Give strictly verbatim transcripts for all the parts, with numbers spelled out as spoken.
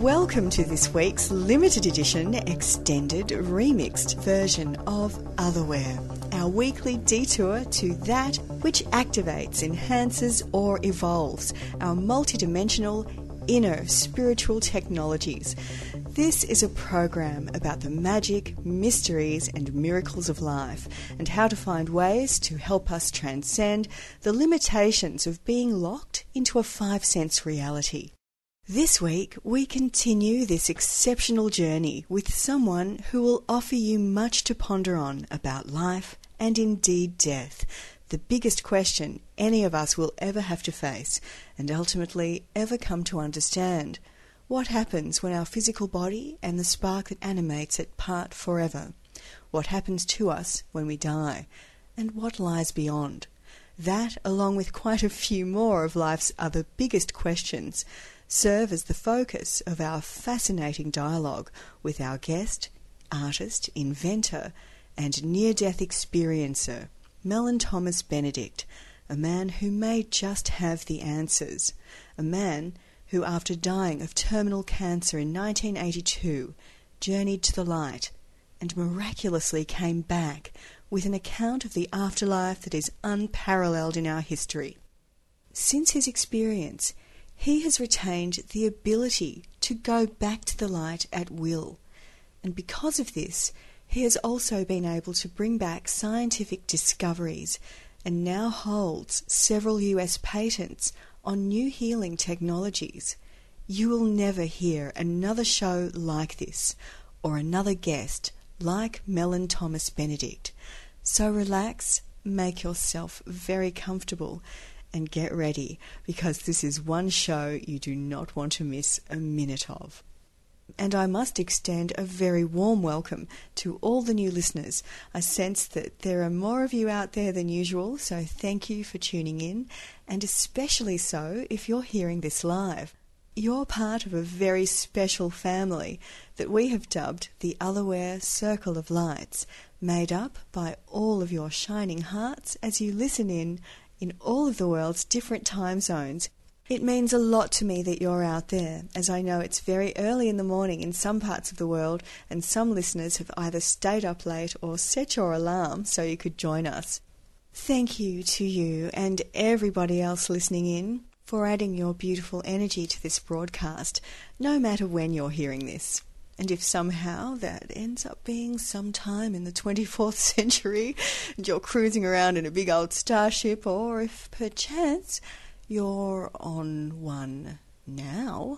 Welcome to this week's limited edition extended remixed version of Otherware, our weekly detour to that which activates, enhances or evolves our multidimensional inner spiritual technologies. This is a program about the magic, mysteries and miracles of life and how to find ways to help us transcend the limitations of being locked into a five-sense reality. This week, we continue this exceptional journey with someone who will offer you much to ponder on about life and indeed death, the biggest question any of us will ever have to face and ultimately ever come to understand. What happens when our physical body and the spark that animates it part forever? What happens to us when we die? And what lies beyond? That, along with quite a few more of life's other biggest questions, serve as the focus of our fascinating dialogue with our guest, artist, inventor, and near-death experiencer, Mellon Thomas Benedict, a man who may just have the answers, a man who, after dying of terminal cancer in nineteen eighty-two, journeyed to the light and miraculously came back with an account of the afterlife that is unparalleled in our history. Since his experience, he has retained the ability to go back to the light at will, and because of this, he has also been able to bring back scientific discoveries and now holds several U S patents on new healing technologies. You will never hear another show like this or another guest like Mellon Thomas Benedict. So relax, make yourself very comfortable, and get ready, because this is one show you do not want to miss a minute of. And I must extend a very warm welcome to all the new listeners. I sense that there are more of you out there than usual, so thank you for tuning in, and especially so if you're hearing this live. You're part of a very special family that we have dubbed the Otherware Circle of Lights, made up by all of your shining hearts as you listen in in all of the world's different time zones. It means a lot to me that you're out there, as I know it's very early in the morning in some parts of the world, and some listeners have either stayed up late or set your alarm so you could join us. Thank you to you and everybody else listening in for adding your beautiful energy to this broadcast, no matter when you're hearing this. And if somehow that ends up being sometime in the twenty-fourth century and you're cruising around in a big old starship, or if perchance you're on one now,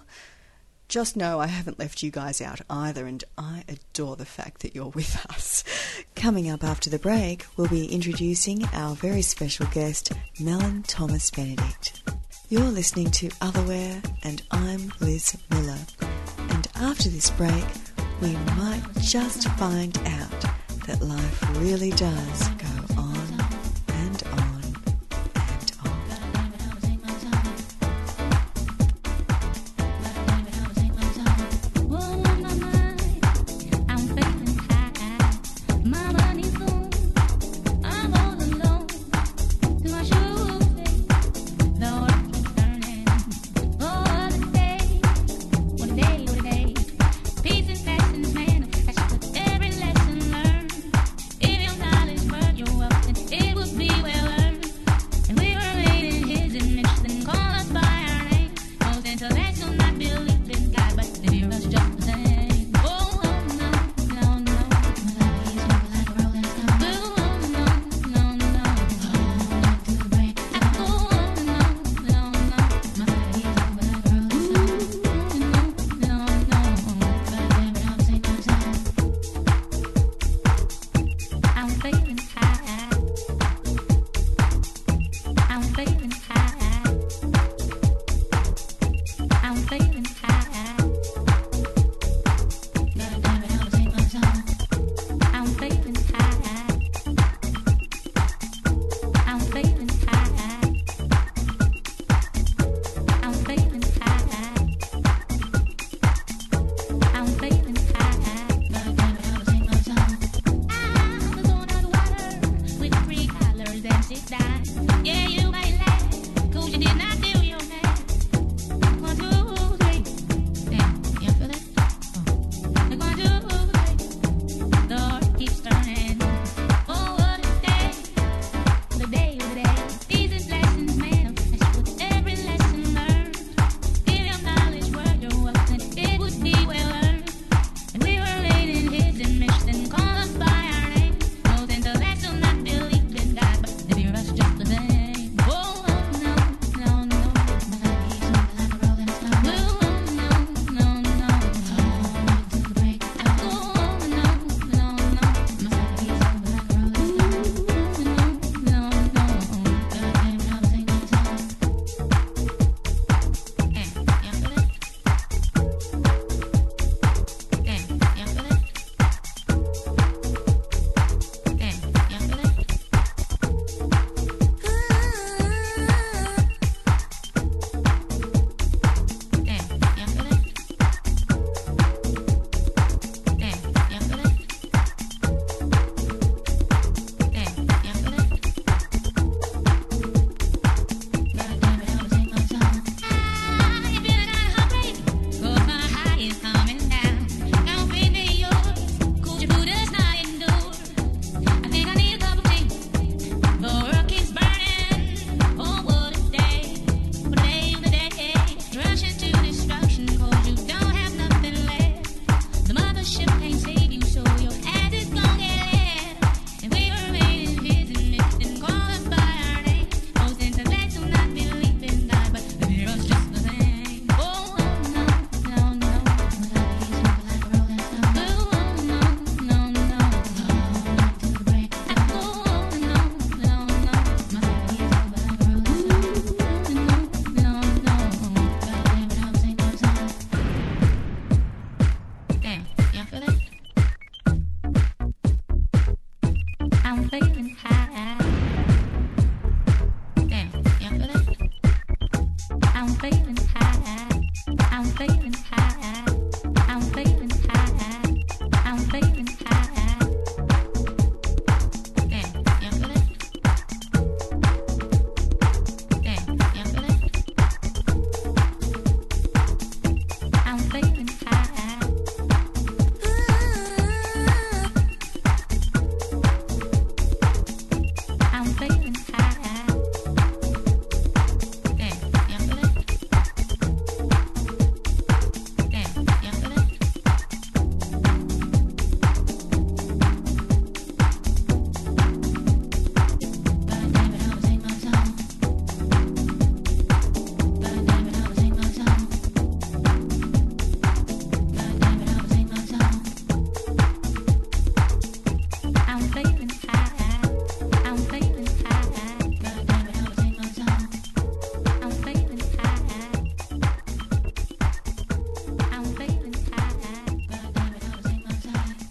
just know I haven't left you guys out either, and I adore the fact that you're with us. Coming up after the break, we'll be introducing our very special guest, Mellon Thomas Benedict. You're listening to Otherware, and I'm Liz Miller. And after this break, we might just find out that life really does go on and on and Peace and passions manifest with every lesson learned. If your knowledge were your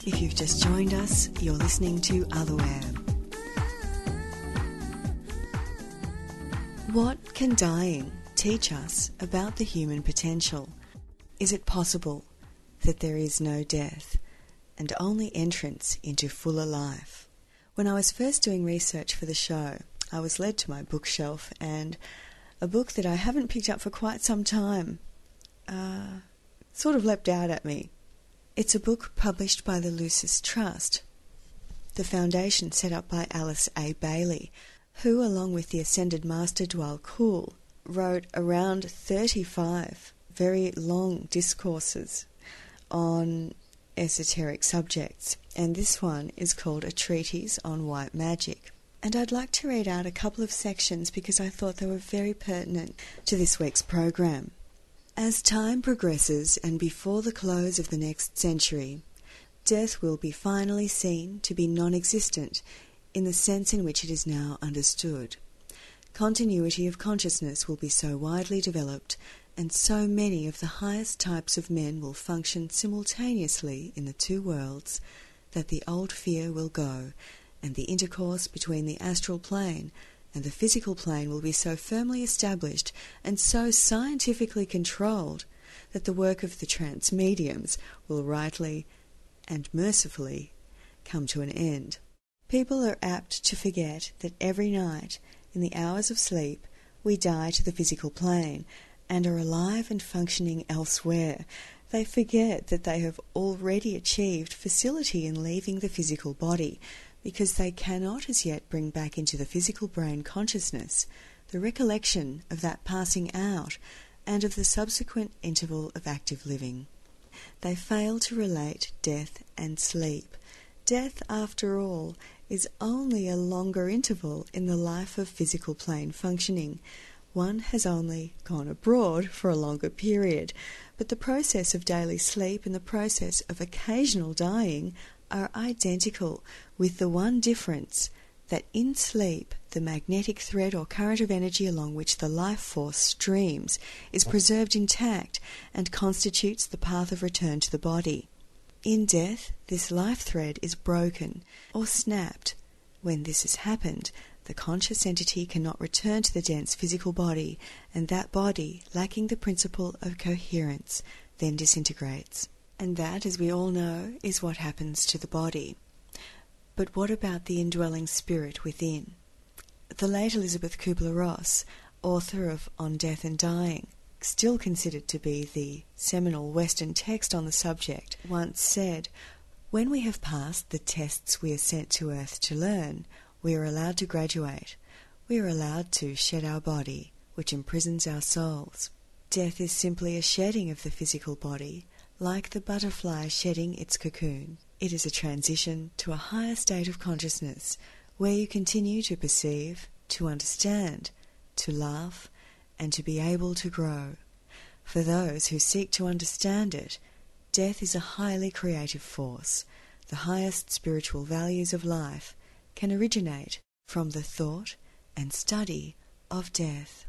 If you've just joined us, you're listening to Otherwhere. What can dying teach us about the human potential? Is it possible that there is no death and only entrance into fuller life? When I was first doing research for the show, I was led to my bookshelf, and a book that I haven't picked up for quite some time uh, sort of leapt out at me. It's a book published by the Lucis Trust, the foundation set up by Alice A. Bailey, who, along with the Ascended Master Dwal Khul, wrote around thirty-five very long discourses on esoteric subjects, and this one is called A Treatise on White Magic. And I'd like to read out a couple of sections because I thought they were very pertinent to this week's program. As time progresses and before the close of the next century, death will be finally seen to be non-existent in the sense in which it is now understood. Continuity of consciousness will be so widely developed, and so many of the highest types of men will function simultaneously in the two worlds, that the old fear will go, and the intercourse between the astral plane and the physical plane will be so firmly established and so scientifically controlled that the work of the trance mediums will rightly and mercifully come to an end. People are apt to forget that every night, in the hours of sleep, we die to the physical plane and are alive and functioning elsewhere. They forget that they have already achieved facility in leaving the physical body, because they cannot as yet bring back into the physical brain consciousness the recollection of that passing out and of the subsequent interval of active living. They fail to relate death and sleep. Death, after all, is only a longer interval in the life of physical plane functioning. One has only gone abroad for a longer period, but the process of daily sleep and the process of occasional dying are identical, with the one difference that in sleep the magnetic thread or current of energy along which the life force streams is preserved intact and constitutes the path of return to the body. In death, this life thread is broken or snapped. When this has happened, the conscious entity cannot return to the dense physical body, and that body, lacking the principle of coherence, then disintegrates. And that, as we all know, is what happens to the body. But what about the indwelling spirit within? The late Elizabeth Kubler-Ross, author of On Death and Dying, still considered to be the seminal Western text on the subject, once said, "When we have passed the tests we are sent to earth to learn, we are allowed to graduate. We are allowed to shed our body, which imprisons our souls. Death is simply a shedding of the physical body, like the butterfly shedding its cocoon. It is a transition to a higher state of consciousness, where you continue to perceive, to understand, to laugh, and to be able to grow. For those who seek to understand it, death is a highly creative force. The highest spiritual values of life can originate from the thought and study of death."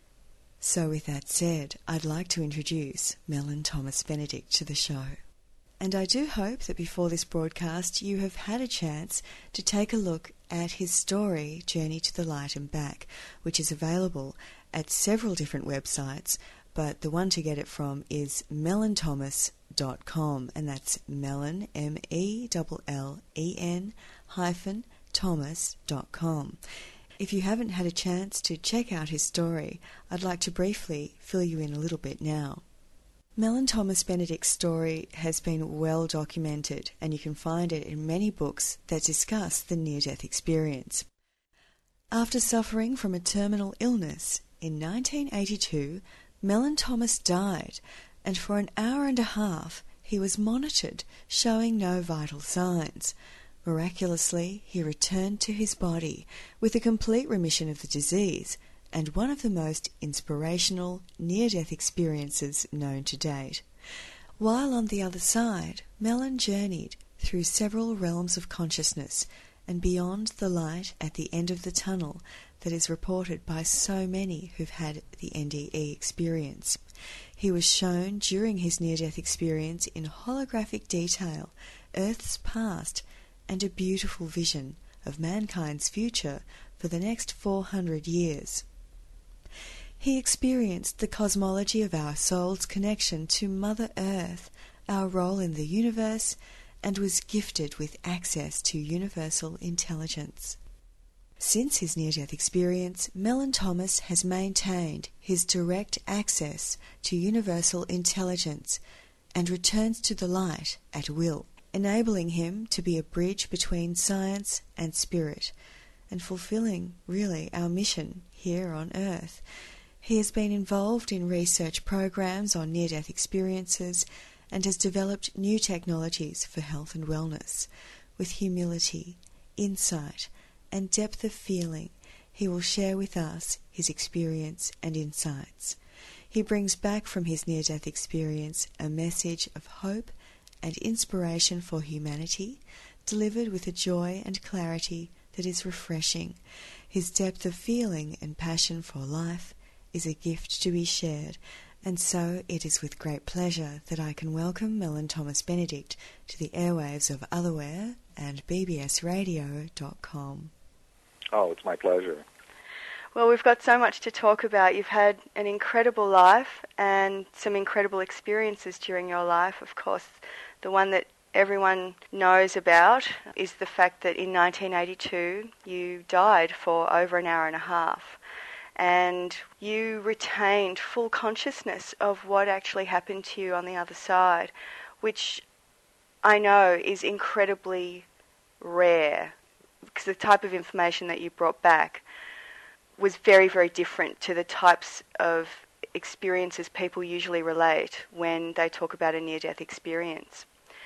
So with that said, I'd like to introduce Mellon Thomas Benedict to the show. And I do hope that before this broadcast you have had a chance to take a look at his story, Journey to the Light and Back, which is available at several different websites, but the one to get it from is mellon thomas dot com, and that's Mellon, M E L L E N hyphen Thomas dot com. If you haven't had a chance to check out his story, I'd like to briefly fill you in a little bit now. Mellon Thomas Benedict's story has been well documented, and you can find it in many books that discuss the near-death experience. After suffering from a terminal illness in nineteen eighty-two, Mellon Thomas died, and for an hour and a half he was monitored, showing no vital signs. Miraculously, he returned to his body with a complete remission of the disease and one of the most inspirational near-death experiences known to date. While on the other side, Mellon journeyed through several realms of consciousness and beyond the light at the end of the tunnel that is reported by so many who've had the N D E experience. He was shown during his near-death experience in holographic detail Earth's past and a beautiful vision of mankind's future for the next four hundred years. He experienced the cosmology of our soul's connection to Mother Earth, our role in the universe, and was gifted with access to universal intelligence. Since his near-death experience, Mellon Thomas has maintained his direct access to universal intelligence and returns to the light at will, enabling him to be a bridge between science and spirit, and fulfilling, really, our mission here on Earth. He has been involved in research programs on near-death experiences and has developed new technologies for health and wellness. With humility, insight, and depth of feeling, he will share with us his experience and insights. He brings back from his near-death experience a message of hope and inspiration for humanity, delivered with a joy and clarity that is refreshing. His depth of feeling and passion for life is a gift to be shared, and so it is with great pleasure that I can welcome Mellon Thomas Benedict to the airwaves of Otherware and b b s radio dot com. Oh, it's my pleasure. Well, we've got so much to talk about. You've had an incredible life and some incredible experiences during your life. Of course, the one that everyone knows about is the fact that in nineteen eighty-two you died for over an hour and a half, and you retained full consciousness of what actually happened to you on the other side, which I know is incredibly rare, because the type of information that you brought back was very, very different to the types of experiences people usually relate when they talk about a near-death experience.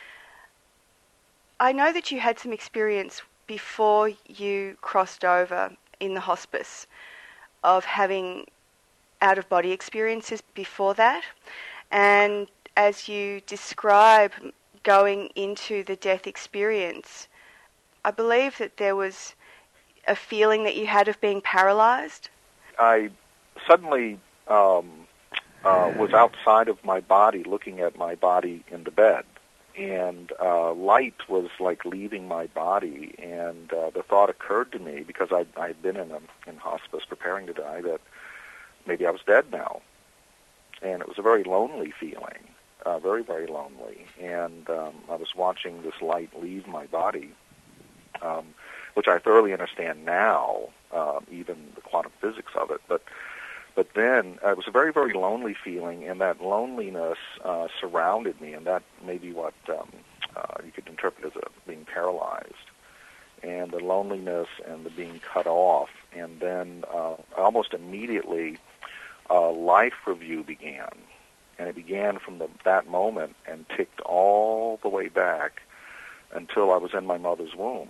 I know that you had some experience before you crossed over in the hospice of having out-of-body experiences before that, and as you describe going into the death experience, I believe that there was a feeling that you had of being paralysed. I suddenly um, uh, was outside of my body, looking at my body in the bed, and uh, light was like leaving my body, and uh, the thought occurred to me, because I had been in, a, in hospice preparing to die, that maybe I was dead now. And it was a very lonely feeling, uh, very, very lonely. And um, I was watching this light leave my body, um, which I thoroughly understand now, uh, even the quantum physics of it. But but then uh, it was a very, very lonely feeling, and that loneliness uh, surrounded me, and that may be what um, uh, you could interpret as a, being paralyzed. And the loneliness and the being cut off, and then uh, almost immediately uh, life review began. And it began from the, that moment and ticked all the way back until I was in my mother's womb.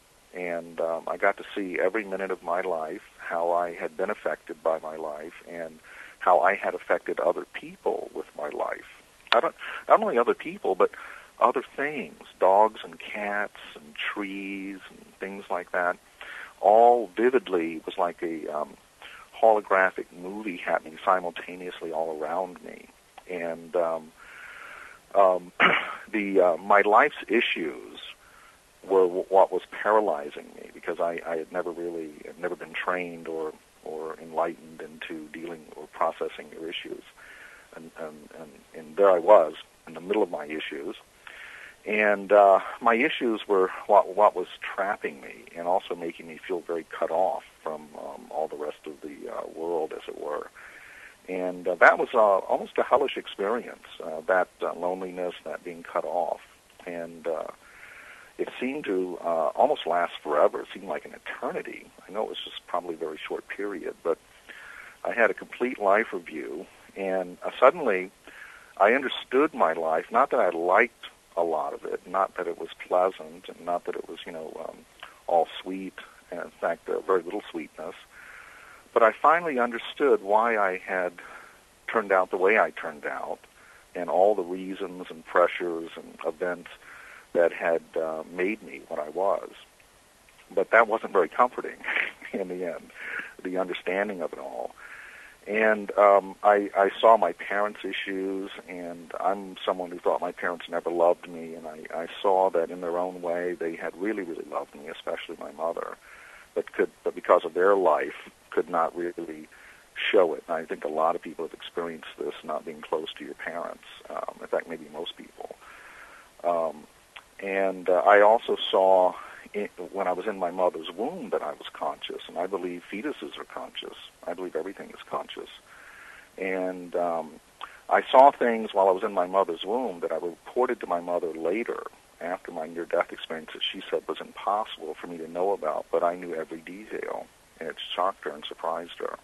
And um, I got to see every minute of my life, how I had been affected by my life, and how I had affected other people with my life. I don't, not only other people, but other things, dogs and cats and trees and things like that. All vividly, it was like a um, holographic movie happening simultaneously all around me. And um, um, the uh, my life's issues were what was paralyzing me, because I, I had never really, had never been trained or, or enlightened into dealing or processing your issues. And, and, and, and there I was in the middle of my issues. And uh, my issues were what, what was trapping me and also making me feel very cut off from um, all the rest of the uh, world, as it were. And uh, that was uh, almost a hellish experience, uh, that uh, loneliness, that being cut off. And uh, it seemed to uh, almost last forever. It seemed like an eternity. I know it was just probably a very short period, but I had a complete life review, and uh, suddenly I understood my life, not that I liked a lot of it, not that it was pleasant, and not that it was, you know, um, all sweet, and in fact, uh, very little sweetness, but I finally understood why I had turned out the way I turned out, and all the reasons and pressures and events that had uh, made me what I was. But that wasn't very comforting in the end, the understanding of it all. And um, I, I saw my parents' issues, and I'm someone who thought my parents never loved me, and I, I saw that in their own way they had really, really loved me, especially my mother, but could, but because of their life, could not really show it. And I think a lot of people have experienced this, not being close to your parents. Um, in fact, maybe most people. Um, and uh, I also saw in, when I was in my mother's womb that I was conscious, and I believe fetuses are conscious. I believe everything is conscious. And um, I saw things while I was in my mother's womb that I reported to my mother later, after my near-death experience, that she said was impossible for me to know about, but I knew every detail, and it shocked her and surprised her.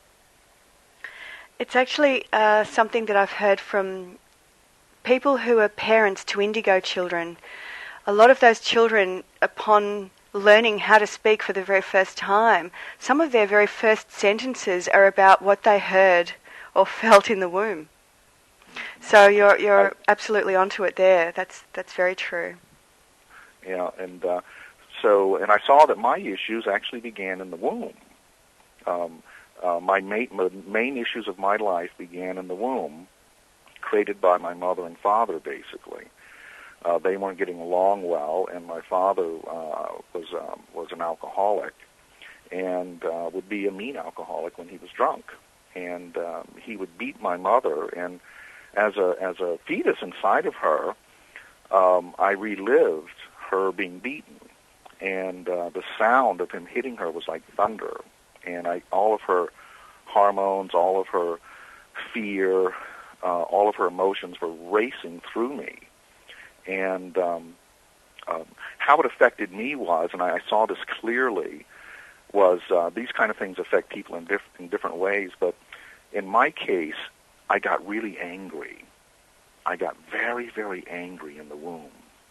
It's actually uh, something that I've heard from people who are parents to indigo children. A lot of those children, upon learning how to speak for the very first time, some of their very first sentences are about what they heard or felt in the womb. So you're you're I, absolutely onto it there. That's that's very true. Yeah, and uh, so and I saw that my issues actually began in the womb. Um, uh, my main, my main issues of my life began in the womb, created by my mother and father, basically. Uh, they weren't getting along well, and my father uh, was um, was an alcoholic, and uh, would be a mean alcoholic when he was drunk, and um, he would beat my mother. And as a as a fetus inside of her, um, I relived her being beaten, and uh, the sound of him hitting her was like thunder, and I all of her hormones, all of her fear, uh, all of her emotions were racing through me. And um, um, how it affected me was, and I, I saw this clearly, was uh, these kind of things affect people in, diff- in different ways. But in my case, I got really angry. I got very, very angry in the womb.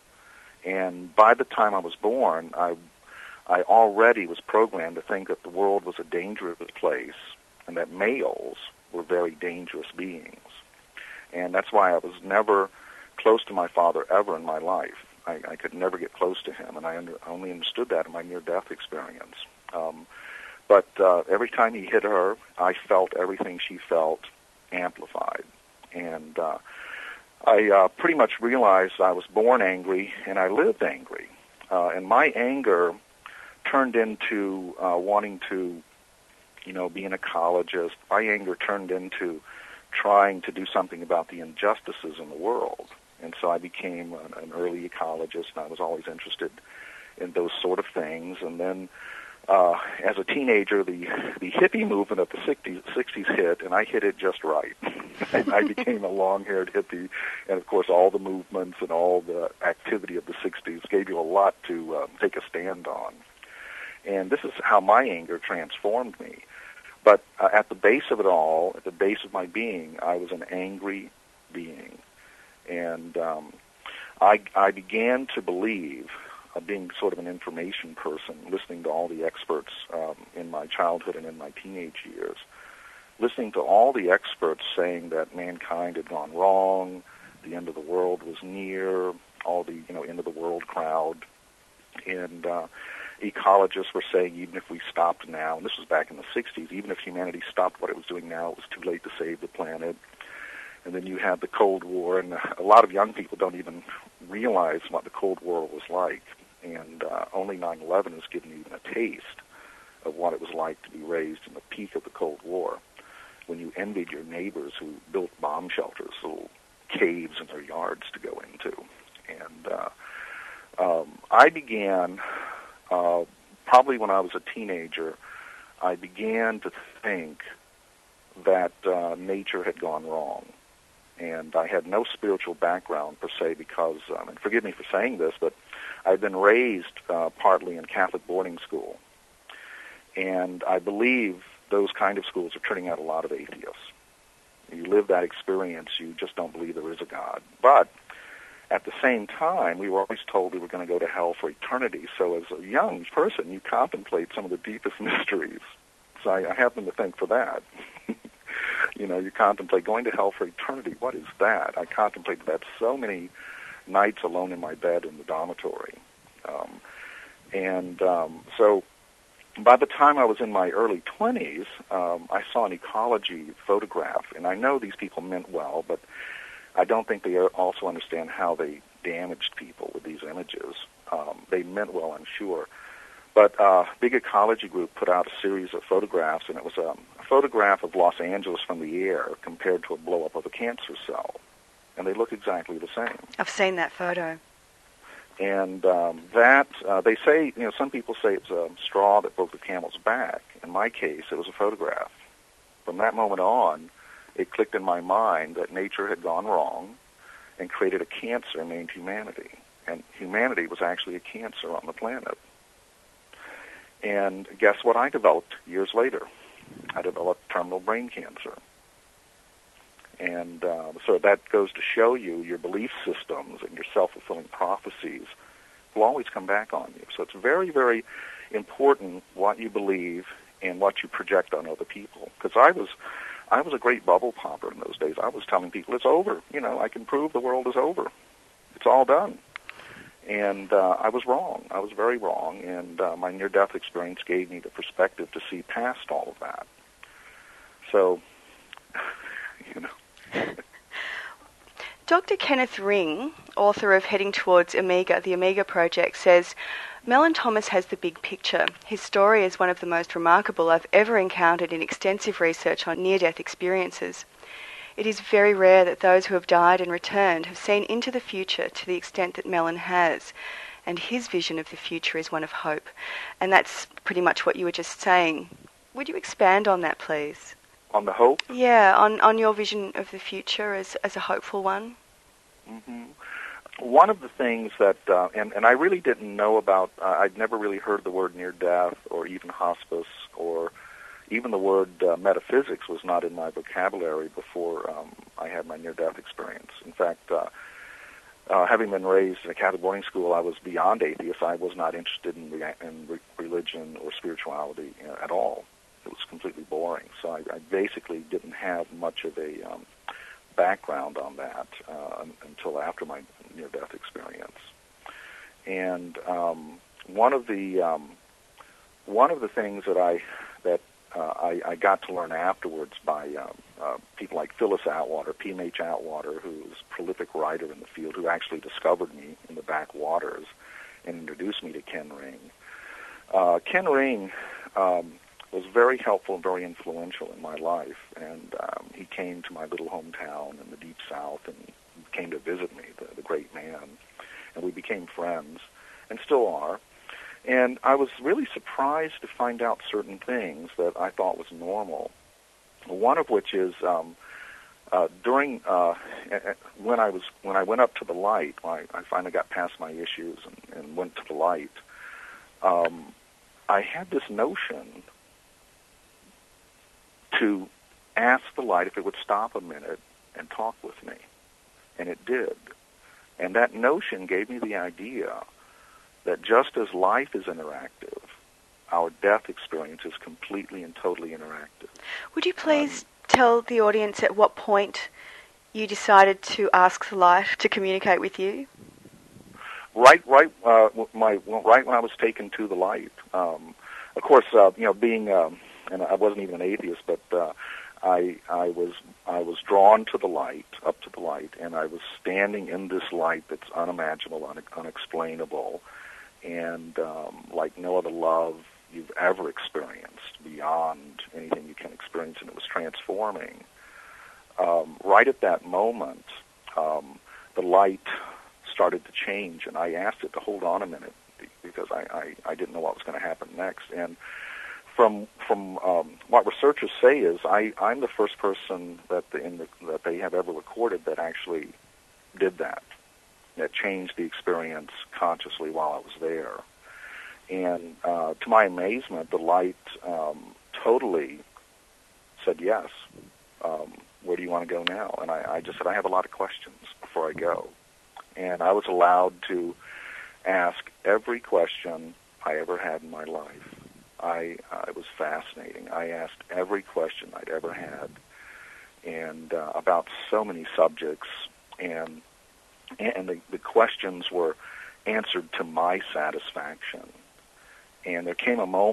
And by the time I was born, I, I already was programmed to think that the world was a dangerous place and that males were very dangerous beings. And that's why I was never close to my father ever in my life. I, I could never get close to him, and I under, only understood that in my near-death experience. Um, but uh, every time he hit her, I felt everything she felt amplified. And uh, I uh, pretty much realized I was born angry, and I lived angry. Uh, and my anger turned into uh, wanting to, you know, be an ecologist. My anger turned into trying to do something about the injustices in the world. And so I became an, an early ecologist, and I was always interested in those sort of things. And then uh, as a teenager, the, the hippie movement of the sixties, sixties hit, and I hit it just right. And I became a long-haired hippie, and of course all the movements and all the activity of the sixties gave you a lot to uh, take a stand on. And this is how my anger transformed me. But uh, at the base of it all, at the base of my being, I was an angry being. And um, I, I began to believe, uh, being sort of an information person, listening to all the experts um, in my childhood and in my teenage years, listening to all the experts saying that mankind had gone wrong, the end of the world was near, all the, you know, end of the world crowd. And uh, ecologists were saying even if we stopped now, and this was back in the sixties, even if humanity stopped what it was doing now, it was too late to save the planet. And then you had the Cold War, and a lot of young people don't even realize what the Cold War was like. And uh, only nine eleven has given you even a taste of what it was like to be raised in the peak of the Cold War, when you envied your neighbors who built bomb shelters, little caves in their yards to go into. And uh, um, I began, uh, probably when I was a teenager, I began to think that uh, nature had gone wrong. And I had no spiritual background per se because, um, and forgive me for saying this, but I'd been raised uh, partly in Catholic boarding school. And I believe those kind of schools are turning out a lot of atheists. You live that experience, you just don't believe there is a God. But at the same time, we were always told we were going to go to hell for eternity. So as a young person, you contemplate some of the deepest mysteries. So I, I happen to think for that. You know, you contemplate going to hell for eternity. What is that? I contemplated that so many nights alone in my bed in the dormitory. Um, and um, so by the time I was in my early twenties, um, I saw an ecology photograph, and I know these people meant well, but I don't think they also understand how they damaged people with these images. Um, they meant well, I'm sure. But uh, Big Ecology Group put out a series of photographs, and it was um, a photograph of Los Angeles from the air compared to a blow-up of a cancer cell. And they look exactly the same. I've seen that photo. And um, that, uh, they say, you know, some people say it's a straw that broke the camel's back. In my case, it was a photograph. From that moment on, it clicked in my mind that nature had gone wrong and created a cancer named humanity. And humanity was actually a cancer on the planet. And guess what I developed years later? I developed terminal brain cancer. And uh, so that goes to show you your belief systems and your self-fulfilling prophecies will always come back on you. So it's very, very important what you believe and what you project on other people. Because I was, I was a great bubble popper in those days. I was telling people it's over. You know, I can prove the world is over. It's all done. And uh, I was wrong. I was very wrong. And uh, my near-death experience gave me the perspective to see past all of that. So, you know. Doctor Kenneth Ring, author of Heading Towards Omega, the Omega Project, says, Mellon Thomas has the big picture. His story is one of the most remarkable I've ever encountered in extensive research on near-death experiences. It is very rare that those who have died and returned have seen into the future to the extent that Mellon has, and his vision of the future is one of hope. And that's pretty much what you were just saying. Would you expand on that, please? On the hope? Yeah, on, on your vision of the future as, as a hopeful one. Mm-hmm. One of the things that, uh, and, and I really didn't know about, uh, I'd never really heard the word near-death or even hospice, or even the word uh, metaphysics was not in my vocabulary before um, I had my near-death experience. In fact, uh, uh, having been raised in a Catholic boarding school, I was beyond atheist. I was not interested in, re- in re- religion or spirituality uh, at all. It was completely boring. So I, I basically didn't have much of a um, background on that uh, until after my near-death experience. And um, one of the um, one of the things that I that uh, I, I got to learn afterwards by um, uh, people like Phyllis Atwater, P M H Atwater, who's a prolific writer in the field, who actually discovered me in the backwaters and introduced me to Ken Ring. Uh, Ken Ring um, was very helpful and very influential in my life, and um, he came to my little hometown in the Deep South and came to visit me, the, the great man, and we became friends, and still are. And I was really surprised to find out certain things that I thought was normal, one of which is um, uh, during uh, when I was when I went up to the light, I, I finally got past my issues and, and went to the light, um, I had this notion to ask the light if it would stop a minute and talk with me. And it did. And that notion gave me the idea that just as life is interactive, our death experience is completely and totally interactive. Would you please um, tell the audience at what point you decided to ask the light to communicate with you? Right, right, uh, my right when I was taken to the light. Um, of course, uh, you know, being um, and I wasn't even an atheist, but uh, I I was I was drawn to the light, up to the light, and I was standing in this light that's unimaginable, un- unexplainable, and um, like no other love you've ever experienced, beyond anything you can experience, and it was transforming. Um, right at that moment, um, the light started to change, and I asked it to hold on a minute because I, I, I didn't know what was going to happen next. And from from um, what researchers say is I, I'm the first person that the, in the, that they have ever recorded that actually did that, that changed the experience consciously while I was there. And uh, to my amazement, the light um, totally said yes. Um, where do you want to go now? And I, I just said, I have a lot of questions before I go. And I was allowed to ask every question I ever had in my life. I uh, it was fascinating. I asked every question I'd ever had, and uh, about so many subjects, and and the, the questions were answered to my satisfaction. And there came a moment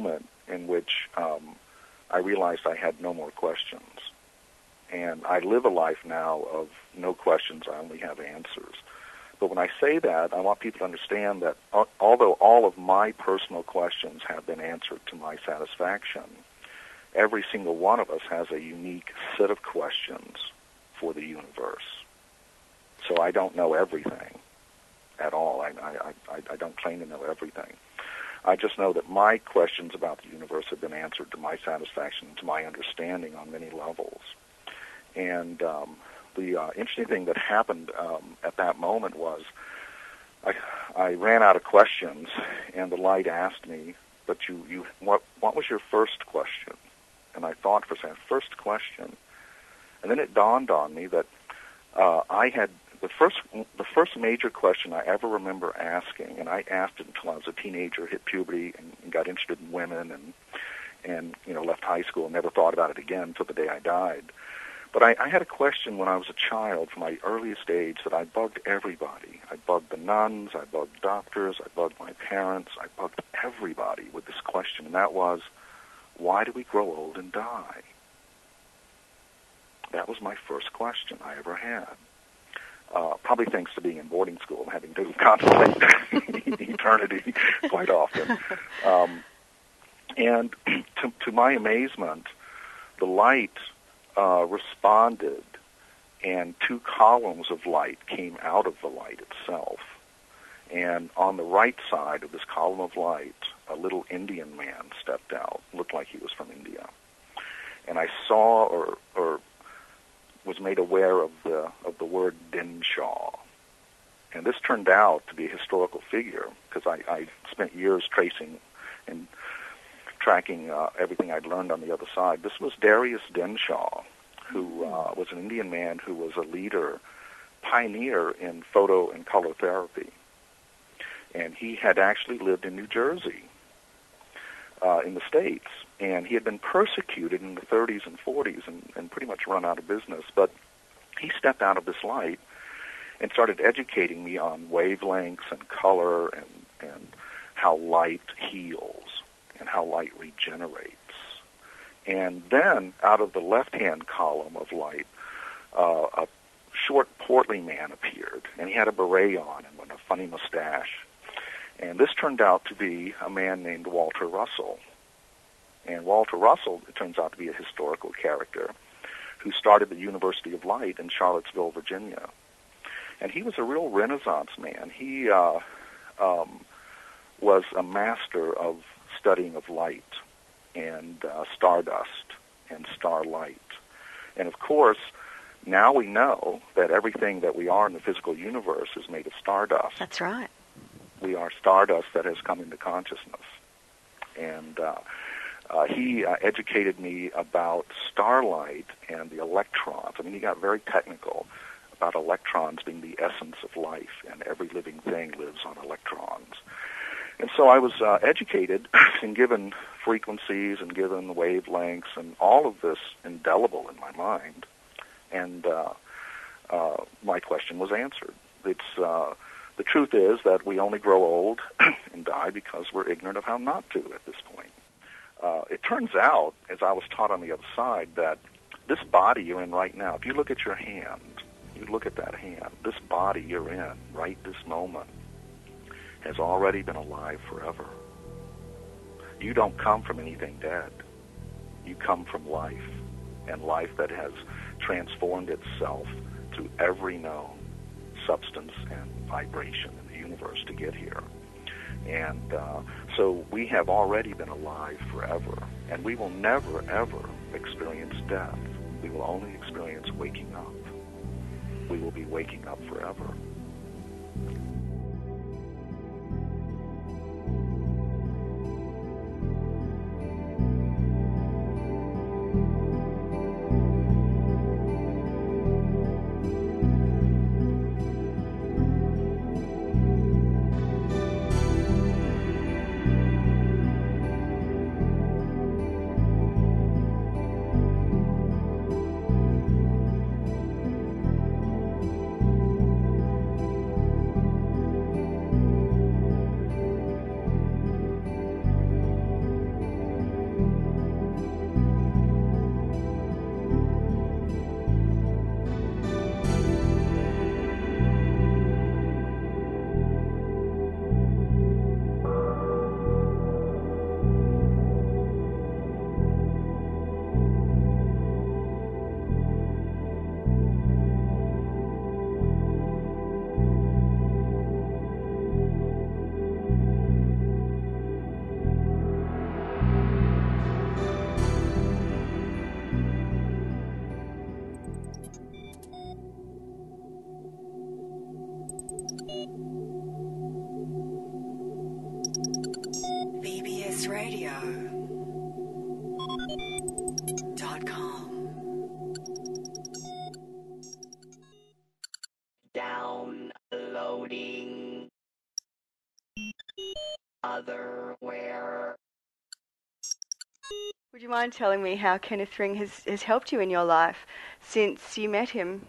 in which um, I realized I had no more questions. And I live a life now of no questions, I only have answers. But when I say that, I want people to understand that uh, although all of my personal questions have been answered to my satisfaction, every single one of us has a unique set of questions for the universe. So I don't know everything at all. I, I, I, I don't claim to know everything. I just know that my questions about the universe have been answered to my satisfaction, to my understanding on many levels. And um, the uh, interesting thing that happened um, at that moment was I, I ran out of questions, and the light asked me, but you, you what, what was your first question? And I thought for a second, first question. And then it dawned on me that uh, I had the first the first major question I ever remember asking, and I asked it until I was a teenager, hit puberty, and, and got interested in women, and and you know left high school and never thought about it again until the day I died. But I, I had a question when I was a child from my earliest age that I bugged everybody. I bugged the nuns, I bugged doctors, I bugged my parents, I bugged everybody with this question, and that was, why do we grow old and die? That was my first question I ever had. Uh, probably thanks to being in boarding school and having to contemplate eternity quite often. Um, and to, to my amazement, the light uh, responded, and two columns of light came out of the light itself. And on the right side of this column of light, a little Indian man stepped out, looked like he was from India. And I saw or, or was made aware of the of the word Dinshaw. And this turned out to be a historical figure because I, I spent years tracing and tracking uh, everything I'd learned on the other side. This was Darius Dinshaw, who uh, was an Indian man who was a leader, pioneer in photo and color therapy. And he had actually lived in New Jersey, uh, in the States. And he had been persecuted in the thirties and forties and, and pretty much run out of business. But he stepped out of this light and started educating me on wavelengths and color and, and how light heals and how light regenerates. And then out of the left-hand column of light, uh, a short, portly man appeared, and he had a beret on and a funny mustache. And this turned out to be a man named Walter Russell. And Walter Russell, it turns out to be a historical character who started the University of Light in Charlottesville, Virginia. And he was a real Renaissance man. He uh, um, was a master of studying of light and uh, stardust and starlight. And of course, now we know that everything that we are in the physical universe is made of stardust. That's right. We are stardust that has come into consciousness. And uh, uh, he uh, educated me about starlight and the electrons. I mean, he got very technical about electrons being the essence of life, and every living thing lives on electrons. And so I was uh, educated and given frequencies and given wavelengths and all of this indelible in my mind. And uh, uh, my question was answered. It's uh, the truth is that we only grow old and die because we're ignorant of how not to at this point. Uh, it turns out, as I was taught on the other side, that this body you're in right now, if you look at your hand, you look at that hand, this body you're in right this moment has already been alive forever. You don't come from anything dead. You come from life, and life that has transformed itself to every known substance and vibration in the universe to get here. And uh, so we have already been alive forever, and we will never, ever experience death. We will only experience waking up. We will be waking up forever. radio dot com. Downloading Otherwhere. Would you mind telling me how Kenneth Ring has, has helped you in your life since you met him?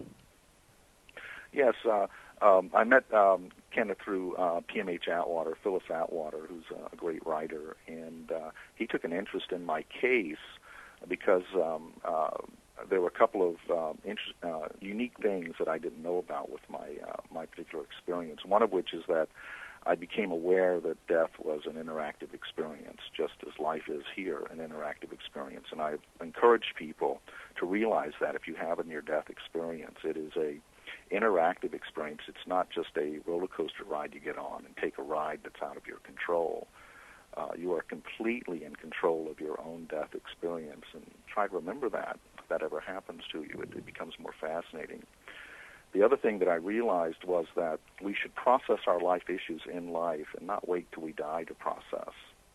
Yes, uh, um, I met um, Kenneth through uh, P M H Atwater, Phyllis Atwater, who's a great writer, and uh, he took an interest in my case because um, uh, there were a couple of um, inter- uh, unique things that I didn't know about with my uh, my particular experience. One of which is that I became aware that death was an interactive experience, just as life is here, an interactive experience. And I encourage people to realize that if you have a near-death experience, it is a interactive experience. It's not just a roller coaster ride you get on and take a ride that's out of your control. Uh, you are completely in control of your own death experience, and try to remember that if that ever happens to you. It, it becomes more fascinating. The other thing that I realized was that we should process our life issues in life and not wait till we die to process.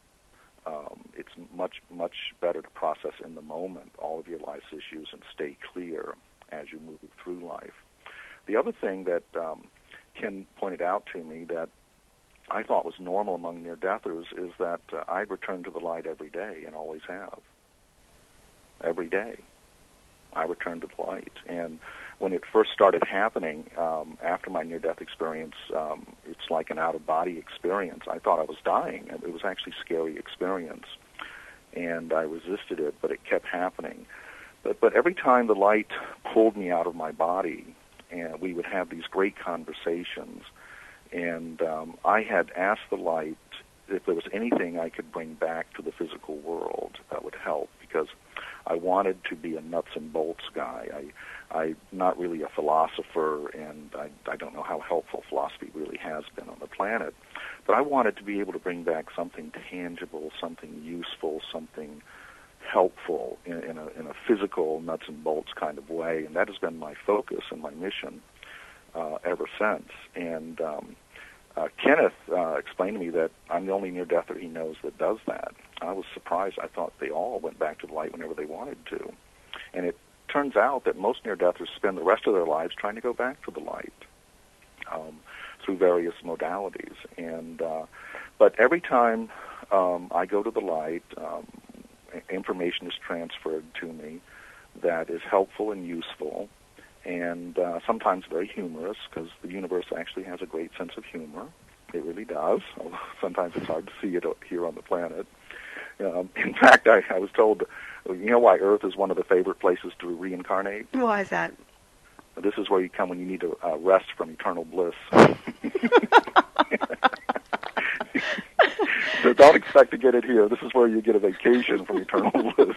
Um, it's much, much better to process in the moment all of your life's issues and stay clear as you move through life. The other thing that um, Ken pointed out to me that I thought was normal among near-deathers is that uh, I return to the light every day and always have. Every day I return to the light. And when it first started happening, um, after my near-death experience, um, it's like an out-of-body experience. I thought I was dying. It was actually a scary experience, and I resisted it, but it kept happening. But, but every time the light pulled me out of my body, and we would have these great conversations, and um, I had asked the light if there was anything I could bring back to the physical world that would help, because I wanted to be a nuts and bolts guy. I, I'm not really a philosopher, and I, I don't know how helpful philosophy really has been on the planet, but I wanted to be able to bring back something tangible, something useful, something helpful in, in, a, in a physical nuts and bolts kind of way, and that has been my focus and my mission uh, ever since. And um, uh, Kenneth uh, explained to me that I'm the only near-deather he knows that does that. I was surprised. I thought they all went back to the light whenever they wanted to. And it turns out that most near-deathers spend the rest of their lives trying to go back to the light um, through various modalities. And uh, but every time um, I go to the light, um, information is transferred to me that is helpful and useful, and uh, sometimes very humorous, because the universe actually has a great sense of humor. It really does. Sometimes it's hard to see it here on the planet. Um, in fact, I, I was told, you know why Earth is one of the favorite places to reincarnate? Why is that? This is where you come when you need to uh, rest from eternal bliss. So don't expect to get it here. This is where you get a vacation from eternal bliss.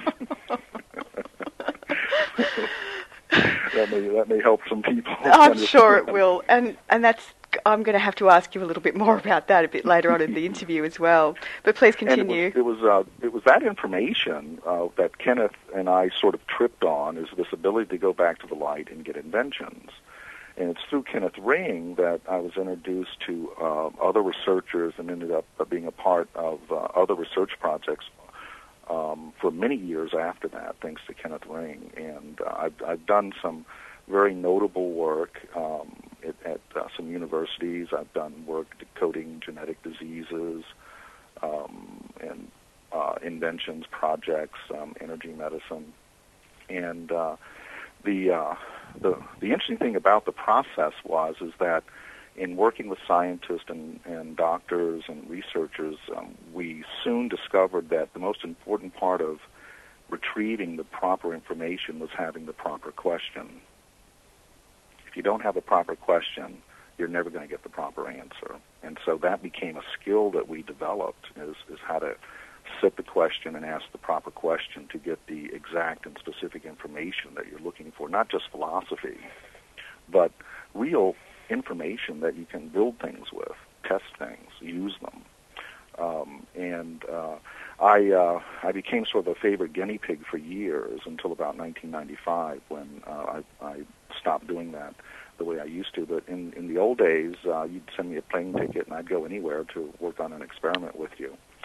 that may that may help some people. I'm sure it will, and and that's. I'm going to have to ask you a little bit more about that a bit later on in the interview as well. But please continue. And it was it was, uh, it was that information uh, that Kenneth and I sort of tripped on, is this ability to go back to the light and get inventions. And it's through Kenneth Ring that I was introduced to uh, other researchers and ended up uh, being a part of uh, other research projects um, for many years after that, thanks to Kenneth Ring. And uh, I've, I've done some very notable work um, at, at uh, some universities. I've done work decoding genetic diseases um, and uh, inventions, projects, um, energy medicine. And uh, the... Uh, The, the interesting thing about the process was is that in working with scientists and, and doctors and researchers, um, we soon discovered that the most important part of retrieving the proper information was having the proper question. If you don't have a proper question, you're never going to get the proper answer. And so that became a skill that we developed, is, is how to sit the question and ask the proper question to get the exact and specific information that you're looking for, not just philosophy, but real information that you can build things with, test things, use them. Um, and uh, I uh, I became sort of a favorite guinea pig for years until about nineteen ninety-five when uh, I, I stopped doing that the way I used to. But in, in the old days, uh, you'd send me a plane ticket and I'd go anywhere to work on an experiment with you.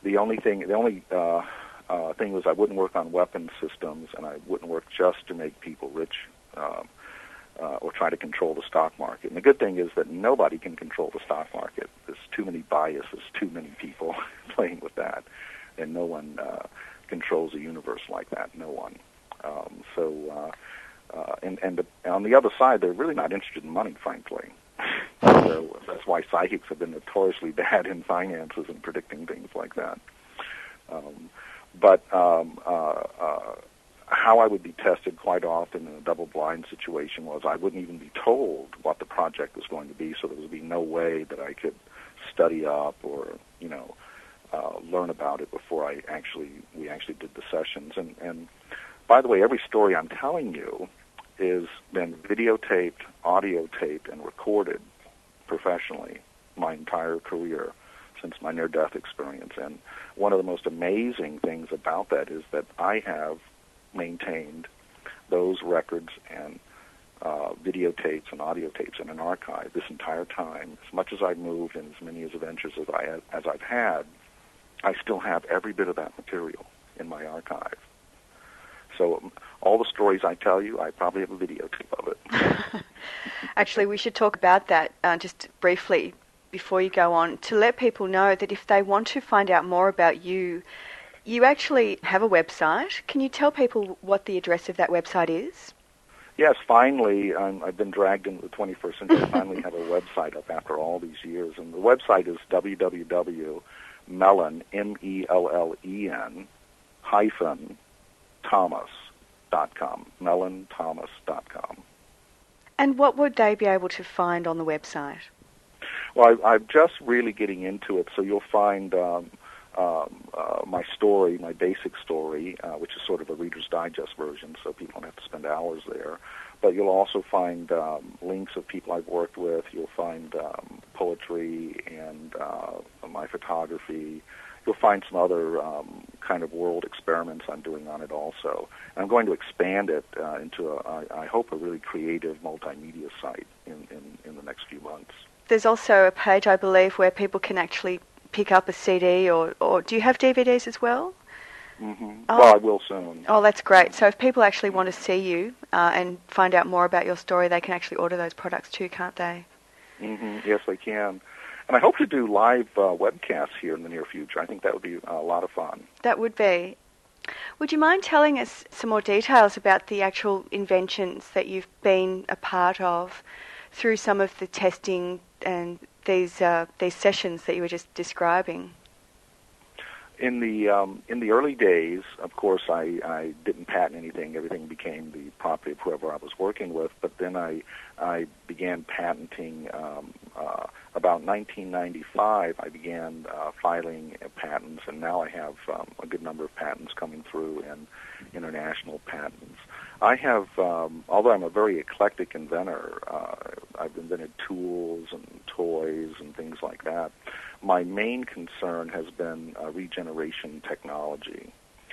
the only thing, the only uh, uh, thing was I wouldn't work on weapon systems, and I wouldn't work just to make people rich um, uh, or try to control the stock market. And the good thing is that nobody can control the stock market. There's too many biases, too many people playing with that, and no one uh, controls a universe like that. No one. Um, so, uh, uh, and, and the, on the other side, they're really not interested in money, frankly. So that's why psychics have been notoriously bad in finances and predicting things like that. Um, but um, uh, uh, how I would be tested quite often in a double-blind situation was I wouldn't even be told what the project was going to be, so there would be no way that I could study up or, you know, uh, learn about it before I actually we actually did the sessions. And, and by the way, every story I'm telling you is been videotaped, audio taped, and recorded professionally my entire career since my near-death experience. And one of the most amazing things about that is that I have maintained those records and uh, videotapes and audio tapes in an archive this entire time. As much as I've moved and as many adventures as, I have, as I've had, I still have every bit of that material in my archive. So um, all the stories I tell you, I probably have a videotape of it. Actually, we should talk about that uh, just briefly before you go on, to let people know that if they want to find out more about you, you actually have a website. Can you tell people what the address of that website is? Yes, finally, um, I've been dragged into the twenty-first century. I finally have a website up after all these years, and the website is w w w dot mellon, M E L L E N, hyphen, Thomas dot com, mellon thomas dot com. And what would they be able to find on the website? Well, I, I'm just really getting into it, so you'll find um, um, uh, my story, my basic story, uh, which is sort of a Reader's Digest version, so people don't have to spend hours there. But you'll also find um, links of people I've worked with. You'll find um, poetry and uh, my photography. You'll find some other um, kind of world experiments I'm doing on it also. And I'm going to expand it uh, into, a, I, I hope, a really creative multimedia site in, in, in the next few months. There's also a page, I believe, where people can actually pick up a C D, or, or do you have D V Ds as well? Mm-hmm. Oh. Well, I will soon. Oh, that's great. So if people actually want to see you uh, and find out more about your story, they can actually order those products too, can't they? Mm-hmm. Yes, they can. And I hope to do live uh, webcasts here in the near future. I think that would be a lot of fun. That would be. Would you mind telling us some more details about the actual inventions that you've been a part of through some of the testing and these uh, these sessions that you were just describing? In the um, in the early days, of course, I, I didn't patent anything. Everything became the property of whoever I was working with. But then I I began patenting. Um, uh, about nineteen ninety-five, I began uh, filing uh, patents, and now I have um, a good number of patents coming through in international patents. I have, um, although I'm a very eclectic inventor, uh, I've invented tools and toys and things like that. My main concern has been uh, regeneration technology.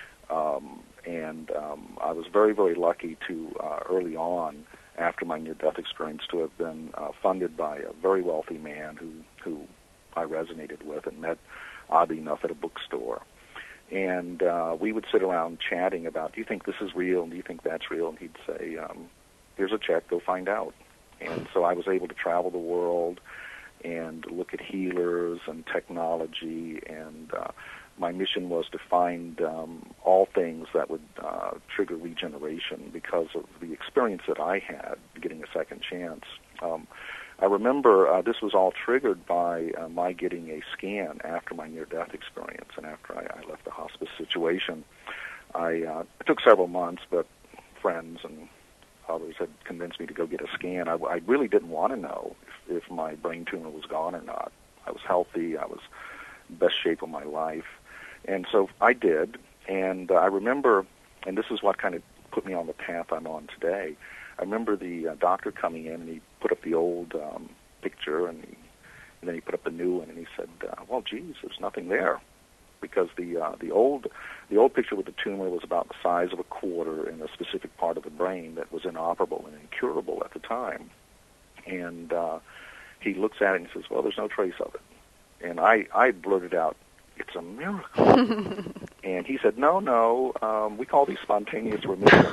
Um, and um, I was very, very lucky to, uh, early on, after my near-death experience, to have been uh, funded by a very wealthy man who, who I resonated with and met, oddly enough, at a bookstore. And uh, we would sit around chatting about, do you think this is real, and do you think that's real? And he'd say, um, here's a check, go find out. And so I was able to travel the world and look at healers and technology, and uh, my mission was to find um, all things that would uh, trigger regeneration because of the experience that I had getting a second chance. Um, I remember uh, this was all triggered by uh, my getting a scan after my near-death experience and after I, I left the hospice situation. I, uh, it took several months, but friends and others had convinced me to go get a scan. I, I really didn't want to know if, if my brain tumor was gone or not. I was healthy. I was in the best shape of my life. And so I did. And uh, I remember, and this is what kind of put me on the path I'm on today, I remember the uh, doctor coming in, and he put up the old um, picture, and, he, and then he put up the new one, and he said, uh, well, geez, there's nothing there. Because the uh, the old the old picture with the tumor was about the size of a quarter in a specific part of the brain that was inoperable and incurable at the time. And uh, he looks at it and says, well, there's no trace of it. And I, I blurted out it's a miracle. And he said, no, no, um, we call these spontaneous remissions.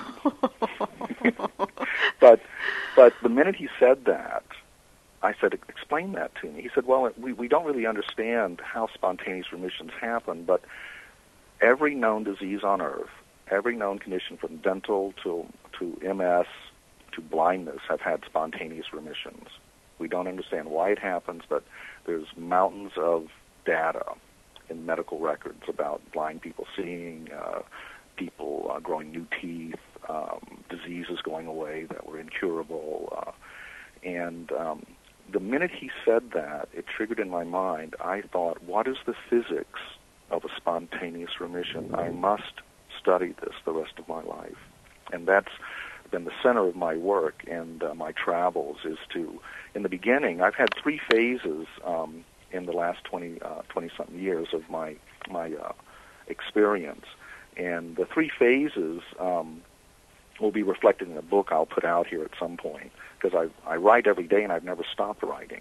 but but the minute he said that, I said, explain that to me. He said, well, we, we don't really understand how spontaneous remissions happen, but every known disease on earth, every known condition from dental to, to M S to blindness have had spontaneous remissions. We don't understand why it happens, but there's mountains of data in medical records about blind people seeing, uh, people uh, growing new teeth, um, diseases going away that were incurable. Uh, and um, the minute he said that, it triggered in my mind, I thought, what is the physics of a spontaneous remission? I must study this the rest of my life. And that's been the center of my work and uh, my travels is to, in the beginning, I've had three phases um, in the last twenty, uh, twenty-something years of my, my uh, experience. And the three phases um, will be reflected in a book I'll put out here at some point, because I, I write every day and I've never stopped writing.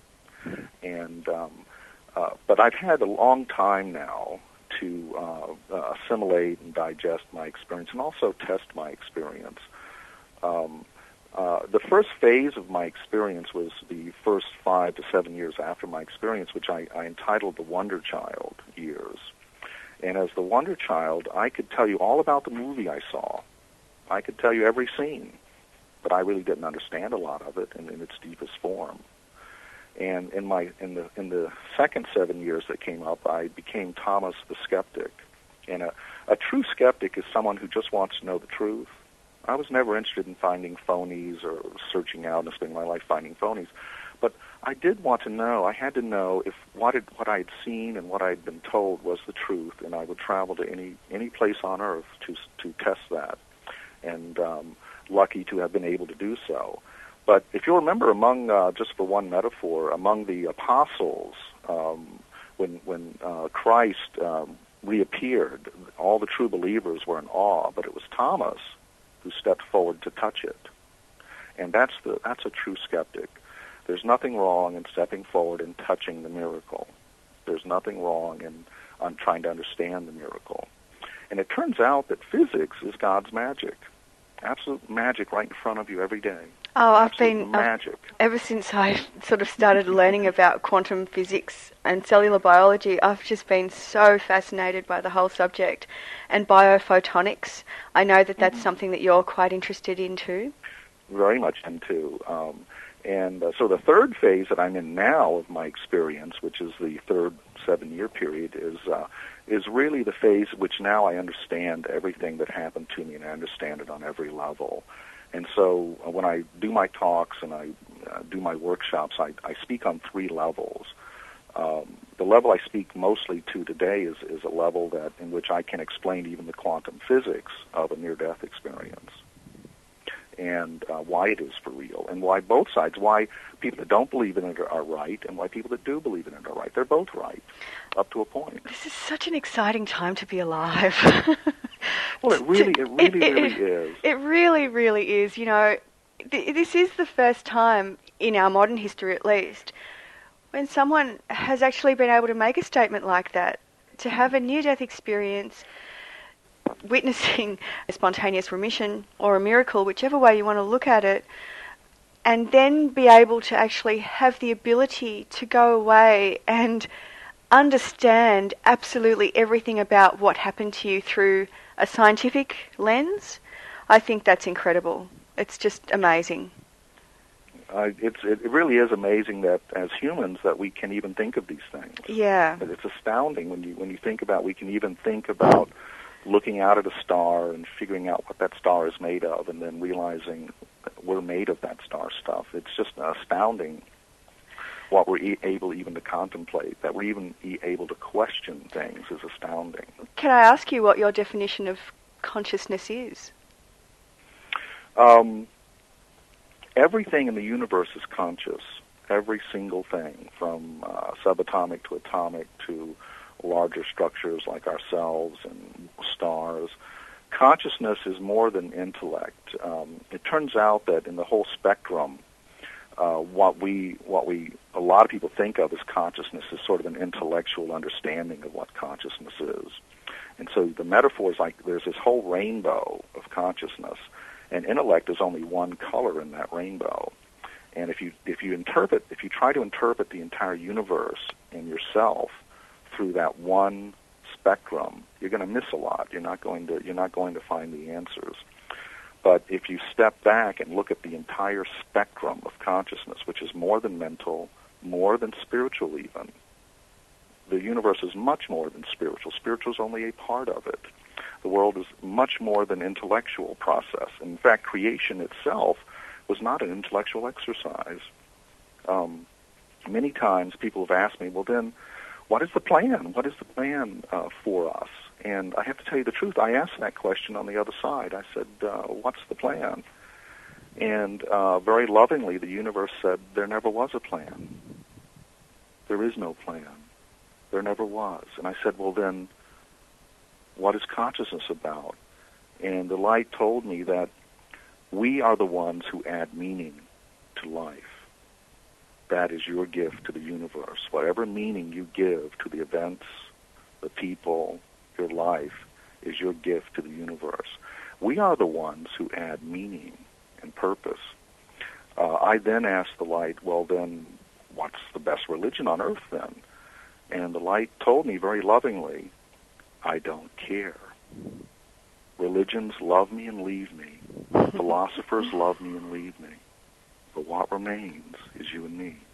And um, uh, but I've had a long time now to uh, uh, assimilate and digest my experience and also test my experience. Um, uh, the first phase of my experience was the first five to seven years after my experience, which I, I entitled the Wonder Child years. And as the Wonder Child, I could tell you all about the movie I saw. I could tell you every scene, but I really didn't understand a lot of it in, in its deepest form. And in my in the in the second seven years that came up, I became Thomas the Skeptic. And a, a true skeptic is someone who just wants to know the truth. I was never interested in finding phonies or searching out and spending my life finding phonies. But I did want to know, I had to know if what it, what I had seen and what I had been told was the truth, and I would travel to any, any place on earth to to test that. And um, lucky to have been able to do so. But if you remember, among, uh, just for one metaphor, among the apostles, um, when, when uh, Christ um, reappeared, all the true believers were in awe, but it was Thomas who stepped forward to touch it. And that's the that's a true skeptic. There's nothing wrong in stepping forward and touching the miracle. There's nothing wrong in on trying to understand the miracle. And it turns out that physics is God's magic. Absolute magic right in front of you every day. Oh, I've Absolute been magic. Uh, ever since I sort of started learning about quantum physics and cellular biology. I've just been so fascinated by the whole subject, and biophotonics. I know that that's mm-hmm. something that you're quite interested in too. Very much into. Um, and uh, so the third phase that I'm in now of my experience, which is the third seven-year period, is uh, is really the phase which now I understand everything that happened to me, and I understand it on every level. And so uh, when I do my talks and I uh, do my workshops, I, I speak on three levels. Um, the level I speak mostly to today is, is a level that in which I can explain even the quantum physics of a near-death experience, and uh, why it is for real, and why both sides, why people that don't believe in it are, are right, and why people that do believe in it are right. They're both right, up to a point. This is such an exciting time to be alive. Well, it really, it really, it, it, really it, is. It really, really is. You know, th- this is the first time in our modern history, at least, when someone has actually been able to make a statement like that, to have a near-death experience, witnessing a spontaneous remission or a miracle, whichever way you want to look at it, and then be able to actually have the ability to go away and understand absolutely everything about what happened to you through a scientific lens. I think that's incredible. It's just amazing. Uh, it's, it really is amazing that as humans that we can even think of these things. Yeah. But it's astounding when you when you think about, we can even think about looking out at a star and figuring out what that star is made of, and then realizing that we're made of that star stuff. It's just astounding what we're e- able even to contemplate, that we're even e- able to question things is astounding. Can I ask you what your definition of consciousness is? Um, everything in the universe is conscious. Every single thing, from uh, subatomic to atomic to larger structures like ourselves and stars. Consciousness is more than intellect. Um, it turns out that in the whole spectrum uh, what we what we a lot of people think of as consciousness is sort of an intellectual understanding of what consciousness is. And so the metaphor is like there's this whole rainbow of consciousness, and intellect is only one color in that rainbow. And if you if you interpret if you try to interpret the entire universe and yourself through that one spectrum, you're going to miss a lot. You're not going to you're not going to find the answers. But if you step back and look at the entire spectrum of consciousness, which is more than mental, more than spiritual even, the universe is much more than spiritual. Spiritual is only a part of it. The world is much more than intellectual process. In fact, creation itself was not an intellectual exercise. Um, many times people have asked me, well then, what is the plan? What is the plan uh, for us? And I have to tell you the truth, I asked that question on the other side. I said, uh, what's the plan? And uh, very lovingly, the universe said, there never was a plan. There is no plan. There never was. And I said, well then, what is consciousness about? And the light told me that we are the ones who add meaning to life. That is your gift to the universe. Whatever meaning you give to the events, the people, your life, is your gift to the universe. We are the ones who add meaning and purpose. Uh, I then asked the light, well then, what's the best religion on earth then? And the light told me very lovingly, I don't care. Religions love me and leave me. Philosophers love me and leave me. But what remains is you and me.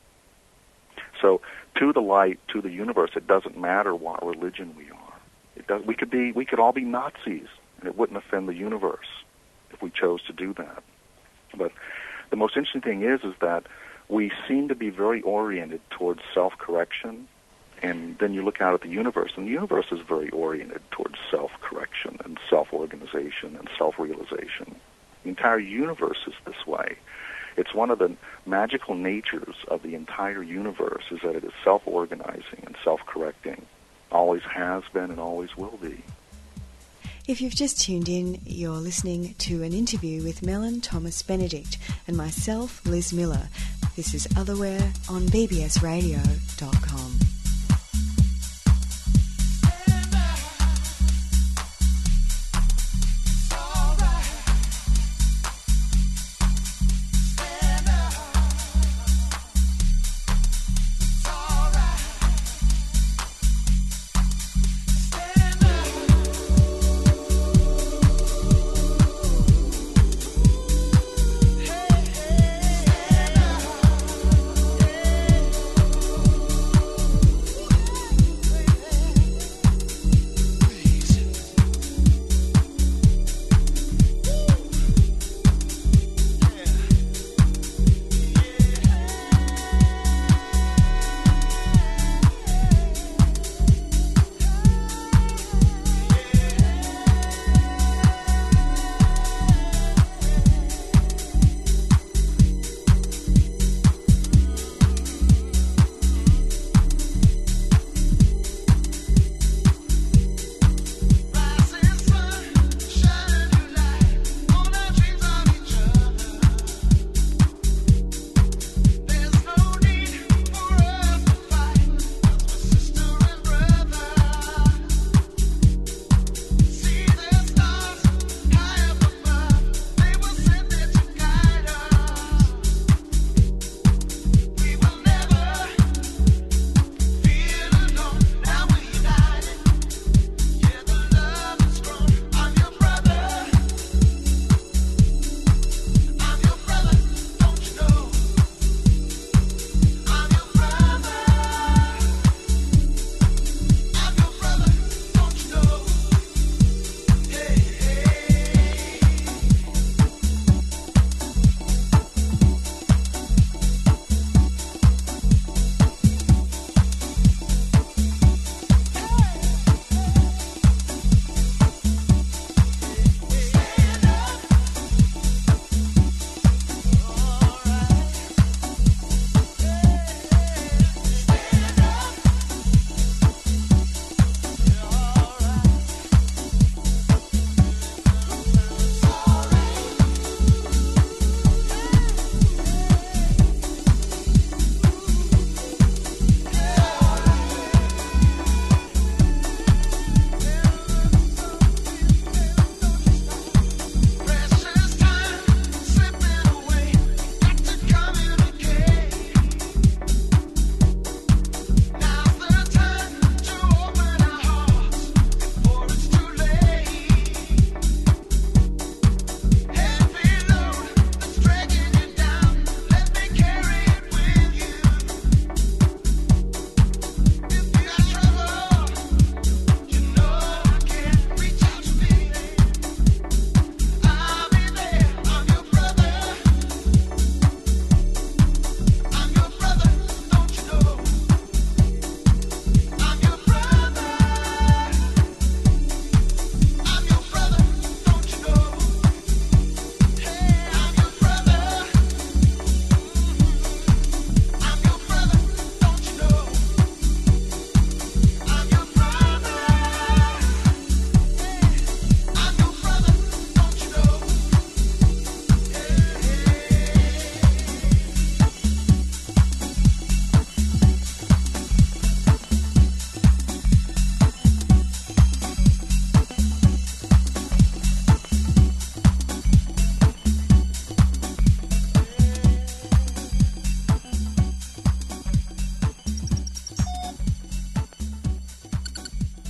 So to the light, to the universe, it doesn't matter what religion we are. It does. We could be. We could all be Nazis, and it wouldn't offend the universe if we chose to do that. But the most interesting thing is, is that we seem to be very oriented towards self-correction, and then you look out at the universe, and the universe is very oriented towards self-correction and self-organization and self-realization. The entire universe is this way. It's one of the magical natures of the entire universe is that it is self-organizing and self-correcting. Always has been and always will be. If you've just tuned in, you're listening to an interview with Mellon Thomas Benedict and myself, Liz Miller. This is Otherwhere on b b s radio dot com.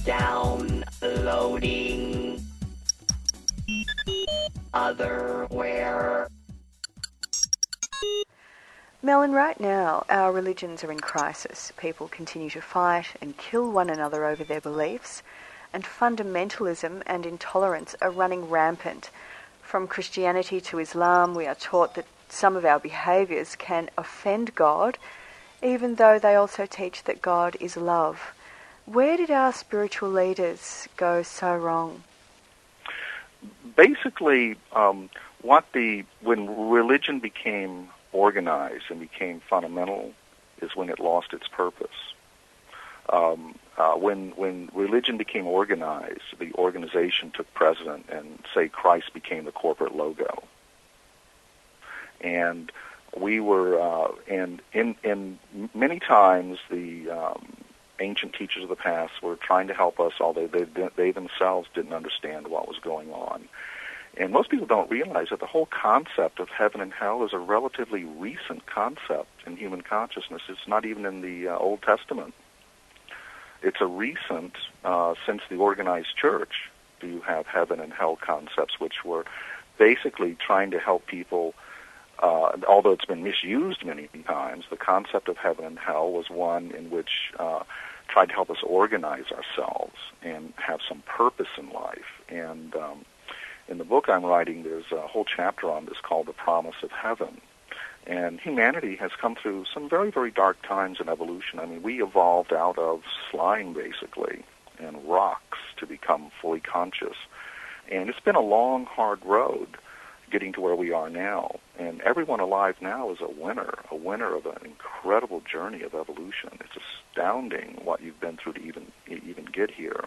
Downloading. Otherwhere. Melon, right now our religions are in crisis. People continue to fight and kill one another over their beliefs, and fundamentalism and intolerance are running rampant. From Christianity to Islam, we are taught that some of our behaviours can offend God, even though they also teach that God is love. Where did our spiritual leaders go so wrong? Basically, um, what the when religion became organized and became fundamental is when it lost its purpose. Um, uh, when when religion became organized, the organization took precedent, and say Christ became the corporate logo. And we were, uh, and in in many times the um, ancient teachers of the past were trying to help us, although they they themselves didn't understand what was going on. And most people don't realize that the whole concept of heaven and hell is a relatively recent concept in human consciousness. It's not even in the uh, Old Testament. It's a recent, uh, since the organized church, do you have heaven and hell concepts, which were basically trying to help people, uh, although it's been misused many times, the concept of heaven and hell was one in which uh, tried to help us organize ourselves and have some purpose in life. And um, in the book I'm writing, there's a whole chapter on this called The Promise of Heaven. And humanity has come through some very, very dark times in evolution. I mean, we evolved out of slime, basically, and rocks to become fully conscious. And it's been a long, hard road getting to where we are now. And everyone alive now is a winner, a winner of an incredible journey of evolution. It's astounding what you've been through to even even get here.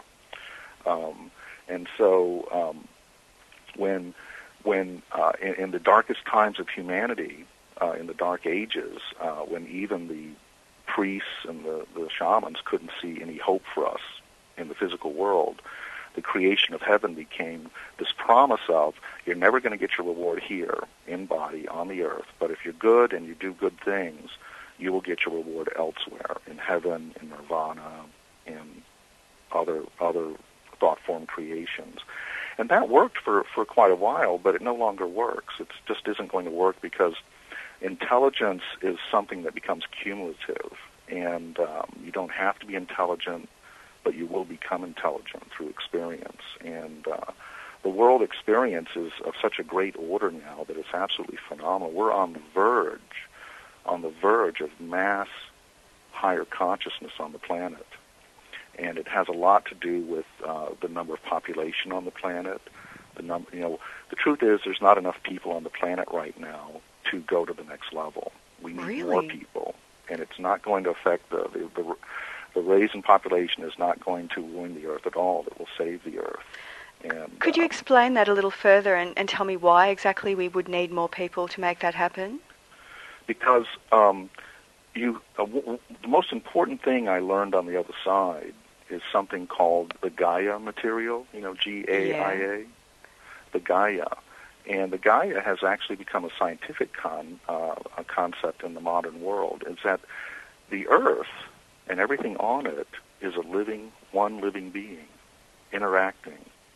Um, and so um, when when uh, in, in the darkest times of humanity, uh, in the Dark Ages, uh, when even the priests and the, the shamans couldn't see any hope for us in the physical world, the creation of heaven became this promise of, you're never going to get your reward here, in body, on the earth, but if you're good and you do good things, you will get your reward elsewhere, in heaven, in nirvana, in other other thought-form creations. And that worked for, for quite a while, but it no longer works. It just isn't going to work because intelligence is something that becomes cumulative, and um, you don't have to be intelligent, but you will become intelligent through experience. And uh, the world experience is of such a great order now that it's absolutely phenomenal. We're on the verge, on the verge of mass higher consciousness on the planet. And it has a lot to do with uh, the number of population on the planet. The number, you know, the truth is there's not enough people on the planet right now to go to the next level. We need Really? more people, and it's not going to affect the, the the the raise in population is not going to ruin the earth at all. It will save the earth. And could you um, explain that a little further and, and tell me why exactly we would need more people to make that happen? Because um, you, uh, w- w- the most important thing I learned on the other side is something called the Gaia material, you know, G A I A, yeah. The Gaia. And the Gaia has actually become a scientific con, uh, a concept in the modern world, is that the earth and everything on it is a living, one living being, interacting.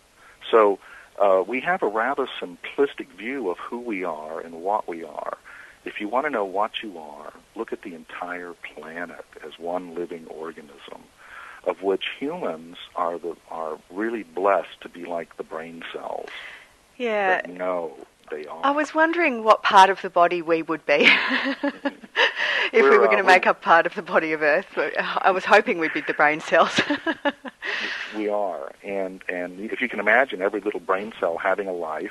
So uh, we have a rather simplistic view of who we are and what we are. If you want to know what you are, look at the entire planet as one living organism, of which humans are the are really blessed to be like the brain cells. Yeah. That know they are. I was wondering what part of the body we would be if we're, we were going to uh, make up part of the body of Earth. I was hoping we'd be the brain cells. We are, and and if you can imagine every little brain cell having a life,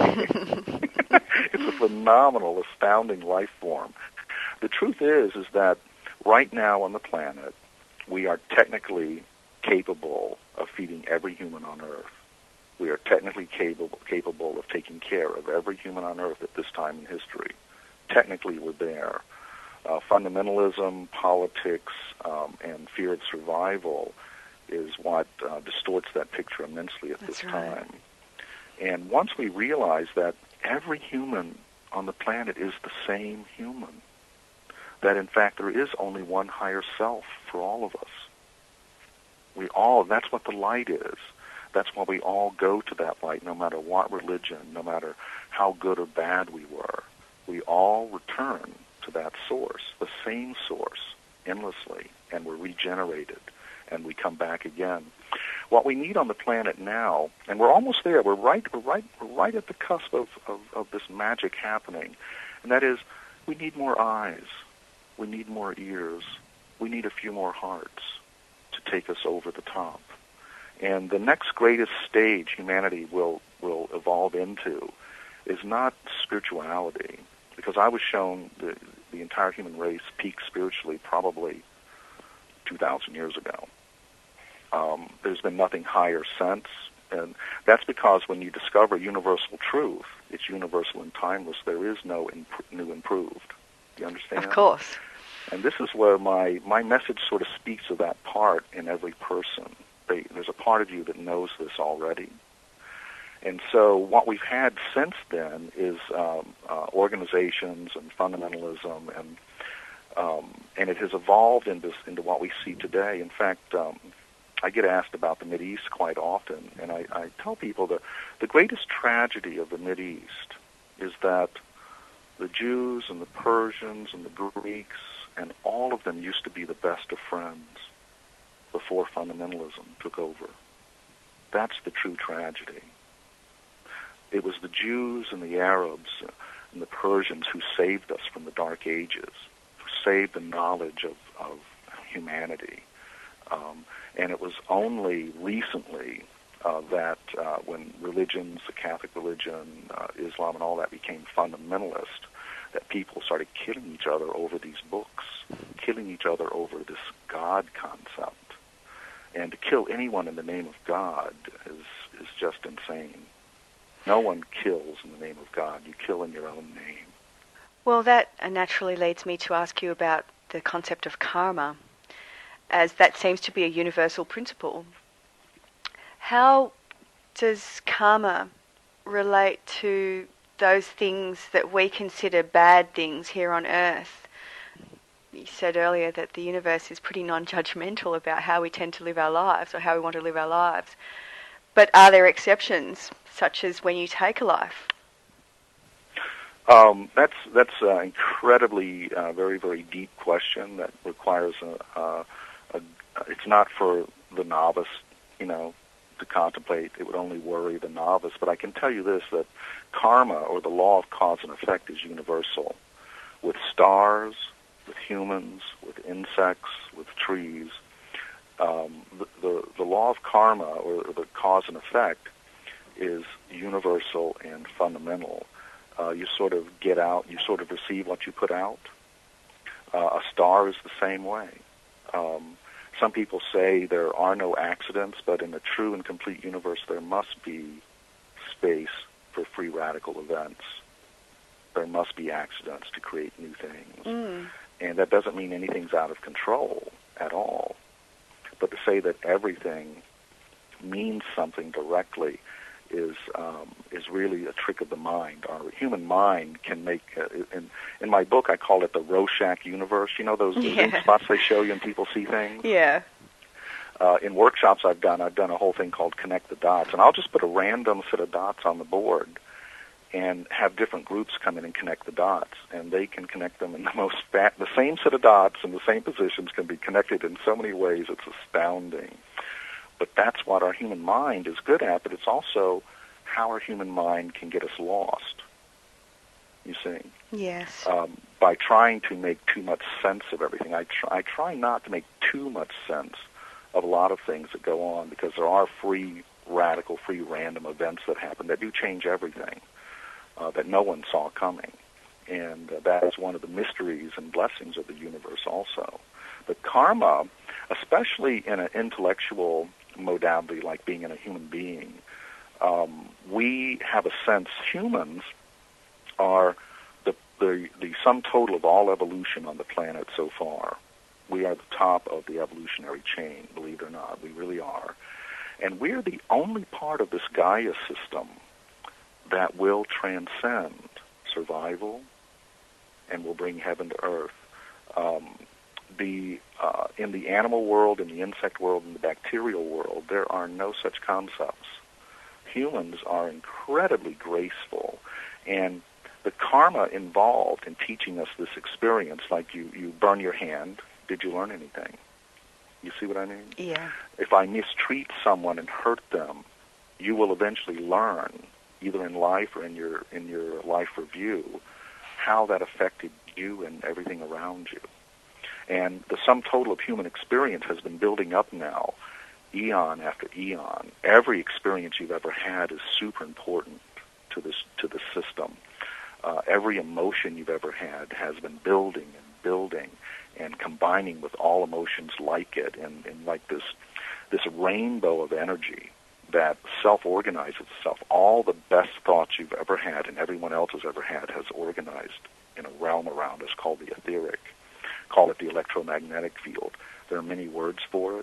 it's a phenomenal, astounding life form. The truth is, is that right now on the planet, we are technically capable of feeding every human on Earth. We are technically capable capable of taking care of every human on Earth at this time in history. Technically, we're there. Uh, fundamentalism, politics, um, and fear of survival is what uh, distorts that picture immensely at That's this right. time. And once we realize that every human on the planet is the same human, that in fact there is only one higher self for all of us, We all, that's what the light is. That's why we all go to that light, no matter what religion, no matter how good or bad we were. We all return to that source, the same source, endlessly, and we're regenerated, and we come back again. What we need on the planet now, and we're almost there, we're right, we're right, we're right at the cusp of, of, of this magic happening, and that is, we need more eyes, we need more ears, we need a few more hearts to take us over the top. And the next greatest stage humanity will, will evolve into is not spirituality, because I was shown the, the entire human race peaked spiritually probably two thousand years ago. Um, there's been nothing higher since, and that's because when you discover universal truth, it's universal and timeless. There is no imp- new improved. Do you understand? Of course. And this is where my, my message sort of speaks to that part in every person. They, there's a part of you that knows this already. And so what we've had since then is um, uh, organizations and fundamentalism, and um, and it has evolved into, into what we see today. In fact, um, I get asked about the Mideast quite often, and I, I tell people that the greatest tragedy of the Mideast is that the Jews and the Persians and the Greeks and all of them used to be the best of friends before fundamentalism took over. That's the true tragedy. It was the Jews and the Arabs and the Persians who saved us from the Dark Ages, who saved the knowledge of, of humanity. Um, and it was only recently uh, that uh, when religions, the Catholic religion, uh, Islam, and all that became fundamentalist, that people started killing each other over these books, killing each other over this God concept. And to kill anyone in the name of God is, is just insane. No one kills in the name of God. You kill in your own name. Well, that naturally leads me to ask you about the concept of karma, as that seems to be a universal principle. How does karma relate to those things that we consider bad things here on Earth? You said earlier that the universe is pretty non-judgmental about how we tend to live our lives or how we want to live our lives. But are there exceptions, such as when you take a life? Um, that's that's an incredibly, uh, very, very deep question that requires a, a, a, it's not for the novice, you know, to contemplate. It would only worry the novice. But I can tell you this, that karma, or the law of cause and effect, is universal. With stars, with humans, with insects, with trees, um, the, the, the law of karma, or the cause and effect, is universal and fundamental. Uh, you sort of get out, you sort of receive what you put out. Uh, a star is the same way. Um, some people say there are no accidents, but in a true and complete universe, there must be space for free radical events. There must be accidents to create new things. Mm. And that doesn't mean anything's out of control at all. But to say that everything means something directly is um, is really a trick of the mind. Our human mind can make, uh, in, in my book I call it the Rorschach universe. You know those, those Yeah. ink spots they show you and people see things? Yeah. Uh, in workshops I've done, I've done a whole thing called Connect the Dots. And I'll just put a random set of dots on the board and have different groups come in and connect the dots. And they can connect them in the most, fa- the same set of dots in the same positions can be connected in so many ways, it's astounding. But that's what our human mind is good at, but it's also how our human mind can get us lost, you see. Yes. Um, by trying to make too much sense of everything. I try, I try not to make too much sense of a lot of things that go on, because there are free, radical, free, random events that happen that do change everything, uh, that no one saw coming. And uh, that is one of the mysteries and blessings of the universe also. But karma, especially in an intellectual modality like being in a human being, um, we have a sense, humans are the, the the sum total of all evolution on the planet so far. We are the top of the evolutionary chain, believe it or not. We really are. And we're the only part of this Gaia system that will transcend survival and will bring heaven to earth. Um, the uh, in the animal world, in the insect world, in the bacterial world, there are no such concepts. Humans are incredibly graceful, and the karma involved in teaching us this experience, like you, you burn your hand, did you learn anything? You see what I mean? Yeah. If I mistreat someone and hurt them, you will eventually learn, either in life or in your in your life review, how that affected you and everything around you. And the sum total of human experience has been building up now, eon after eon. Every experience you've ever had is super important to this to the system. Uh, every emotion you've ever had has been building and building and combining with all emotions like it, and, and like this this rainbow of energy that self-organizes itself. All the best thoughts you've ever had and everyone else has ever had has organized in a realm around us called the etheric. Call it the electromagnetic field. There are many words for it.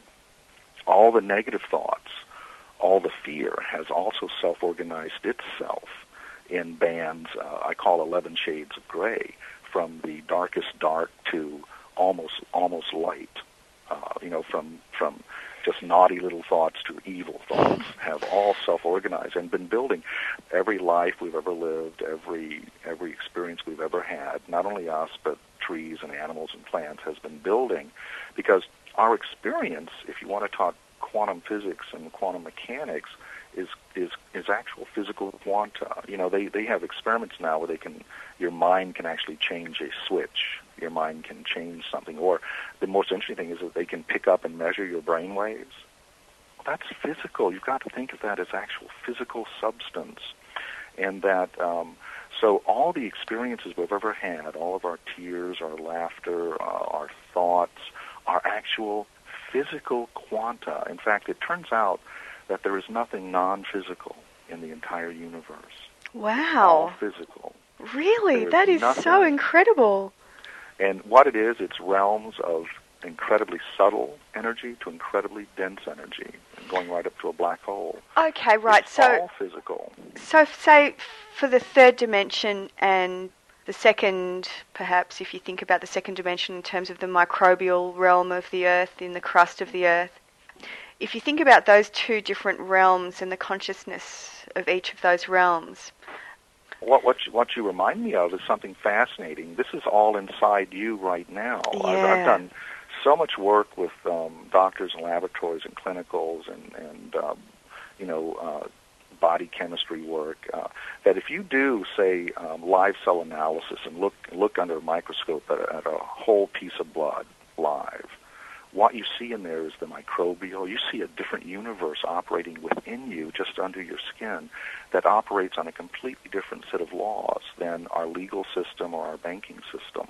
All the negative thoughts, all the fear has also self-organized itself in bands, uh, I call eleven shades of gray, from the darkest dark to almost almost light. Uh, you know, from from just naughty little thoughts to evil thoughts, have all self-organized and been building. Every life we've ever lived, every every experience we've ever had, not only us, but trees and animals and plants, has been building, because our experience, if you want to talk quantum physics and quantum mechanics, is is is actual physical quanta. You know, they, they have experiments now where they can, your mind can actually change a switch. Your mind can change something. Or the most interesting thing is that they can pick up and measure your brain waves. That's physical. You've got to think of that as actual physical substance. And that, um, so all the experiences we've ever had, all of our tears, our laughter, uh, our thoughts, are actual physical quanta. In fact, it turns out that there is nothing non-physical in the entire universe. Wow. All physical. Really? There is That is nothing. so incredible. And what it is, it's realms of incredibly subtle energy to incredibly dense energy, and going right up to a black hole. Okay, right. It's so, all physical. so say for the third dimension and the second, perhaps if you think about the second dimension in terms of the microbial realm of the Earth, in the crust of the Earth, if you think about those two different realms and the consciousness of each of those realms. What what you, what you remind me of is something fascinating. This is all inside you right now. Yeah. I've, I've done so much work with um, doctors and laboratories and clinicals and, and um, you know, uh, body chemistry work, uh, that if you do, say, um, live cell analysis and look look under a microscope at a, at a whole piece of blood live, what you see in there is the microbial. You see a different universe operating within you, just under your skin, that operates on a completely different set of laws than our legal system or our banking system.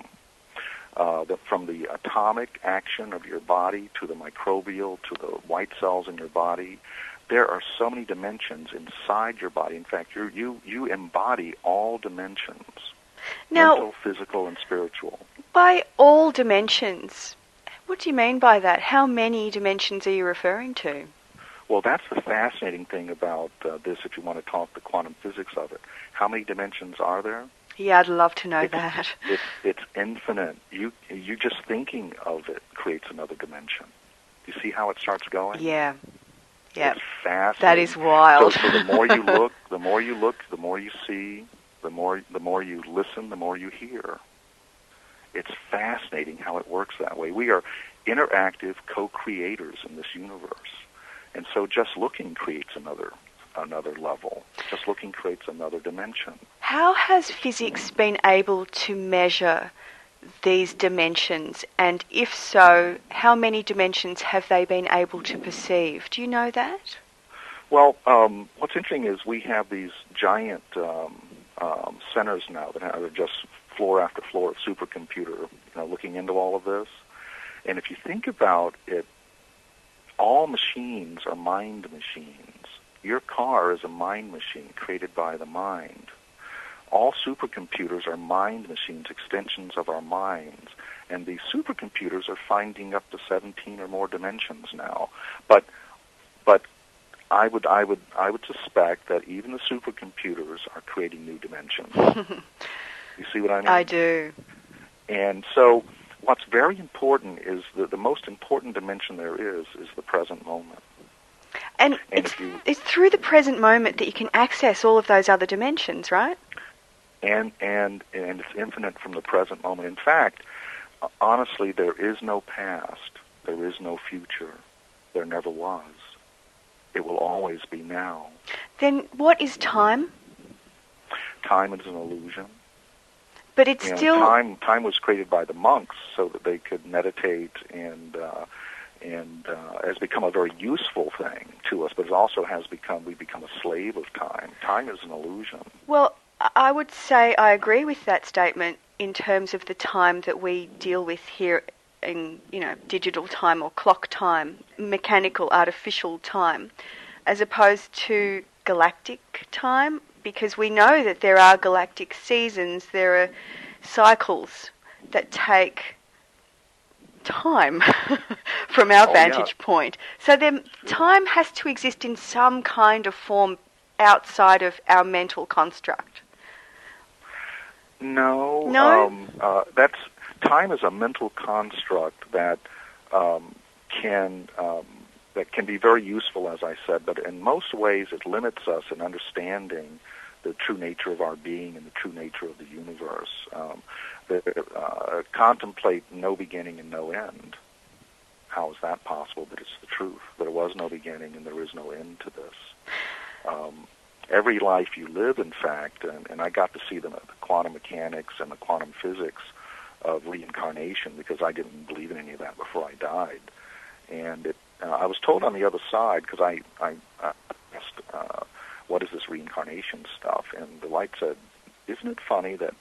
Uh, the, from the atomic action of your body to the microbial to the white cells in your body, there are so many dimensions inside your body. In fact, you you you embody all dimensions, Now, mental, physical, and spiritual. by all dimensions, what do you mean by that? How many dimensions are you referring to? Well, that's the fascinating thing about uh, this, if you want to talk the quantum physics of it. How many dimensions are there? Yeah, I'd love to know it's, that. It's, it's infinite. You you just thinking of it creates another dimension. You see how it starts going? Yeah. Yeah. It's fascinating. That is wild. So, so the more you look, the more you look, the more you see, the more the more you listen, the more you hear. It's fascinating how it works that way. We are interactive co-creators in this universe. And so just looking creates another another level. Just looking creates another dimension. How has physics been able to measure these dimensions? And if so, how many dimensions have they been able to perceive? Do you know that? Well, um, what's interesting is we have these giant um, um, centers now that are just floor after floor of supercomputer, you know, looking into all of this. And if you think about it, all machines are mind machines. Your car is a mind machine created by the mind. All supercomputers are mind machines, extensions of our minds. And these supercomputers are finding up to seventeen or more dimensions now. But but I would I would I would suspect that even the supercomputers are creating new dimensions. You see what I mean? I do. And so what's very important is that the most important dimension there is is the present moment. And, and it's, you, it's through the present moment that you can access all of those other dimensions, right? And and and it's infinite from the present moment. In fact, honestly, there is no past. There is no future. There never was. It will always be now. Then what is time? Time is an illusion. But it's and still... Time, time was created by the monks so that they could meditate and... Uh, and uh, has become a very useful thing to us, but it also has become, we become a slave of time. Time is an illusion. Well, I would say I agree with that statement in terms of the time that we deal with here in, you know, digital time or clock time, mechanical, artificial time, as opposed to galactic time, because we know that there are galactic seasons, there are cycles that take time from our oh, vantage yeah. point. So then time has to exist in some kind of form outside of our mental construct. No. No? Um, uh, that's, time is a mental construct that um, can um, that can be very useful, as I said, but in most ways it limits us in understanding the true nature of our being and the true nature of the universe. Um, that uh, contemplate no beginning and no end. How is that possible? But it's the truth. There was no beginning and there is no end to this. Um, every life you live, in fact, and, and I got to see the, the quantum mechanics and the quantum physics of reincarnation because I didn't believe in any of that before I died. And it, uh, I was told on the other side, because I, I, I asked, uh, what is this reincarnation stuff? And the light said, isn't it funny that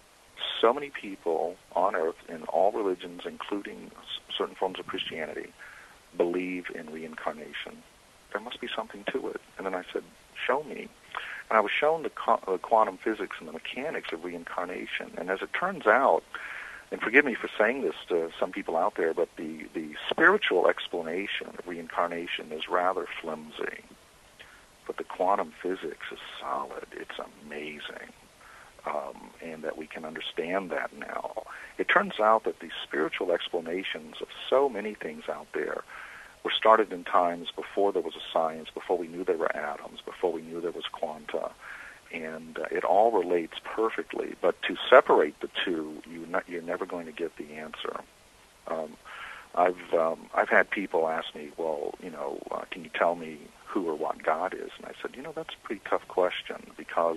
so many people on Earth in all religions, including certain forms of Christianity, believe in reincarnation? There must be something to it. And then I said, show me. And I was shown the, co- the quantum physics and the mechanics of reincarnation. And as it turns out, and forgive me for saying this to some people out there, but the, the spiritual explanation of reincarnation is rather flimsy. But the quantum physics is solid. It's amazing. Um, and that we can understand that now. It turns out that the spiritual explanations of so many things out there were started in times before there was a science, before we knew there were atoms, before we knew there was quanta, and uh, it all relates perfectly. But to separate the two, you not, you're never going to get the answer. Um, I've um, I've had people ask me, well, you know, uh, can you tell me who or what God is? And I said, you know, that's a pretty tough question because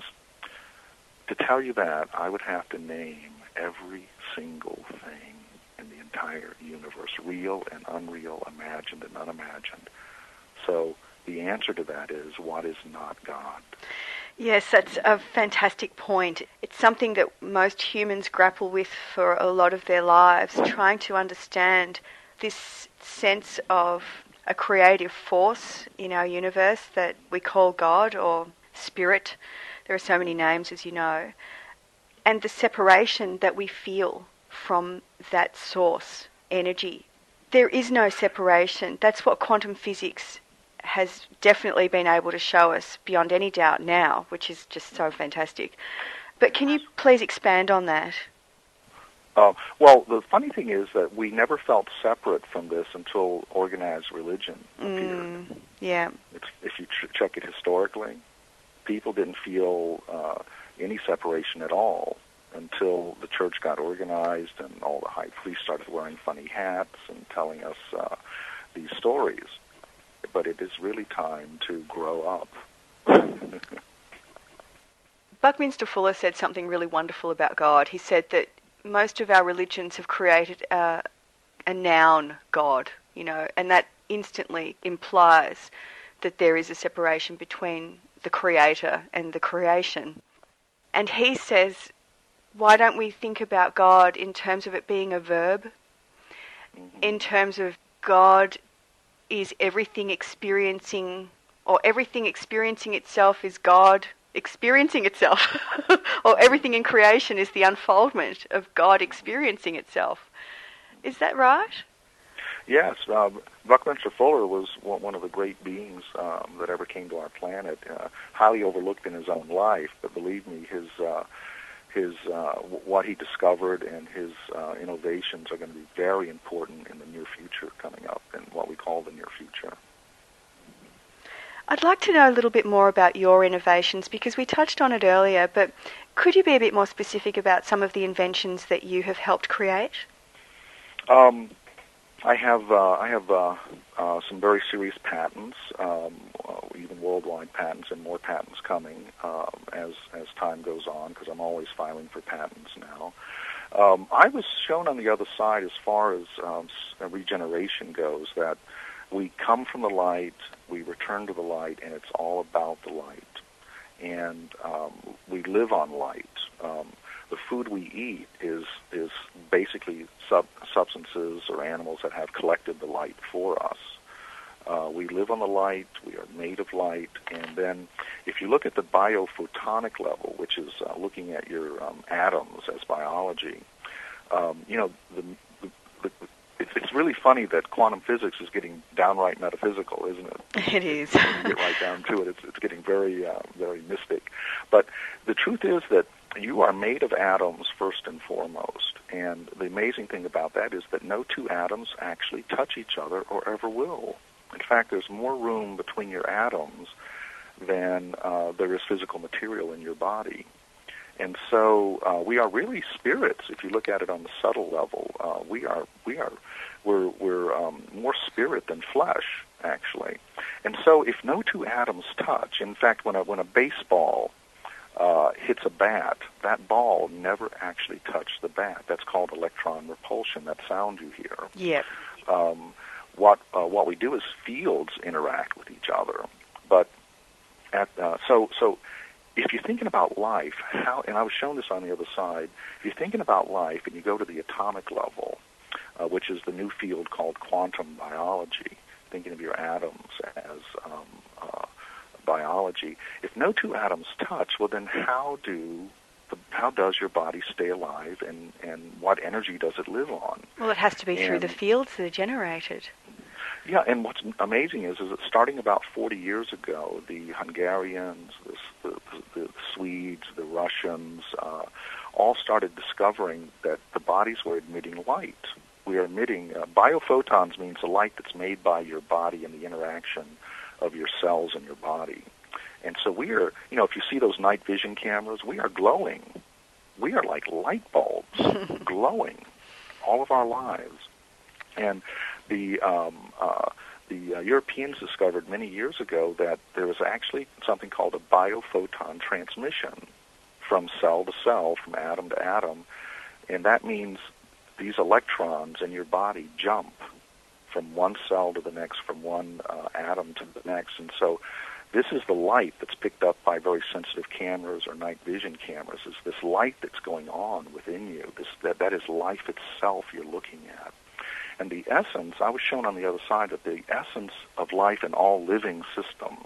to tell you that, I would have to name every single thing in the entire universe, real and unreal, imagined and unimagined. So the answer to that is, what is not God? Yes, that's a fantastic point. It's something that most humans grapple with for a lot of their lives, trying to understand this sense of a creative force in our universe that we call God or Spirit. There are so many names, as you know. And the separation that we feel from that source, energy. There is no separation. That's what quantum physics has definitely been able to show us beyond any doubt now, which is just so fantastic. But can you please expand on that? Uh, well, the funny thing is that we never felt separate from this until organized religion appeared. Mm, yeah. It's, if you ch- check it historically, people didn't feel uh, any separation at all until the church got organized and all the high priests started wearing funny hats and telling us uh, these stories. But it is really time to grow up. Buckminster Fuller said something really wonderful about God. He said that most of our religions have created a, a noun God, you know, and that instantly implies that there is a separation between the creator and the creation. And he says, why don't we think about God in terms of it being a verb, in terms of God is everything experiencing, or everything experiencing itself is God experiencing itself, or everything in creation is the unfoldment of God experiencing itself. Is that right? Yes. Uh, Buckminster Fuller was one of the great beings um, that ever came to our planet, uh, highly overlooked in his own life, but believe me, his uh, his uh, w- what he discovered and his uh, innovations are going to be very important in the near future coming up, in what we call the near future. I'd like to know a little bit more about your innovations, because we touched on it earlier, but could you be a bit more specific about some of the inventions that you have helped create? Um, I have uh, I have uh, uh, some very serious patents, um, uh, even worldwide patents, and more patents coming um, as as time goes on, because I'm always filing for patents now. Um, I was shown on the other side, as far as um, regeneration goes, that we come from the light, we return to the light, and it's all about the light. And um, we live on light. Um, the food we eat is is basically sub- substances or animals that have collected the light for us. Uh, we live on the light, we are made of light, and then if you look at the biophotonic level, which is uh, looking at your um, atoms as biology, um, you know, the, the, the It's, it's really funny that quantum physics is getting downright metaphysical, isn't it? It is. When you get right down to it, it's, it's getting very, uh, very mystic. But the truth is that you are made of atoms first and foremost. And the amazing thing about that is that no two atoms actually touch each other or ever will. In fact, there's more room between your atoms than uh, there is physical material in your body. And so uh, we are really spirits. If you look at it on the subtle level, uh, we are we are we're we're um, more spirit than flesh, actually. And so if no two atoms touch, in fact, when a when a baseball uh, hits a bat, that ball never actually touched the bat. That's called electron repulsion. That sound you hear. Yep. Um, what uh, what we do is fields interact with each other, but at uh, so so. If you're thinking about life, how, and I was shown this on the other side, if you're thinking about life and you go to the atomic level, uh, which is the new field called quantum biology, thinking of your atoms as um, uh, biology, if no two atoms touch, well then how do the, how does your body stay alive, and, and what energy does it live on? Well, it has to be and, through the fields that are generated. Yeah, and what's amazing is, is that starting about forty years ago, the Hungarians, the, the, the Swedes, the Russians, uh, all started discovering that the bodies were emitting light. We are emitting, uh, biophotons means the light that's made by your body and the interaction of your cells in your body. And so we are, you know, if you see those night vision cameras, we are glowing. We are like light bulbs, glowing all of our lives. And the um, uh, the uh, Europeans discovered many years ago that there was actually something called a biophoton transmission from cell to cell, from atom to atom, and that means these electrons in your body jump from one cell to the next, from one uh, atom to the next, and so this is the light that's picked up by very sensitive cameras or night vision cameras. Is this light that's going on within you? This that that is life itself you're looking at. And the essence, I was shown on the other side that the essence of life in all living systems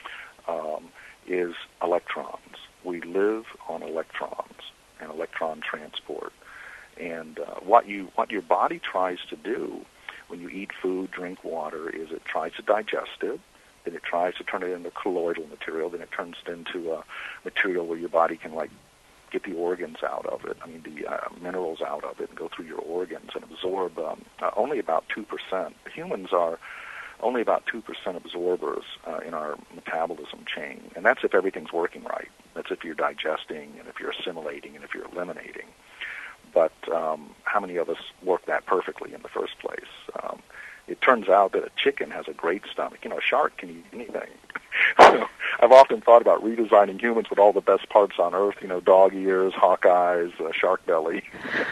um, is electrons. We live on electrons and electron transport. And uh, what you what your body tries to do when you eat food, drink water, is it tries to digest it, then it tries to turn it into colloidal material, then it turns it into a material where your body can, like, get the organs out of it, I mean the uh, minerals out of it, and go through your organs and absorb um, uh, only about two percent. Humans are only about two percent absorbers uh, in our metabolism chain, and that's if everything's working right. That's if you're digesting and if you're assimilating and if you're eliminating. But um, how many of us work that perfectly in the first place? Um, it turns out that a chicken has a great stomach. You know, a shark can eat anything. So I've often thought about redesigning humans with all the best parts on Earth, you know, dog ears, hawk eyes, uh, shark belly.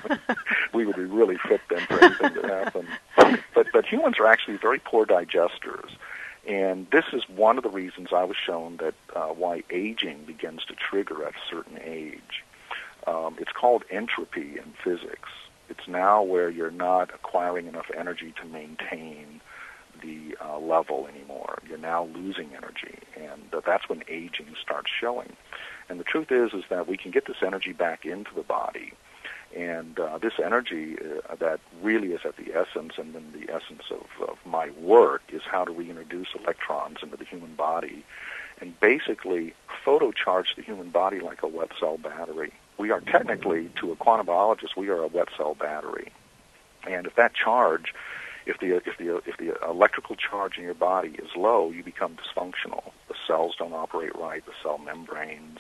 We would be really fit then for anything to happen. But, but humans are actually very poor digesters. And this is one of the reasons I was shown that uh, why aging begins to trigger at a certain age. Um, it's called entropy in physics. It's now where you're not acquiring enough energy to maintain the uh, level anymore. You're now losing energy, and uh, that's when aging starts showing. And the truth is, is that we can get this energy back into the body, and uh, this energy uh, that really is at the essence, and then the essence of, of my work is how to reintroduce electrons into the human body, and basically photocharge the human body like a wet cell battery, we are technically, to a quantum biologist, we are a wet cell battery. And if that charge, if the if the if the electrical charge in your body is low, you become dysfunctional. The cells don't operate right, the cell membranes.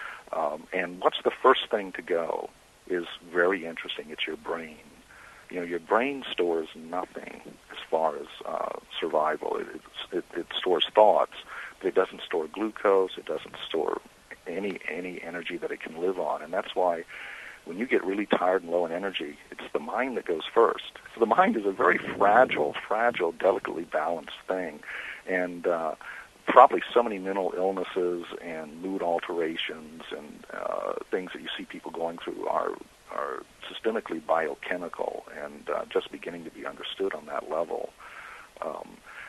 Um, and what's the first thing to go is very interesting. It's your brain. You know, your brain stores nothing as far as uh, survival. It, it, it stores thoughts, but it doesn't store glucose. It doesn't store any any energy that it can live on. And that's why when you get really tired and low in energy, it's the mind that goes first. So the mind is a very fragile, fragile, delicately balanced thing. And uh, probably so many mental illnesses and mood alterations and uh, things that you see people going through are are systemically biochemical and uh, just beginning to be understood on that level. Um,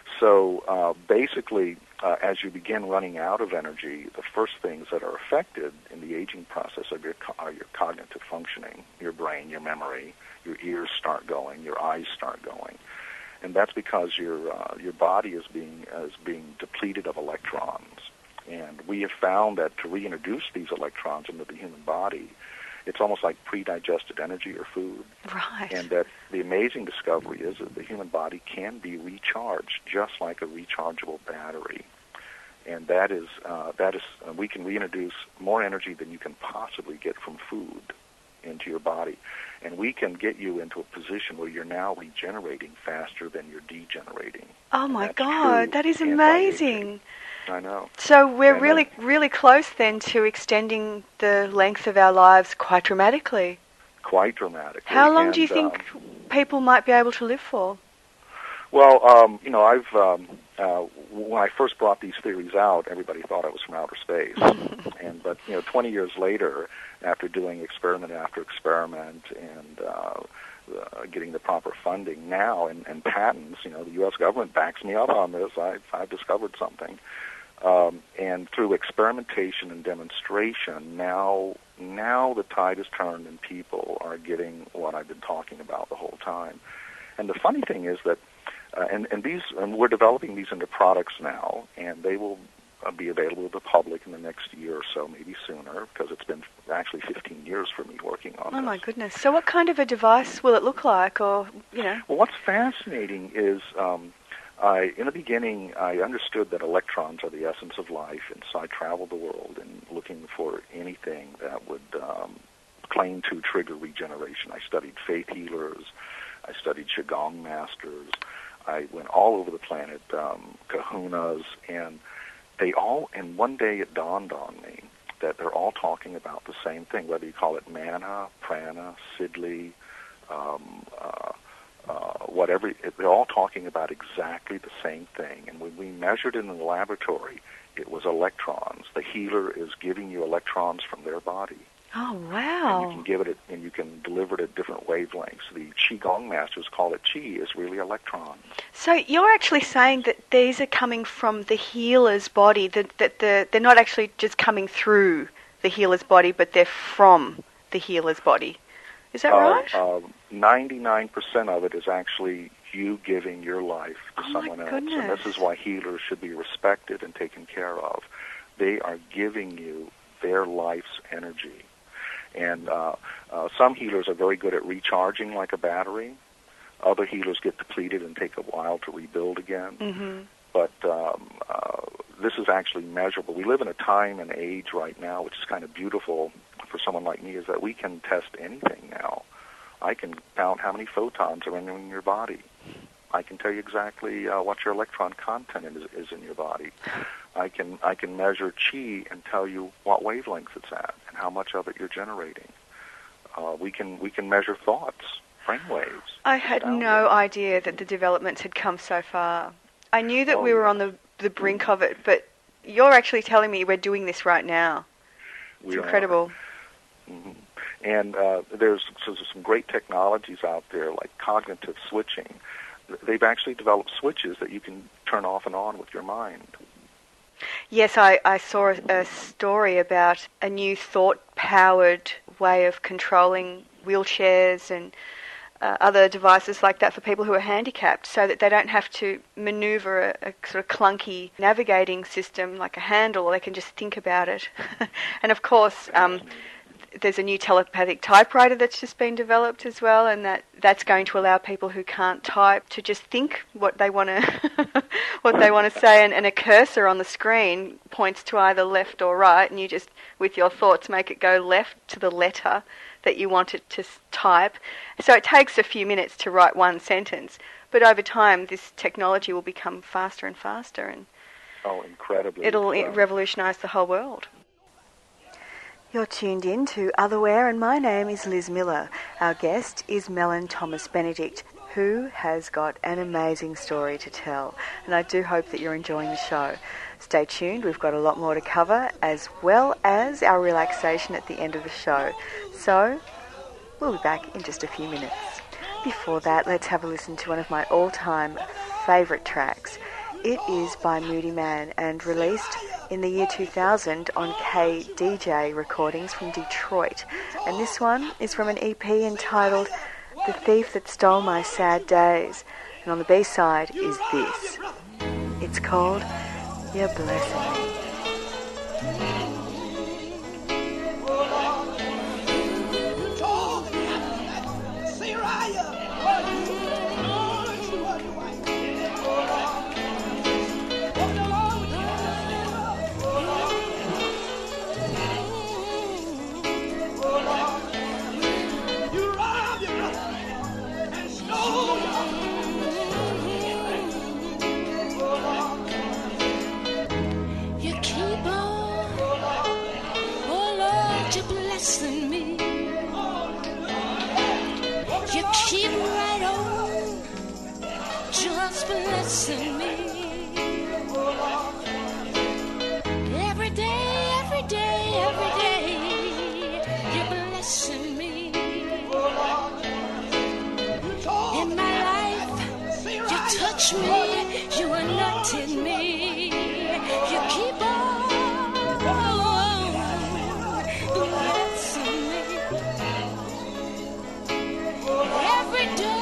so uh, basically, uh, as you begin running out of energy, the first things that are affected in the aging process are your, co- are your cognitive functioning, your brain, your memory, your ears start going, your eyes start going. And that's because your uh, your body is being is being depleted of electrons. And we have found that to reintroduce these electrons into the human body, it's almost like pre-digested energy or food. Right. And that the amazing discovery is that the human body can be recharged just like a rechargeable battery. And that is, uh, that is, uh, we can reintroduce more energy than you can possibly get from food into your body. And we can get you into a position where you're now regenerating faster than you're degenerating. Oh, my God, that is amazing. I know. So we're and really, then, really close then to extending the length of our lives quite dramatically. Quite dramatically. How long and, do you think um, people might be able to live for? Well, um, you know, I've um, uh, when I first brought these theories out, everybody thought I was from outer space. and but you know, twenty years later, after doing experiment after experiment and uh, uh, getting the proper funding now and, and patents, you know, the U S government backs me up on this. I've, I've discovered something. Um, and through experimentation and demonstration, now now the tide has turned and people are getting what I've been talking about the whole time. And the funny thing is that, uh, and, and these, and we're developing these into products now, and they will uh, be available to the public in the next year or so, maybe sooner, because it's been actually fifteen years for me working on Oh, this. my goodness. So what kind of a device will it look like, or, you know? Well, what's fascinating is... Um, I, in the beginning, I understood that electrons are the essence of life, and so I traveled the world and looking for anything that would um, claim to trigger regeneration. I studied faith healers, I studied Qigong masters, I went all over the planet, um, kahunas, and they all, and one day it dawned on me that they're all talking about the same thing, whether you call it mana, prana, siddhi, um, uh, Uh, whatever, they're all talking about exactly the same thing. And when we measured it in the laboratory, it was electrons. The healer is giving you electrons from their body. Oh, wow. And you can give it, a, and you can deliver it at different wavelengths. The Qigong masters call it Qi, is really electrons. So you're actually saying that these are coming from the healer's body, that, that the, they're not actually just coming through the healer's body, but they're from the healer's body. Is that uh, right? Uh, ninety-nine percent of it is actually you giving your life to oh someone my else. goodness. And this is why healers should be respected and taken care of. They are giving you their life's energy. And uh, uh, some healers are very good at recharging like a battery. Other healers get depleted and take a while to rebuild again. Mm-hmm. But um, uh, this is actually measurable. We live in a time and age right now, which is kind of beautiful for someone like me, is that we can test anything now. I can count how many photons are in your body. I can tell you exactly uh, what your electron content is, is in your body. I can I can measure chi and tell you what wavelengths it's at and how much of it you're generating. Uh, we can we can measure thoughts, brain waves. I had no idea that the developments had come so far. I knew that oh, we were yeah. on the the brink of it, but you're actually telling me we're doing this right now. It's we incredible. Mm-hmm. And uh, there's, so there's some great technologies out there like cognitive switching. They've actually developed switches that you can turn off and on with your mind. Yes, I, I saw a, a story about a new thought-powered way of controlling wheelchairs and uh, other devices like that for people who are handicapped, so that they don't have to maneuver a, a sort of clunky navigating system like a handle. They can just think about it. And of course, um, there's a new telepathic typewriter that's just been developed as well, and that, that's going to allow people who can't type to just think what they want to what they want to say, and, and a cursor on the screen points to either left or right, and you just, with your thoughts, make it go left to the letter that you want it to type. So it takes a few minutes to write one sentence, but over time this technology will become faster and faster, and oh, incredibly! It'll um, revolutionise the whole world. You're tuned in to Otherware, and my name is Liz Miller. Our guest is Mellon Thomas Benedict, who has got an amazing story to tell, and I do hope that you're enjoying the show. Stay tuned, we've got a lot more to cover, as well as our relaxation at the end of the show. So, we'll be back in just a few minutes. Before that, let's have a listen to one of my all-time favourite tracks. It is by Moody Man and released in the year two thousand on K D J Recordings from Detroit. And this one is from an E P entitled The Thief That Stole My Sad Days. And on the B-side is this. It's called You're Blessing Me. Blessing me every day, every day, every day. You're blessing me in my life. You touch me, you anointed me. You keep on blessing me every day.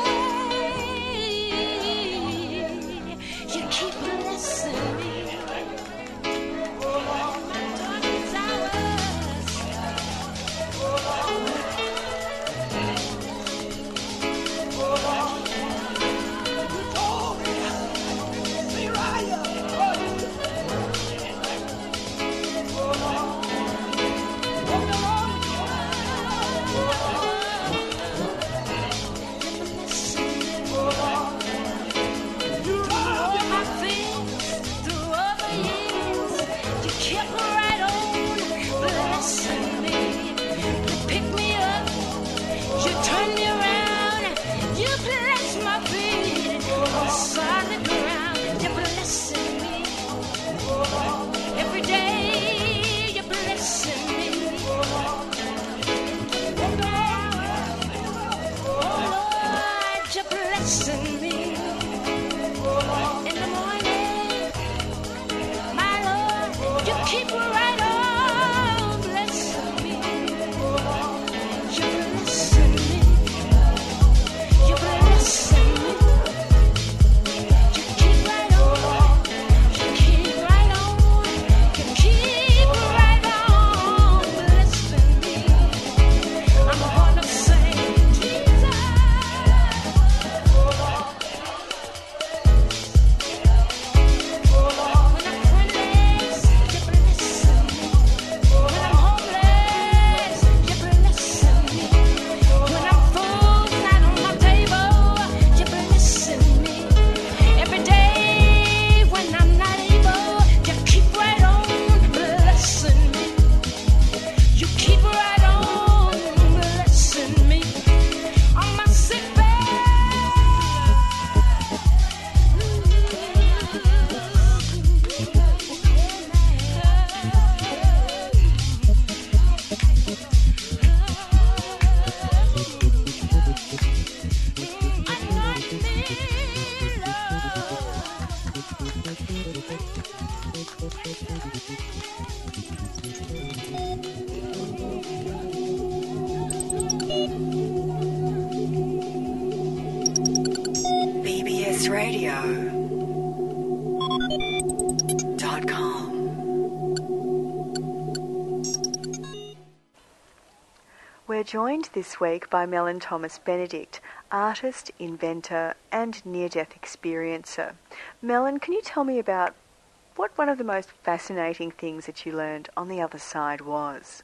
joined this week by Mellon Thomas Benedict, artist, inventor, and near-death experiencer. Mellon, can you tell me about what one of the most fascinating things that you learned on the other side was?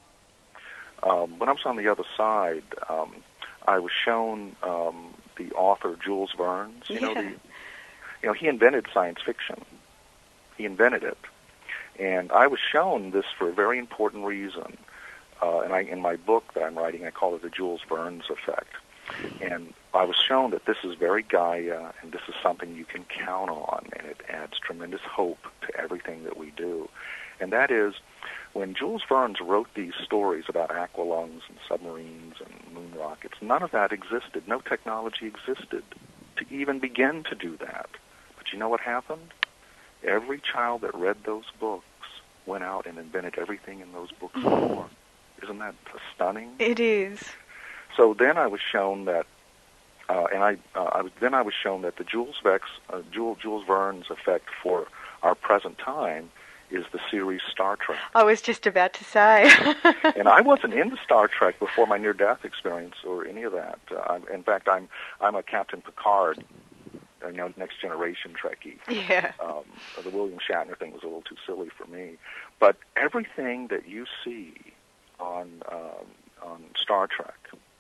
Um, when I was on the other side, um, I was shown um, the author Jules Verne. You yeah. know, the, you know, he invented science fiction. He invented it, and I was shown this for a very important reason. Uh, and I, in my book that I'm writing, I call it the Jules Verne's effect. And I was shown that this is very Gaia, and this is something you can count on, and it adds tremendous hope to everything that we do. And that is, when Jules Verne wrote these stories about aqualungs and submarines and moon rockets, none of that existed. No technology existed to even begin to do that. But you know what happened? Every child that read those books went out and invented everything in those books and more. Isn't that stunning? It is. So then I was shown that, uh, and I, uh, I was, then I was shown that the Jules Vex, uh, Jules, Jules Verne's effect for our present time is the series Star Trek. I was just about to say. And I wasn't into Star Trek before my near-death experience or any of that. Uh, I'm, in fact, I'm I'm a Captain Picard, you know, Next Generation Trekkie. Yeah. Um, the William Shatner thing was a little too silly for me. But everything that you see on um, on Star Trek,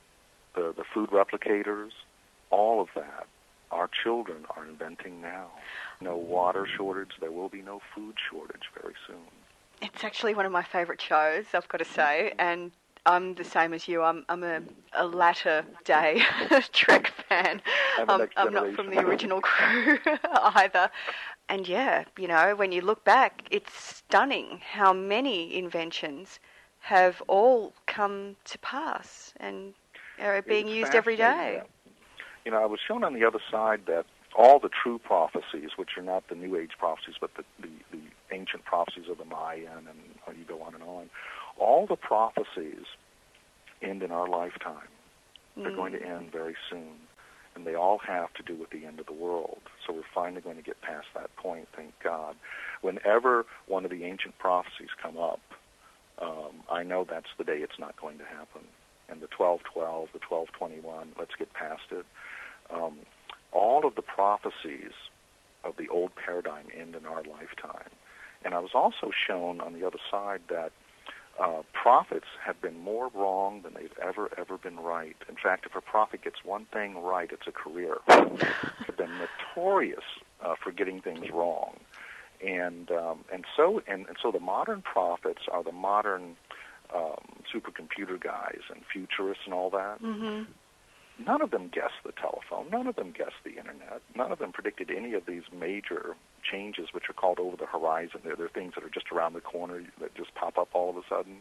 the the food replicators, all of that, our children are inventing now. No water shortage. There will be no food shortage very soon. It's actually one of my favourite shows, I've got to say, and I'm the same as you. I'm I'm a, a latter day Trek fan. I'm, um, I'm not from the original crew either. And yeah, you know, when you look back, it's stunning how many inventions have all come to pass and are being used every day. Yeah. You know, I was shown on the other side that all the true prophecies, which are not the New Age prophecies, but the, the, the ancient prophecies of the Mayan, and you go on and on, all the prophecies end in our lifetime. They're mm. going to end very soon, and they all have to do with the end of the world. So we're finally going to get past that point, thank God. Whenever one of the ancient prophecies come up, um, I know that's the day it's not going to happen. And the twelve twelve, the twelve twenty-one, let's get past it. Um, all of the prophecies of the old paradigm end in our lifetime. And I was also shown on the other side that uh, prophets have been more wrong than they've ever, ever been right. In fact, if a prophet gets one thing right, it's a career. They've been notorious uh, for getting things wrong. And um, and so and, and so the modern prophets are the modern um, supercomputer guys and futurists and all that. Mm-hmm. None of them guessed the telephone. None of them guessed the internet. None of them predicted any of these major changes, which are called over the horizon. They're, they're things that are just around the corner that just pop up all of a sudden.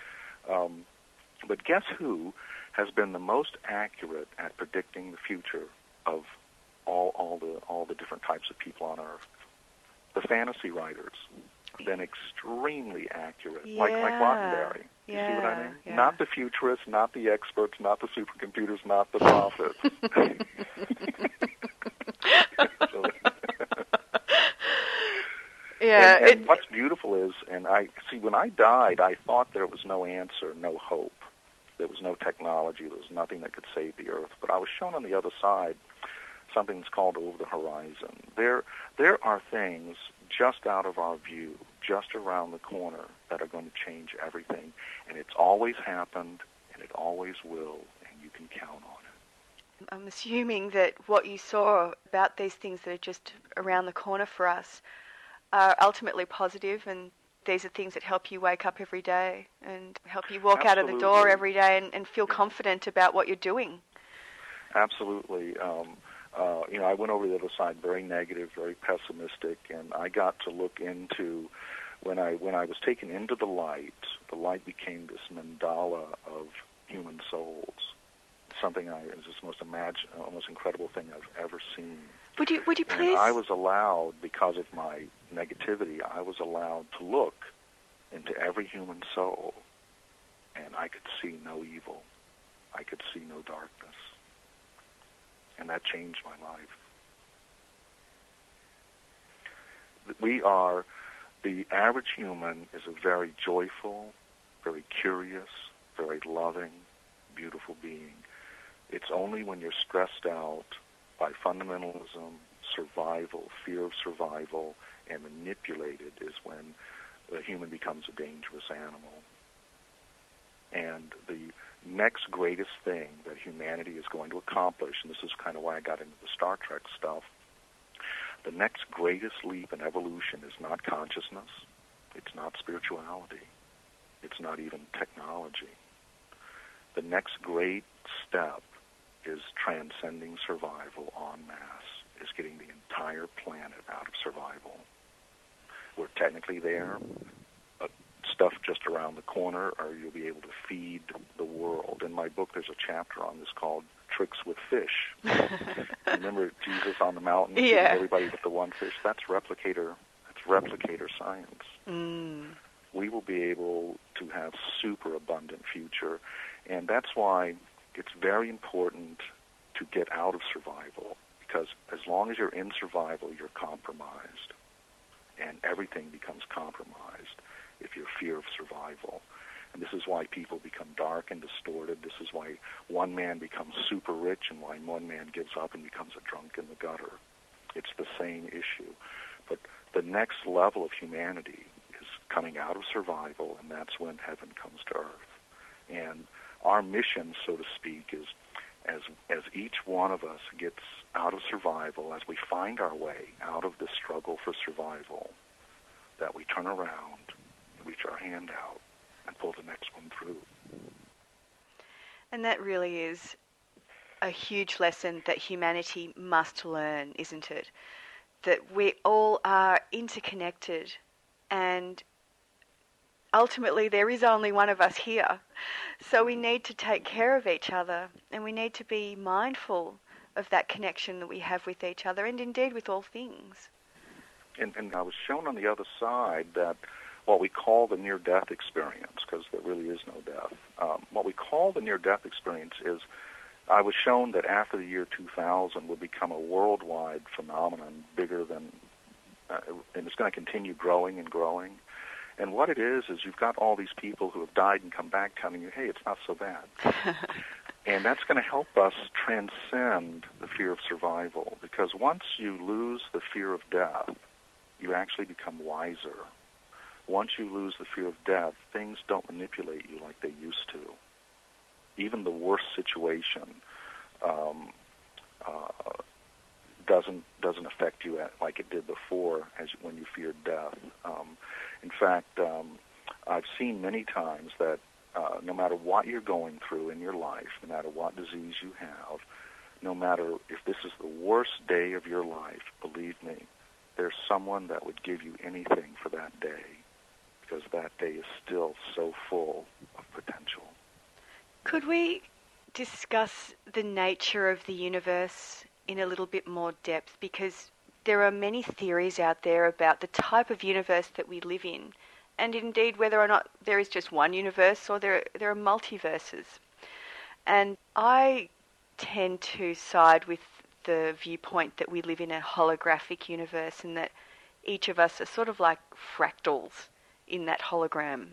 Um, but guess who has been the most accurate at predicting the future of all, all the all the different types of people on Earth? The fantasy writers have been extremely accurate, yeah. like like Roddenberry. You yeah. see what I mean? Yeah. Not the futurists, not the experts, not the supercomputers, not the prophets. so, yeah. And, and it, what's beautiful is, and I see, when I died, I thought there was no answer, no hope. There was no technology. There was nothing that could save the Earth. But I was shown on the other side something that's called over the horizon. There, there are things just out of our view, just around the corner, that are going to change everything. And it's always happened, and it always will, and you can count on it. I'm assuming that what you saw about these things that are just around the corner for us are ultimately positive, and these are things that help you wake up every day and help you walk Absolutely. out of the door every day and, and feel yeah. confident about what you're doing. Absolutely. Um, uh, you know, I went over to the other side very negative, very pessimistic, and I got to look into, when I when I was taken into the light, the light became this mandala of human souls. Something I is just the most imagine, uh, most incredible thing I've ever seen. Would you would you please? And I was allowed, because of my negativity, I was allowed to look into every human soul, and I could see no evil. I could see no darkness. And that changed my life. We are, the average human is a very joyful, very curious, very loving, beautiful being. It's only when you're stressed out by fundamentalism, survival, fear of survival, and manipulated is when the human becomes a dangerous animal. And the next greatest thing that humanity is going to accomplish, and this is kind of why I got into the Star Trek stuff, the next greatest leap in evolution is not consciousness, it's not spirituality, it's not even technology. The next great step is transcending survival en masse, is getting the entire planet out of survival. We're technically there, but stuff just around the corner, or you'll be able to feed the world. In my book, there's a chapter on this called Tricks with Fish. Remember Jesus on the mountain, yeah. feeding everybody with the one fish? That's replicator. That's replicator science. Mm. We will be able to have super abundant future, and that's why it's very important to get out of survival, because as long as you're in survival, you're compromised, and everything becomes compromised if you're fear of survival. And this is why people become dark and distorted. This is why one man becomes super rich and why one man gives up and becomes a drunk in the gutter. It's the same issue. But the next level of humanity is coming out of survival, and that's when heaven comes to earth. And our mission, so to speak, is as as each one of us gets out of survival, as we find our way out of this struggle for survival, that we turn around, reach our hand out, and pull the next one through. And that really is a huge lesson that humanity must learn, isn't it? That we all are interconnected, and ultimately there is only one of us here. So we need to take care of each other, and we need to be mindful of that connection that we have with each other, and indeed with all things. And, and I was shown on the other side that what we call the near-death experience, because there really is no death, um, what we call the near-death experience is, I was shown that after the year two thousand would become a worldwide phenomenon, bigger than, uh, and it's going to continue growing and growing. And what it is, is you've got all these people who have died and come back telling you, hey, it's not so bad. And that's going to help us transcend the fear of survival, because once you lose the fear of death, you actually become wiser. Once you lose the fear of death, things don't manipulate you like they used to. Even the worst situation um, uh, doesn't doesn't affect you at, like it did before, as when you feared death. Um, in fact, um, I've seen many times that uh, no matter what you're going through in your life, no matter what disease you have, no matter if this is the worst day of your life, believe me, there's someone that would give you anything for that day, because that day is still so full of potential. Could we discuss the nature of the universe in a little bit more depth? Because there are many theories out there about the type of universe that we live in, and indeed whether or not there is just one universe or there, there are multiverses. And I tend to side with the viewpoint that we live in a holographic universe, and that each of us are sort of like fractals in that hologram.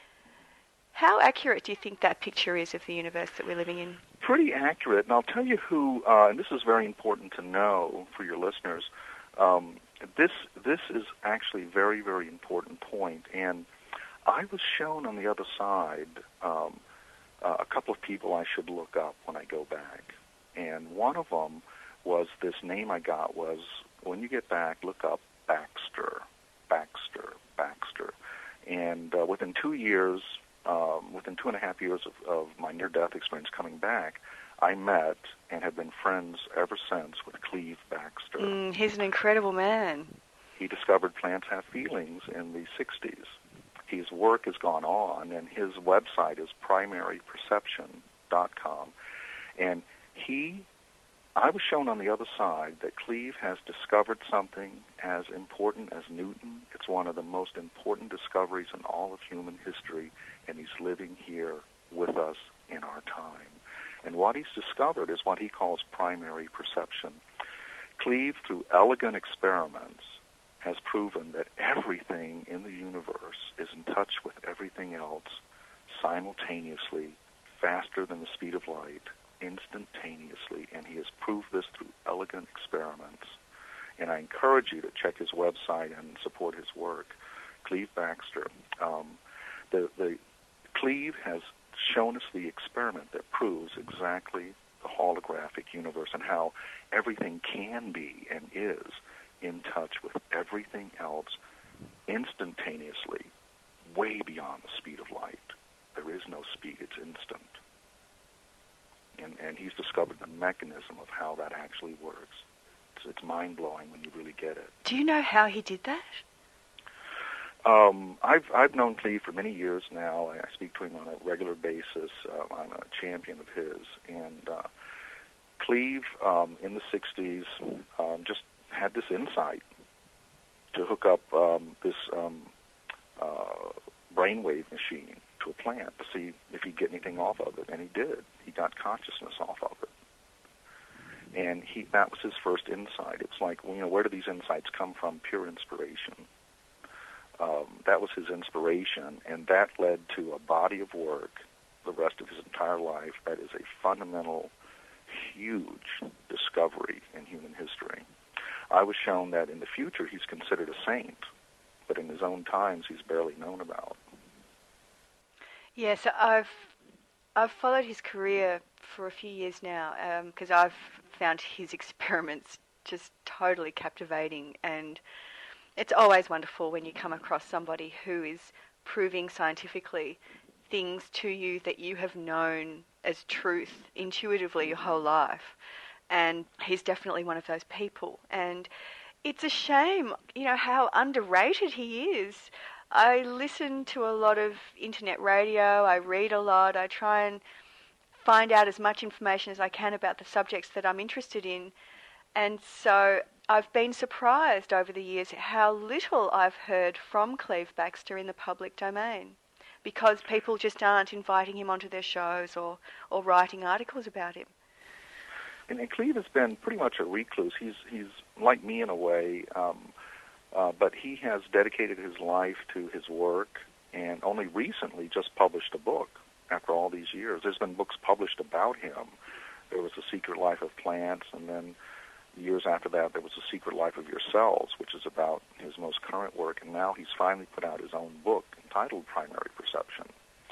How accurate do you think that picture is of the universe that we're living in? Pretty accurate, and I'll tell you who, uh, and this is very important to know for your listeners, um, this this is actually a very, very important point, and I was shown on the other side um, uh, a couple of people I should look up when I go back, and one of them was, this name I got was, when you get back, look up Baxter, Baxter, Baxter, and uh, within two years, Um, within two and a half years of, of my near-death experience coming back, I met and have been friends ever since with Cleve Baxter. Mm, he's an incredible man. He discovered plants have feelings in the sixties. His work has gone on, and his website is primary perception dot com. And he, I was shown on the other side that Cleve has discovered something as important as Newton. It's one of the most important discoveries in all of human history, and he's living here with us in our time. And what he's discovered is what he calls primary perception. Cleve, through elegant experiments, has proven that everything in the universe is in touch with everything else simultaneously, faster than the speed of light instantaneously, and he has proved this through elegant experiments. And I encourage you to check his website and support his work, Cleve Backster. Um, the, the Cleve has shown us the experiment that proves exactly the holographic universe and how everything can be and is in touch with everything else instantaneously, way beyond the speed of light. There is no speed, it's instant. And, and he's discovered the mechanism of how that actually works. It's, it's mind-blowing when you really get it. Do you know how he did that? Um, I've I've known Cleve for many years now. I speak to him on a regular basis. Uh, I'm a champion of his. And uh, Cleve, um, in the sixties, um, just had this insight to hook up um, this um, uh, brainwave machine to a plant to see if he'd get anything off of it, and he did. He got consciousness off of it. And he that was his first insight. It's like, you know, where do these insights come from? Pure inspiration. Um, that was his inspiration, and that led to a body of work the rest of his entire life that is a fundamental, huge discovery in human history. I was shown that in the future he's considered a saint, but in his own times he's barely known about. Yes, I've I've followed his career for a few years now because um, I've found his experiments just totally captivating, and it's always wonderful when you come across somebody who is proving scientifically things to you that you have known as truth intuitively your whole life. And he's definitely one of those people. And it's a shame, you know, how underrated he is. I listen to a lot of internet radio, I read a lot, I try and find out as much information as I can about the subjects that I'm interested in. And so I've been surprised over the years how little I've heard from Cleve Backster in the public domain, because people just aren't inviting him onto their shows or, or writing articles about him. And, and Cleve has been pretty much a recluse. He's he's like me in a way, um, uh, but he has dedicated his life to his work, and only recently just published a book after all these years. There's been books published about him. There was The Secret Life of Plants, and then years after that there was The Secret Life of Your Cells, which is about his most current work, and now he's finally put out his own book entitled Primary Perception.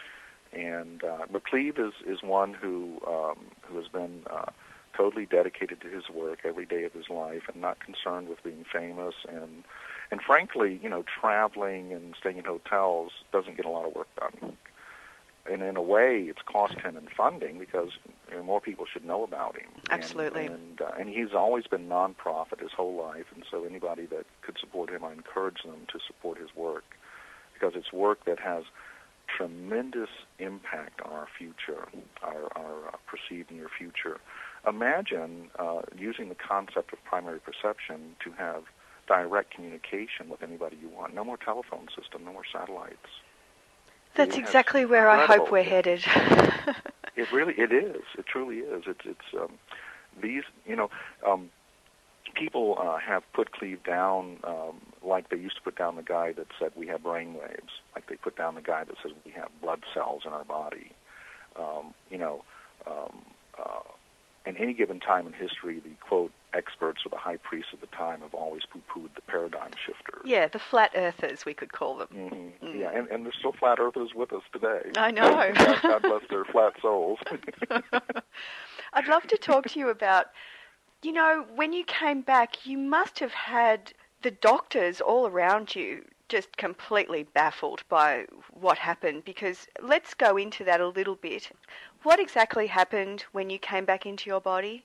And uh, but Cleve is, is one who um, who has been uh, totally dedicated to his work every day of his life, and not concerned with being famous. And and frankly, you know, traveling and staying in hotels doesn't get a lot of work done. And in a way, it's cost him in funding because you know, more people should know about him. Absolutely. And and, uh, and he's always been nonprofit his whole life, and so anybody that could support him, I encourage them to support his work, because it's work that has tremendous impact on our future, our, our uh, perceived near future. Imagine uh, using the concept of primary perception to have direct communication with anybody you want. No more telephone system, no more satellites. That's It exactly where I hope we're headed. It really, it is. It truly is. It's, it's um, these, you know, um, people uh, have put Cleve down um, like they used to put down the guy that said we have brain waves, like they put down the guy that says we have blood cells in our body. Um, you know, um, uh, in any given time in history, the, quote, experts or the high priests of the time have always poo-pooed the paradigm shifters. Yeah, the flat earthers, we could call them. Mm-hmm. Mm. Yeah, and, and there's still flat earthers with us today. I know. God, God bless their flat souls. I'd love to talk to you about, you know, when you came back, you must have had the doctors all around you just completely baffled by what happened, because let's go into that a little bit. What exactly happened when you came back into your body?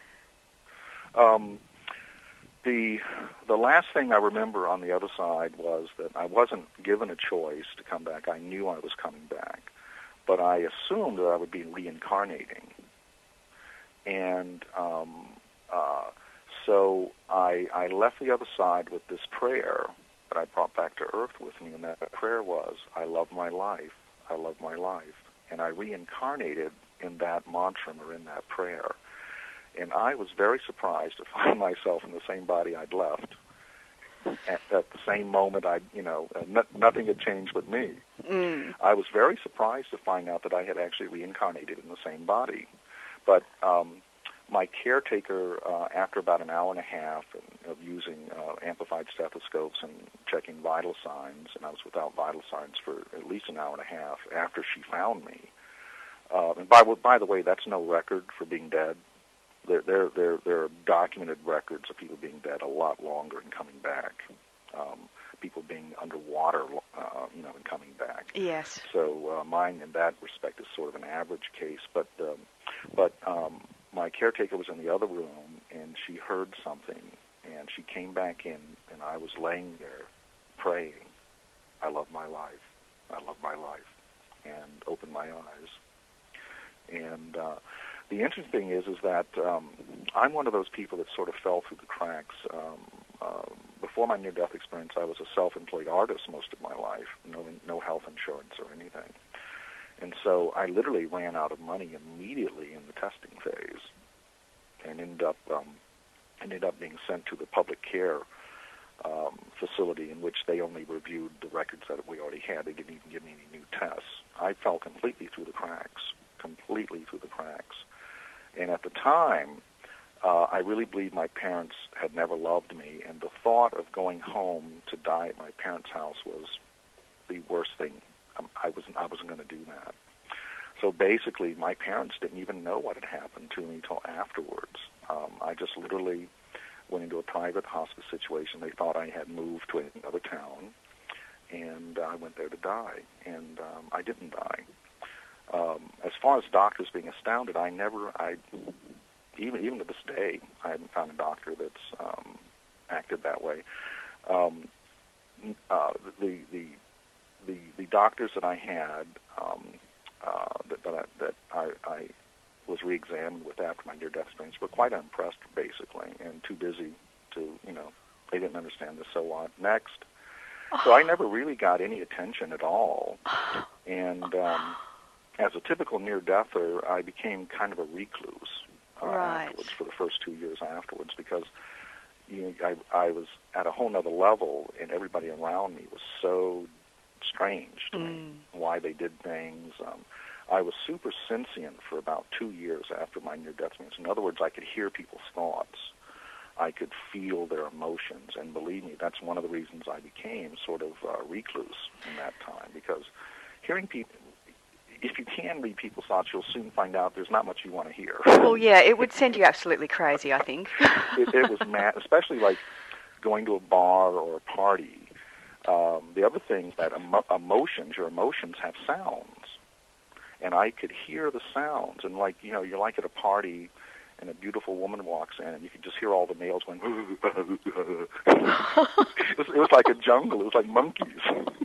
Um, the the last thing I remember on the other side was that I wasn't given a choice to come back. I knew I was coming back, but I assumed that I would be reincarnating. And um, uh, so I, I left the other side with this prayer that I brought back to earth with me, and that prayer was, I love my life, I love my life. And I reincarnated in that mantra or in that prayer. And I was very surprised to find myself in the same body I'd left. at, at the same moment, I, you know, uh, no, nothing had changed with me. Mm. I was very surprised to find out that I had actually reincarnated in the same body. But um, my caretaker, uh, after about an hour and a half of using uh, amplified stethoscopes and checking vital signs, and I was without vital signs for at least an hour and a half after she found me. Uh, and by, by the way, that's no record for being dead. There, there, there, there are documented records of people being dead a lot longer and coming back. Um, people being underwater, uh, you know, and coming back. Yes. So uh, mine, in that respect, is sort of an average case. But, um, but um, my caretaker was in the other room, and she heard something, and she came back in, and I was laying there praying, I love my life, I love my life, and opened my eyes. And uh, the interesting thing is, is that um, I'm one of those people that sort of fell through the cracks. Um, uh, before my near-death experience, I was a self-employed artist most of my life, no, no health insurance or anything. And so I literally ran out of money immediately in the testing phase, and ended up um, ended up being sent to the public care um, facility, in which they only reviewed the records that we already had. They didn't even give me any new tests. I fell completely through the cracks, completely through the cracks. And at the time, uh, I really believe my parents had never loved me, and the thought of going home to die at my parents' house was the worst thing. Um, I wasn't, I wasn't going to do that. So basically, my parents didn't even know what had happened to me until afterwards. Um, I just literally went into a private hospice situation. They thought I had moved to another town, and I went there to die, and um, I didn't die. Um, as far as doctors being astounded, I never, I even even to this day, I haven't found a doctor that's um, acted that way. Um, uh, the the the the doctors that I had um, uh, that that, I, that I, I was re-examined with after my near-death experience were quite unimpressed, basically, and too busy to, you know, they didn't understand the so what next. So I never really got any attention at all, and. Um, As a typical near-deather, I became kind of a recluse uh, right. afterwards for the first two years afterwards because you know, I, I was at a whole nother level, and everybody around me was so strange to mm. me, why they did things. Um, I was super sentient for about two years after my near-death experience. In other words, I could hear people's thoughts. I could feel their emotions, and believe me, that's one of the reasons I became sort of uh, recluse in that time, because hearing people, if you can read people's thoughts, you'll soon find out there's not much you want to hear. Well, yeah, it would send you absolutely crazy, I think. it, it was mad, especially like going to a bar or a party. Um, the other thing is that emo- emotions, your emotions have sounds. And I could hear the sounds. And like, you know, you're like at a party and a beautiful woman walks in and you could just hear all the males going, it, was, it was like a jungle. It was like monkeys.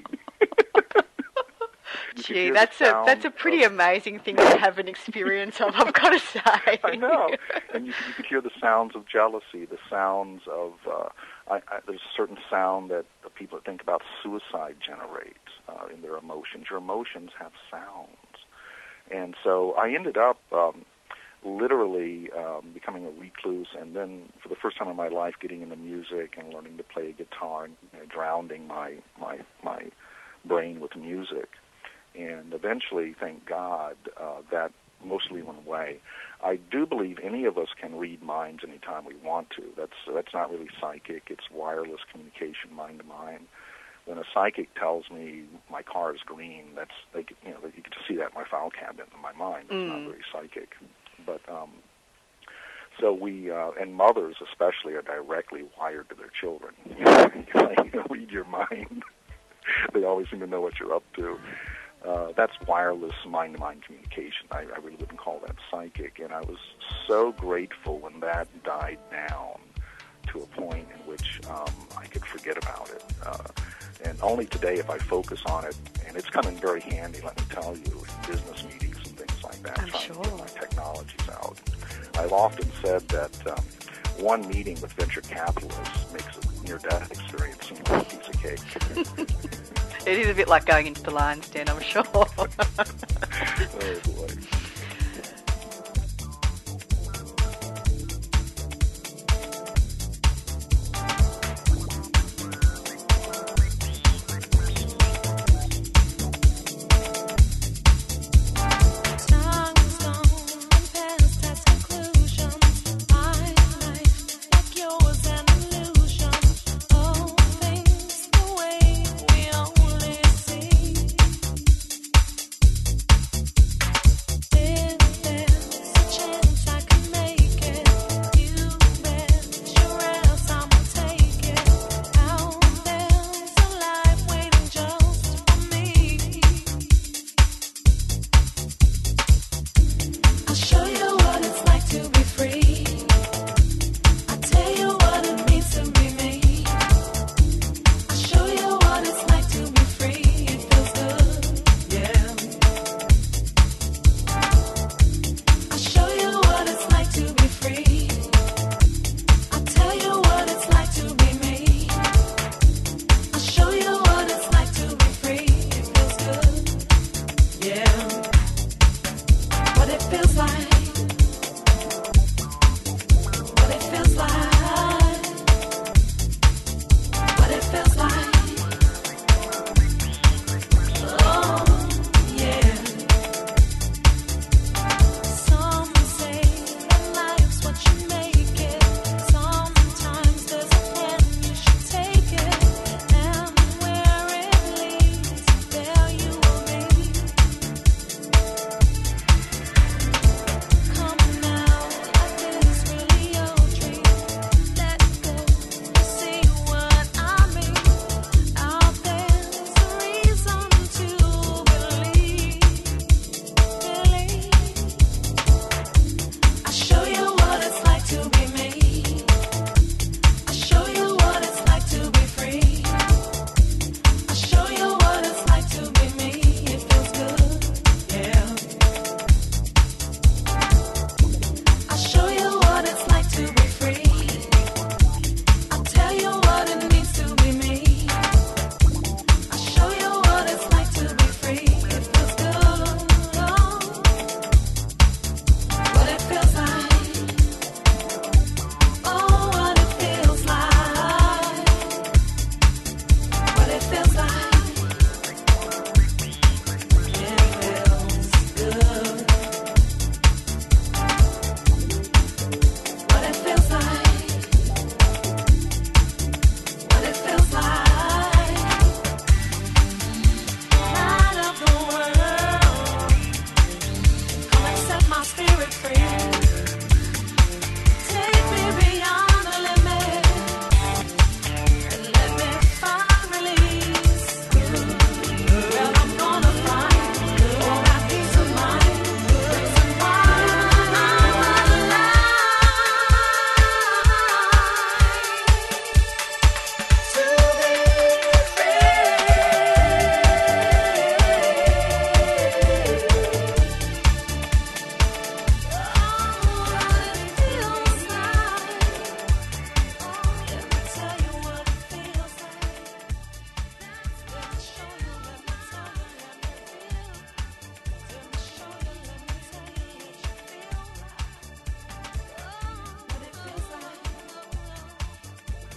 Gee, that's a that's a pretty of, amazing thing to have an experience of, I've got to say. I know. And you, you could hear the sounds of jealousy, the sounds of, uh, I, I, there's a certain sound that the people that think about suicide generate uh, in their emotions. Your emotions have sounds. And so I ended up um, literally um, becoming a recluse, and then for the first time in my life getting into music and learning to play a guitar and you know, drowning my, my, my brain with music. And eventually, thank God, uh, that mostly went away. I do believe any of us can read minds anytime we want to. That's that's not really psychic. It's wireless communication, mind to mind. When a psychic tells me my car is green, that's they could, you know you can just see that in my file cabinet in my mind. It's mm. not very psychic, but um, so we uh, and mothers especially are directly wired to their children. You know, you know, read your mind. They always seem to know what you're up to. Uh, that's wireless mind-to-mind communication. I, I really wouldn't call that psychic. And I was so grateful when that died down to a point in which um, I could forget about it. Uh, and only today, if I focus on it, and it's come in very handy, let me tell you, in business meetings and things like that, I'm trying sure. to get my technologies out. I've often said that um, one meeting with venture capitalists makes a near-death experience seem like a piece of cake. It is a bit like going into the lion's den, I'm sure. Oh, boy.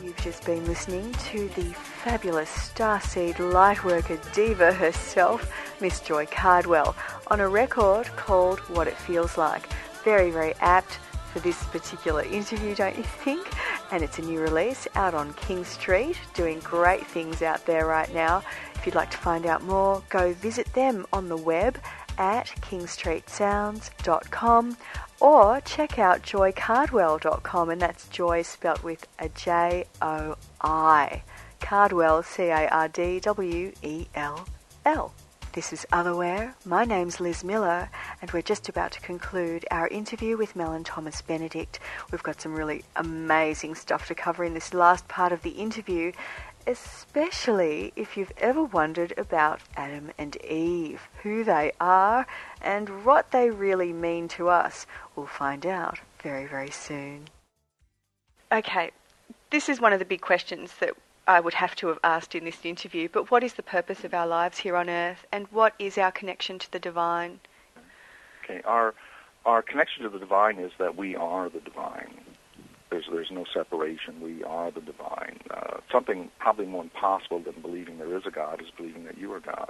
You've just been listening to the fabulous Starseed Lightworker diva herself, Miss Joy Cardwell, on a record called What It Feels Like. Very, very apt for this particular interview, don't you think? And it's a new release out on King Street, doing great things out there right now. If you'd like to find out more, go visit them on the web at king street sounds dot com or check out joy cardwell dot com, and that's Joy spelt with a J O I. Cardwell, C A R D W E L L. This is Otherwhere. My name's Liz Miller, and we're just about to conclude our interview with Mel and Thomas Benedict. We've got some really amazing stuff to cover in this last part of the interview, especially if you've ever wondered about Adam and Eve, who they are, and what they really mean to us. We'll find out very, very soon. Okay, this is one of the big questions that I would have to have asked in this interview, but what is the purpose of our lives here on Earth, and what is our connection to the divine? Okay, our our connection to the divine is that we are the divine. There's there's no separation. We are the divine. Uh, something probably more impossible than believing there is a God is believing that you are God.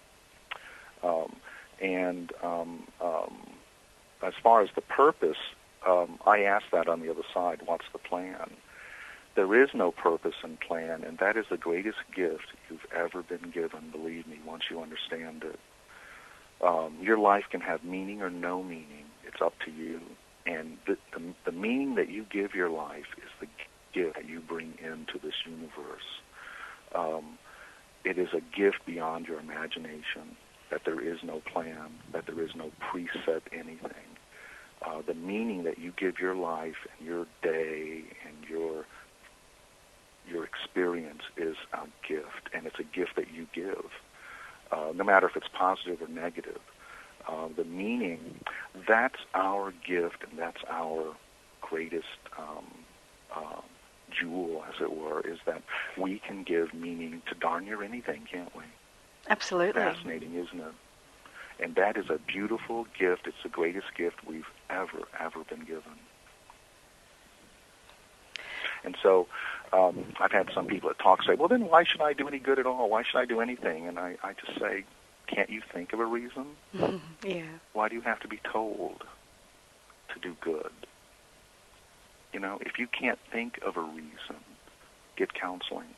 Um, and um, um, as far as the purpose, um, I ask that on the other side, what's the plan? There is no purpose and plan, and that is the greatest gift you've ever been given, believe me, once you understand it. Um, your life can have meaning or no meaning. It's up to you. And the, the, the meaning that you give your life is the gift that you bring into this universe. Um, it is a gift beyond your imagination, that there is no plan, that there is no preset anything. Uh, the meaning that you give your life and your day and your your experience is a gift, and it's a gift that you give, uh, no matter if it's positive or negative. Uh, the meaning, that's our gift, and that's our greatest um, uh, jewel, as it were, is that we can give meaning to darn near anything, can't we? Absolutely. Fascinating, isn't it? And that is a beautiful gift. It's the greatest gift we've ever, ever been given. And so um, I've had some people at talk say, well, then why should I do any good at all? Why should I do anything? And I, I just say, can't you think of a reason? Yeah. Why do you have to be told to do good? You know, if you can't think of a reason, get counseling.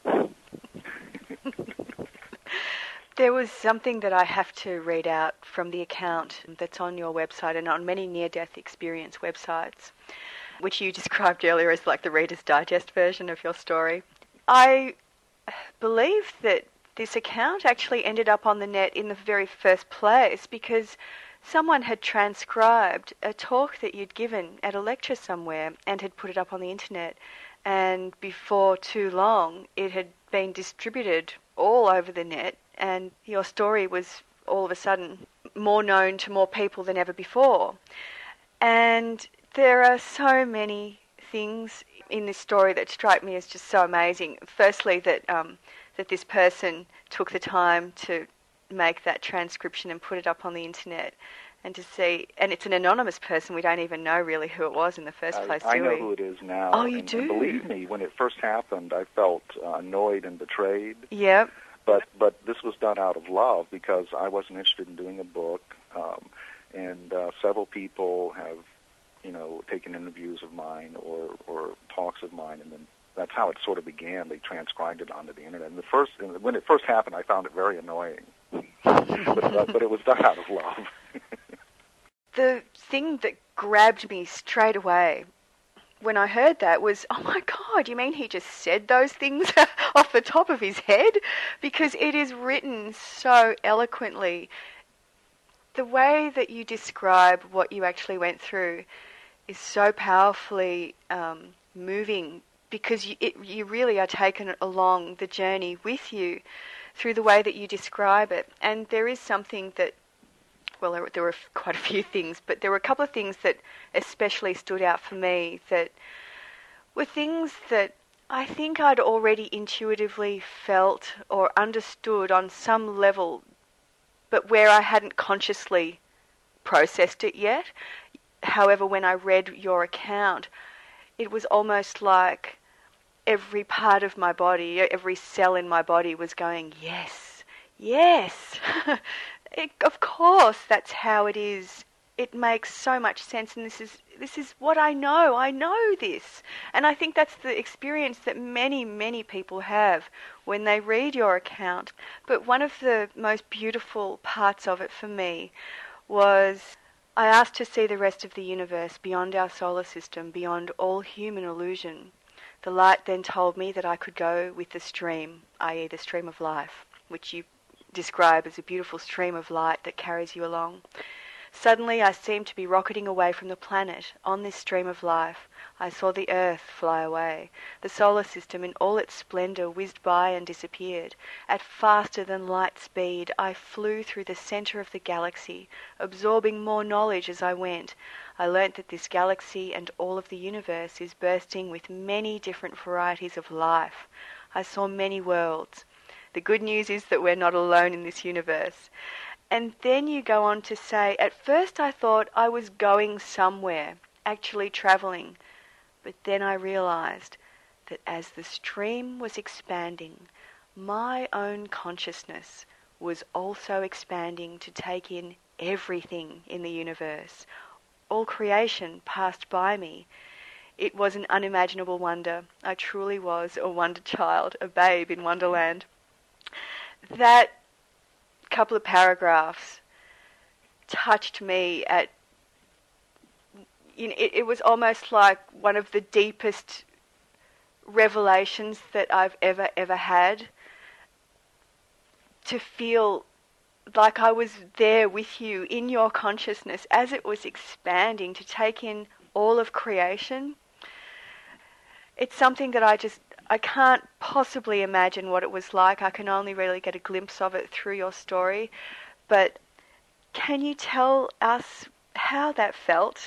There was something that I have to read out from the account that's on your website and on many near-death experience websites, which you described earlier as like the Reader's Digest version of your story. I believe that this account actually ended up on the net in the very first place because someone had transcribed a talk that you'd given at a lecture somewhere and had put it up on the internet, and before too long it had been distributed all over the net, and your story was all of a sudden more known to more people than ever before. And there are so many things in this story that strike me as just so amazing. Firstly, that um, that this person took the time to make that transcription and put it up on the internet, and to see, and it's an anonymous person. We don't even know really who it was in the first place, I, do I know we? who it is now. Oh, you and, do? And believe me, when it first happened, I felt uh, annoyed and betrayed. Yep. But but this was done out of love because I wasn't interested in doing a book, um, and uh, several people have, you know, taken interviews of mine or, or talks of mine, and then that's how it sort of began. They transcribed it onto the internet. And the first, when it first happened, I found it very annoying, but, uh, but it was done out of love. The thing that grabbed me straight away when I heard that was, oh my God, you mean he just said those things off the top of his head? Because it is written so eloquently. The way that you describe what you actually went through is so powerfully um, moving, because you, it, you really are taken along the journey with you through the way that you describe it. And there is something that, well, there, there were quite a few things, but there were a couple of things that especially stood out for me that were things that I think I'd already intuitively felt or understood on some level, but where I hadn't consciously processed it yet. However, when I read your account, it was almost like every part of my body, every cell in my body was going, yes, yes. it, of course, that's how it is. It makes so much sense, and this is this is what I know. I know this. And I think that's the experience that many, many people have when they read your account. But one of the most beautiful parts of it for me was I asked to see the rest of the universe beyond our solar system, beyond all human illusion. The light then told me that I could go with the stream, that is the stream of life, which you describe as a beautiful stream of light that carries you along. Suddenly I seemed to be rocketing away from the planet on this stream of life. I saw the Earth fly away. The solar system in all its splendour whizzed by and disappeared. At faster than light speed I flew through the centre of the galaxy, absorbing more knowledge as I went. I learnt that this galaxy and all of the universe is bursting with many different varieties of life. I saw many worlds. The good news is that we're not alone in this universe. And then you go on to say, at first I thought I was going somewhere, actually travelling. But then I realised that as the stream was expanding, my own consciousness was also expanding to take in everything in the universe. All creation passed by me. It was an unimaginable wonder. I truly was a wonder child, a babe in Wonderland. That couple of paragraphs touched me at, you know, it, it was almost like one of the deepest revelations that I've ever, ever had, to feel like I was there with you in your consciousness as it was expanding to take in all of creation. It's something that I just, I can't possibly imagine what it was like. I can only really get a glimpse of it through your story. But can you tell us how that felt?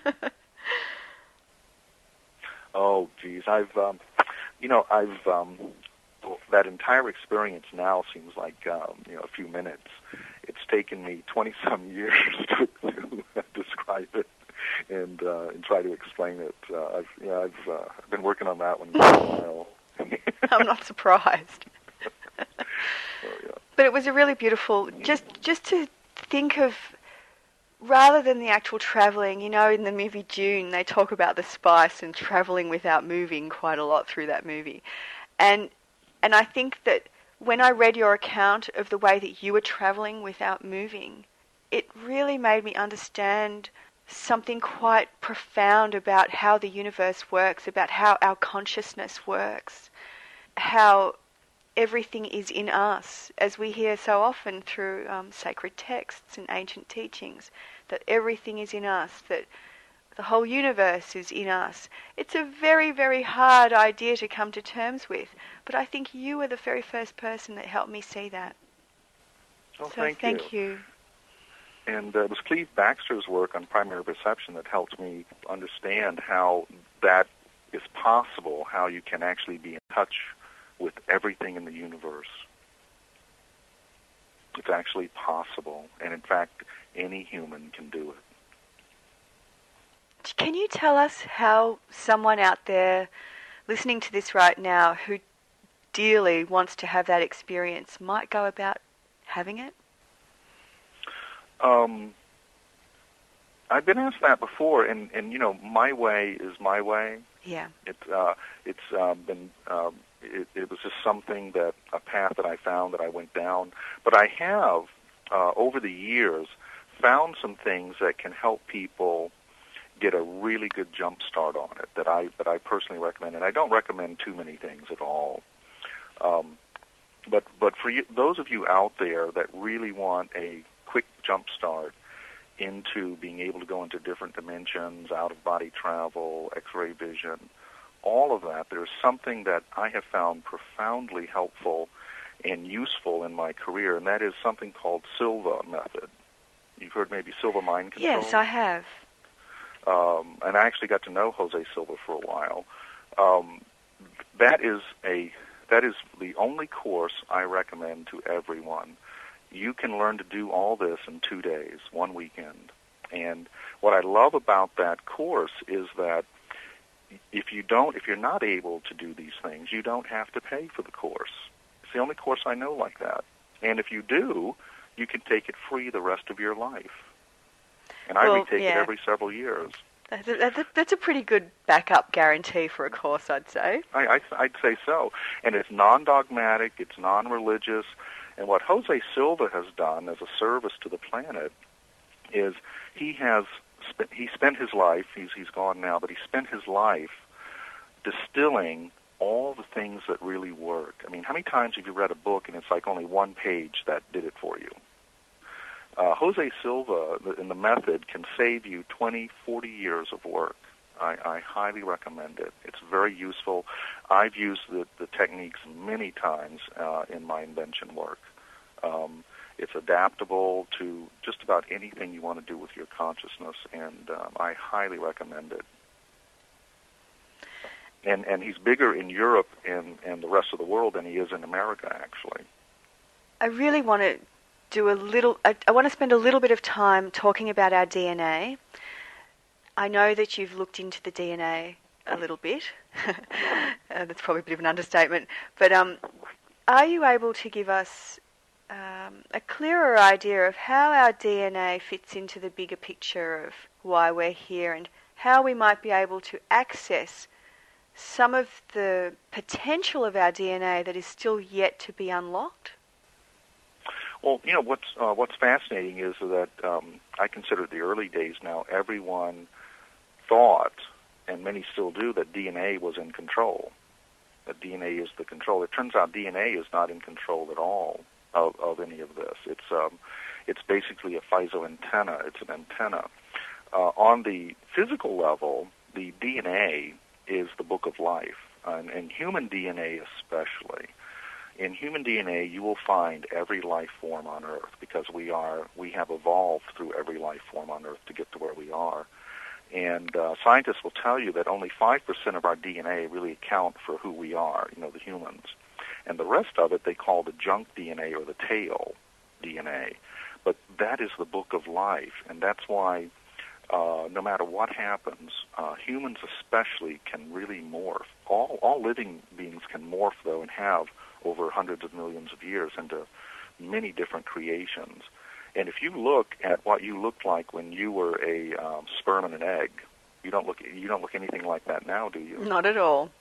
Oh, geez. I've, um, you know, I've, um, that entire experience now seems like, um, you know, a few minutes. It's taken me twenty-some years to, to describe it and uh, and try to explain it. Uh, I've, yeah, I've uh, been working on that one for a while. I'm not surprised. Oh, yeah. But it was a really beautiful, just just to think of, rather than the actual travelling, you know, in the movie Dune, they talk about the spice and travelling without moving quite a lot through that movie. And and I think that when I read your account of the way that you were travelling without moving, it really made me understand something quite profound about how the universe works, about how our consciousness works, how everything is in us, as we hear so often through um, sacred texts and ancient teachings, that everything is in us, that the whole universe is in us. It's a very, very hard idea to come to terms with, but I think you were the very first person that helped me see that. Oh, so thank, thank you. you. And uh, it was Cleve Baxter's work on primary perception that helped me understand how that is possible, how you can actually be in touch with everything in the universe. It's actually possible, and in fact, any human can do it. Can you tell us how someone out there listening to this right now who dearly wants to have that experience might go about having it? Um, I've been asked that before, and, and you know, my way is my way. Yeah. It's uh, it's uh, been um, it, it was just something that a path that I found that I went down. But I have uh, over the years found some things that can help people get a really good jump start on it that I that I personally recommend, and I don't recommend too many things at all. Um, but but for you, those of you out there that really want a quick jump start into being able to go into different dimensions, out-of-body travel, X-ray vision, all of that, there's something that I have found profoundly helpful and useful in my career, and that is something called Silva method. You've heard maybe Silva mind control? Yes, I have. Um, and I actually got to know Jose Silva for a while. Um, that is a that is the only course I recommend to everyone. You can learn to do all this in two days, one weekend. And what I love about that course is that if you don't, if you're not able to do these things, you don't have to pay for the course. It's the only course I know like that. And if you do, you can take it free the rest of your life. And I Well, retake yeah. it every several years. That's a, that's a- that's a pretty good backup guarantee for a course, I'd say. I, I, I'd say so. And it's non-dogmatic, it's non-religious. And what Jose Silva has done as a service to the planet is he has spent, he spent his life, he's, he's gone now, but he spent his life distilling all the things that really work. I mean, how many times have you read a book and it's like only one page that did it for you? Uh, Jose Silva, in the method, can save you twenty, forty years of work. I, I highly recommend it. It's very useful. I've used the, the techniques many times uh, in my invention work. Um, it's adaptable to just about anything you want to do with your consciousness, and um, I highly recommend it. And and he's bigger in Europe and, and the rest of the world than he is in America, actually. I really want to do a little, I, I want to spend a little bit of time talking about our D N A. I know that you've looked into the D N A a little bit. uh, that's probably a bit of an understatement. But um, are you able to give us um, a clearer idea of how our D N A fits into the bigger picture of why we're here and how we might be able to access some of the potential of our D N A that is still yet to be unlocked? Well, you know, what's uh, what's fascinating is that um, I consider the early days now, everyone thought, and many still do, that D N A was in control, that D N A is the control. It turns out D N A is not in control at all of, of any of this. It's um, it's basically a piezoantenna. It's an antenna. Uh, on the physical level, the D N A is the book of life, and, and human D N A especially. In human D N A, you will find every life form on Earth because we are we have evolved through every life form on Earth to get to where we are. And uh, scientists will tell you that only five percent of our D N A really account for who we are, you know, the humans. And the rest of it they call the junk D N A or the tail D N A. But that is the book of life, and that's why uh, no matter what happens, uh, humans especially can really morph. All, all living beings can morph, though, and have over hundreds of millions of years into many different creations. And if you look at what you looked like when you were a um, sperm and an egg, you don't look you don't look anything like that now, do you? Not at all.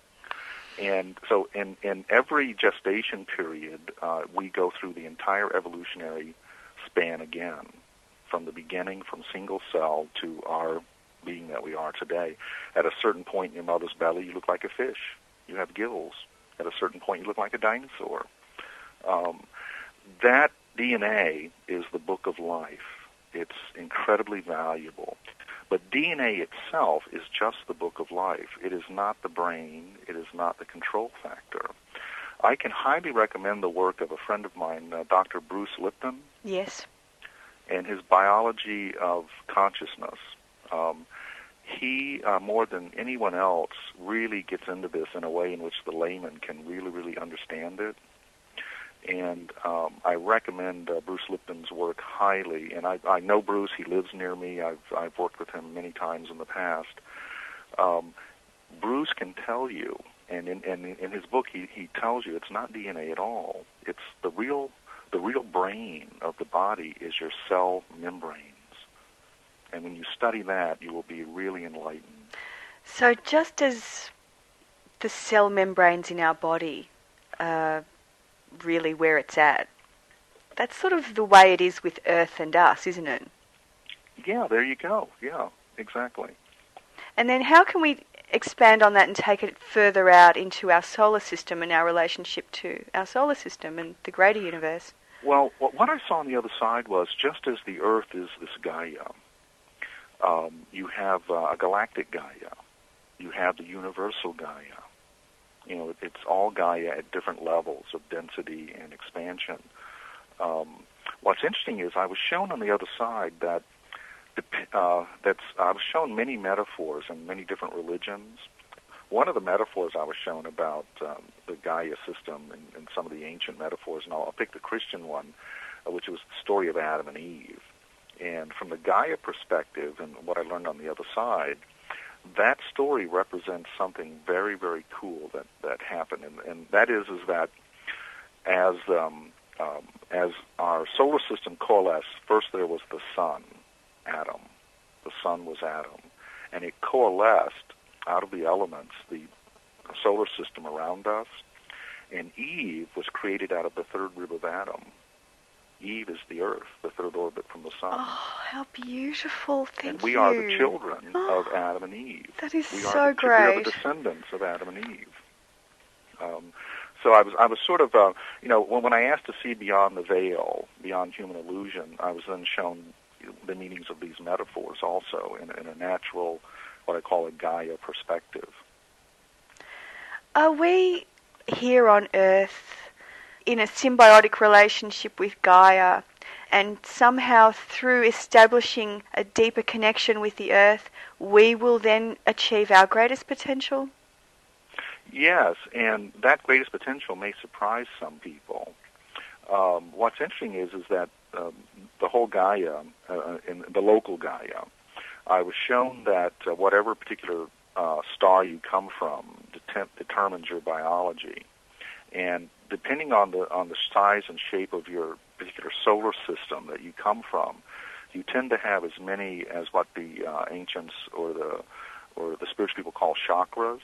And so in, in every gestation period, uh, we go through the entire evolutionary span again, from the beginning, from single cell to our being that we are today. At a certain point in your mother's belly, you look like a fish. You have gills. At a certain point, you look like a dinosaur. Um, that D N A is the book of life. It's incredibly valuable. But D N A itself is just the book of life. It is not the brain. It is not the control factor. I can highly recommend the work of a friend of mine, uh, Doctor Bruce Lipton. Yes. And his biology of consciousness. Um, He, uh, more than anyone else, really gets into this in a way in which the layman can really, really understand it. And um, I recommend uh, Bruce Lipton's work highly. And I, I know Bruce. He lives near me. I've, I've worked with him many times in the past. Um, Bruce can tell you, and in, and in his book he, he tells you it's not D N A at all. It's the real, the real brain of the body is your cell membrane. And when you study that, you will be really enlightened. So just as the cell membranes in our body are really where it's at, that's sort of the way it is with Earth and us, isn't it? Yeah, there you go. Yeah, exactly. And then how can we expand on that and take it further out into our solar system and our relationship to our solar system and the greater universe? Well, what I saw on the other side was just as the Earth is this Gaia, Um, you have uh, a galactic Gaia. You have the universal Gaia. You know, it's all Gaia at different levels of density and expansion. Um, what's interesting is I was shown on the other side that uh, that's I was shown many metaphors in many different religions. One of the metaphors I was shown about um, the Gaia system and, and some of the ancient metaphors, and I'll, I'll pick the Christian one, uh, which was the story of Adam and Eve. And from the Gaia perspective, and what I learned on the other side, that story represents something very, very cool that, that happened, and, and that is is that as um, um, as our solar system coalesced, first there was the sun, Adam. The sun was Adam, and it coalesced out of the elements, the solar system around us, and Eve was created out of the third rib of Adam. Eve is the earth, the third orbit from the sun. Oh, how beautiful. Thank you. And we are the children oh, of Adam and Eve. That is we so are the, great. We are the descendants of Adam and Eve. Um, so I was, I was sort of, uh, you know, when, when I asked to see beyond the veil, beyond human illusion, I was then shown the meanings of these metaphors also in, in a natural, what I call a Gaia perspective. Are we here on Earth in a symbiotic relationship with Gaia, and somehow through establishing a deeper connection with the Earth, we will then achieve our greatest potential? Yes, and that greatest potential may surprise some people. Um, what's interesting is is that um, the whole Gaia, uh, in the local Gaia, I was shown that uh, whatever particular uh, star you come from det- determines your biology, and depending on the on the size and shape of your particular solar system that you come from, you tend to have as many as what the uh, ancients or the or the spiritual people call chakras.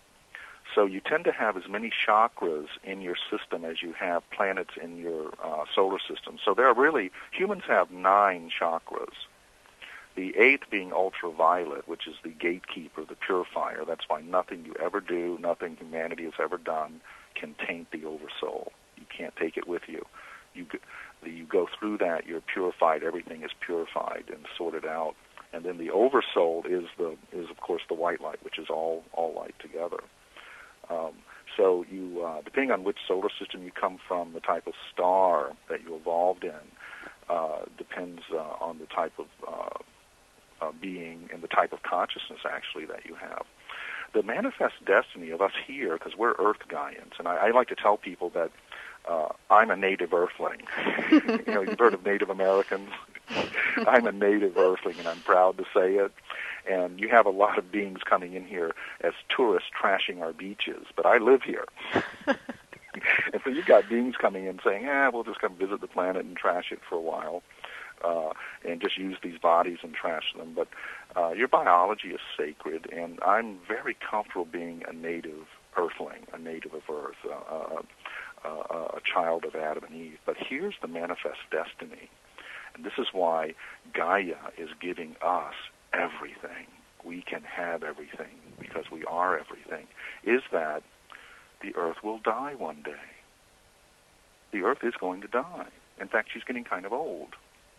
So you tend to have as many chakras in your system as you have planets in your uh, solar system. So there are really, humans have nine chakras. The eighth being ultraviolet, which is the gatekeeper, the purifier. That's why nothing you ever do, nothing humanity has ever done can taint the oversoul. You can't take it with you. You go, you go through that, you're purified, everything is purified and sorted out. And then the oversoul is, the is of course, the white light, which is all, all light together. Um, so you, uh, depending on which solar system you come from, the type of star that you evolved in uh, depends uh, on the type of uh, uh, being and the type of consciousness, actually, that you have. The manifest destiny of us here, because we're Earth Gaians, and I, I like to tell people that uh, I'm a native Earthling. You know, you've heard of Native Americans. I'm a native Earthling, and I'm proud to say it. And you have a lot of beings coming in here as tourists trashing our beaches, but I live here. And so you've got beings coming in saying, eh, we'll just come visit the planet and trash it for a while, uh, and just use these bodies and trash them. But uh, your biology is sacred, and I'm very comfortable being a native Earthling, a native of Earth, uh, uh, uh, a child of Adam and Eve. But here's the manifest destiny, and this is why Gaia is giving us everything. We can have everything because we are everything, is that the Earth will die one day. The Earth is going to die. In fact, she's getting kind of old.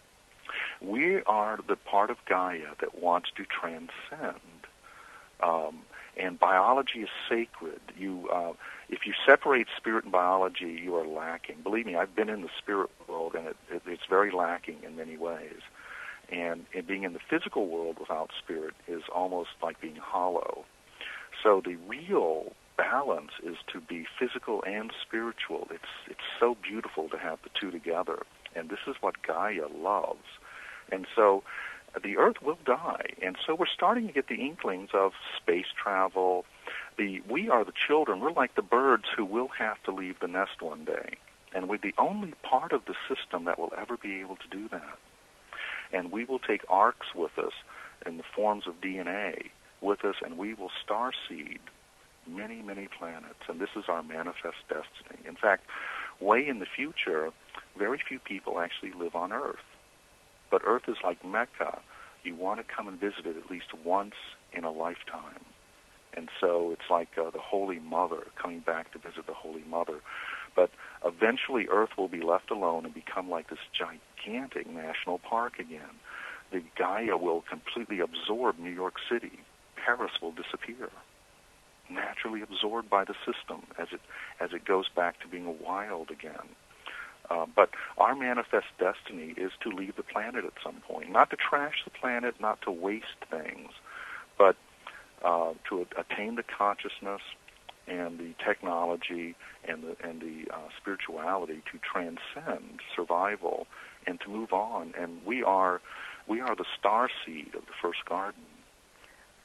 We are the part of Gaia that wants to transcend. Um, and biology is sacred. You, uh, if you separate spirit and biology, you are lacking. Believe me, I've been in the spirit world, and it, it, it's very lacking in many ways. And, and being in the physical world without spirit is almost like being hollow. So the real balance is to be physical and spiritual. It's it's so beautiful to have the two together, and this is what Gaia loves. And so the Earth will die, and so we're starting to get the inklings of space travel. The we are the children. We're like the birds who will have to leave the nest one day, and we're the only part of the system that will ever be able to do that. And we will take arcs with us in the forms of D N A with us, and we will starseed many, many planets, and this is our manifest destiny. In fact, way in the future, very few people actually live on Earth. But Earth is like Mecca. You want to come and visit it at least once in a lifetime. And so it's like uh, the Holy Mother, coming back to visit the Holy Mother. But eventually Earth will be left alone and become like this gigantic national park again. The Gaia will completely absorb New York City. Paris will disappear, naturally absorbed by the system as it as it goes back to being wild again. Uh, but our manifest destiny is to leave the planet at some point, not to trash the planet, not to waste things, but uh, to attain the consciousness and the technology and the and the uh, spirituality to transcend survival and to move on. And we are we are the star seed of the first garden.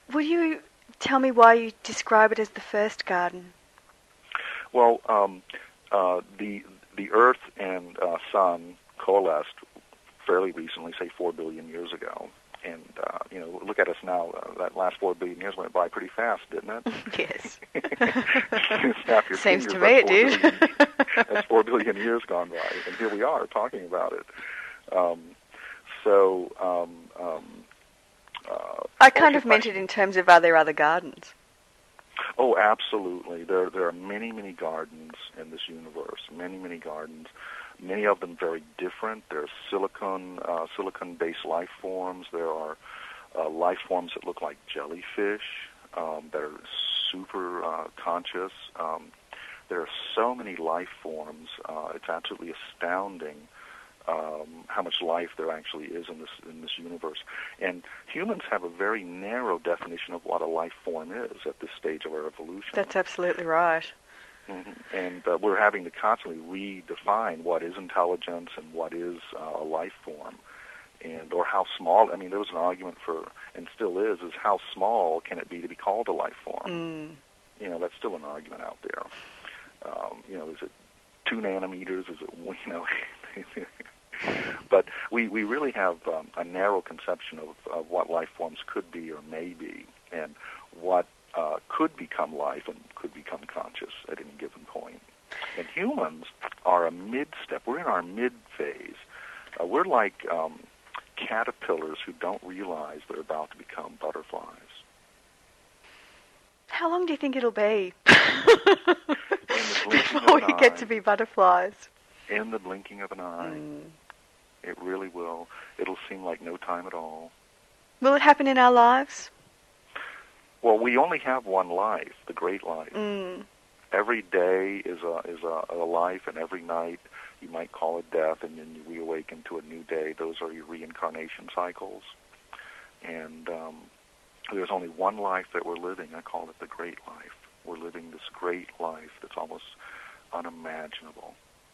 Would you tell me why you describe it as the first garden? Well, um, uh, the the Earth and uh, Sun coalesced fairly recently, say four billion years ago. And, uh, you know, look at us now. Uh, that last four billion years went by pretty fast, didn't it? Yes. Snap your Seems fingers, to me it did. Billion, that's four billion years gone by, and here we are talking about it. Um, so, um, um, uh, I kind of meant it in terms of are there other gardens? Oh, absolutely. There, there are many, many gardens in this universe. Many, many gardens. Many of them very different. There's silicon, uh, silicon-based life forms. There are uh, life forms that look like jellyfish um, that are super uh, conscious. Um, there are so many life forms. Uh, it's absolutely astounding um, how much life there actually is in this in this universe. And humans have a very narrow definition of what a life form is at this stage of our evolution. That's absolutely right. Mm-hmm. And uh, we're having to constantly redefine what is intelligence and what is uh, a life form, and or how small. I mean, there was an argument for, and still is, is how small can it be to be called a life form? Mm. You know, that's still an argument out there. Um, you know, is it two nanometers? Is it, you know? But we, we really have um, a narrow conception of, of what life forms could be or may be, and what Uh, could become life and could become conscious at any given point. And humans are a mid-step. We're in our mid-phase. Uh, we're like um, caterpillars who don't realize they're about to become butterflies. How long do you think it'll be before we eye, get to be butterflies? In the blinking of an eye. Mm. It really will. It'll seem like no time at all. Will it happen in our lives? Well, we only have one life, the great life. Mm. Every day is a is a, a life, and every night you might call it death, and then you reawaken to a new day. Those are your reincarnation cycles. And um, there's only one life that we're living. I call it the great life. We're living this great life that's almost unimaginable.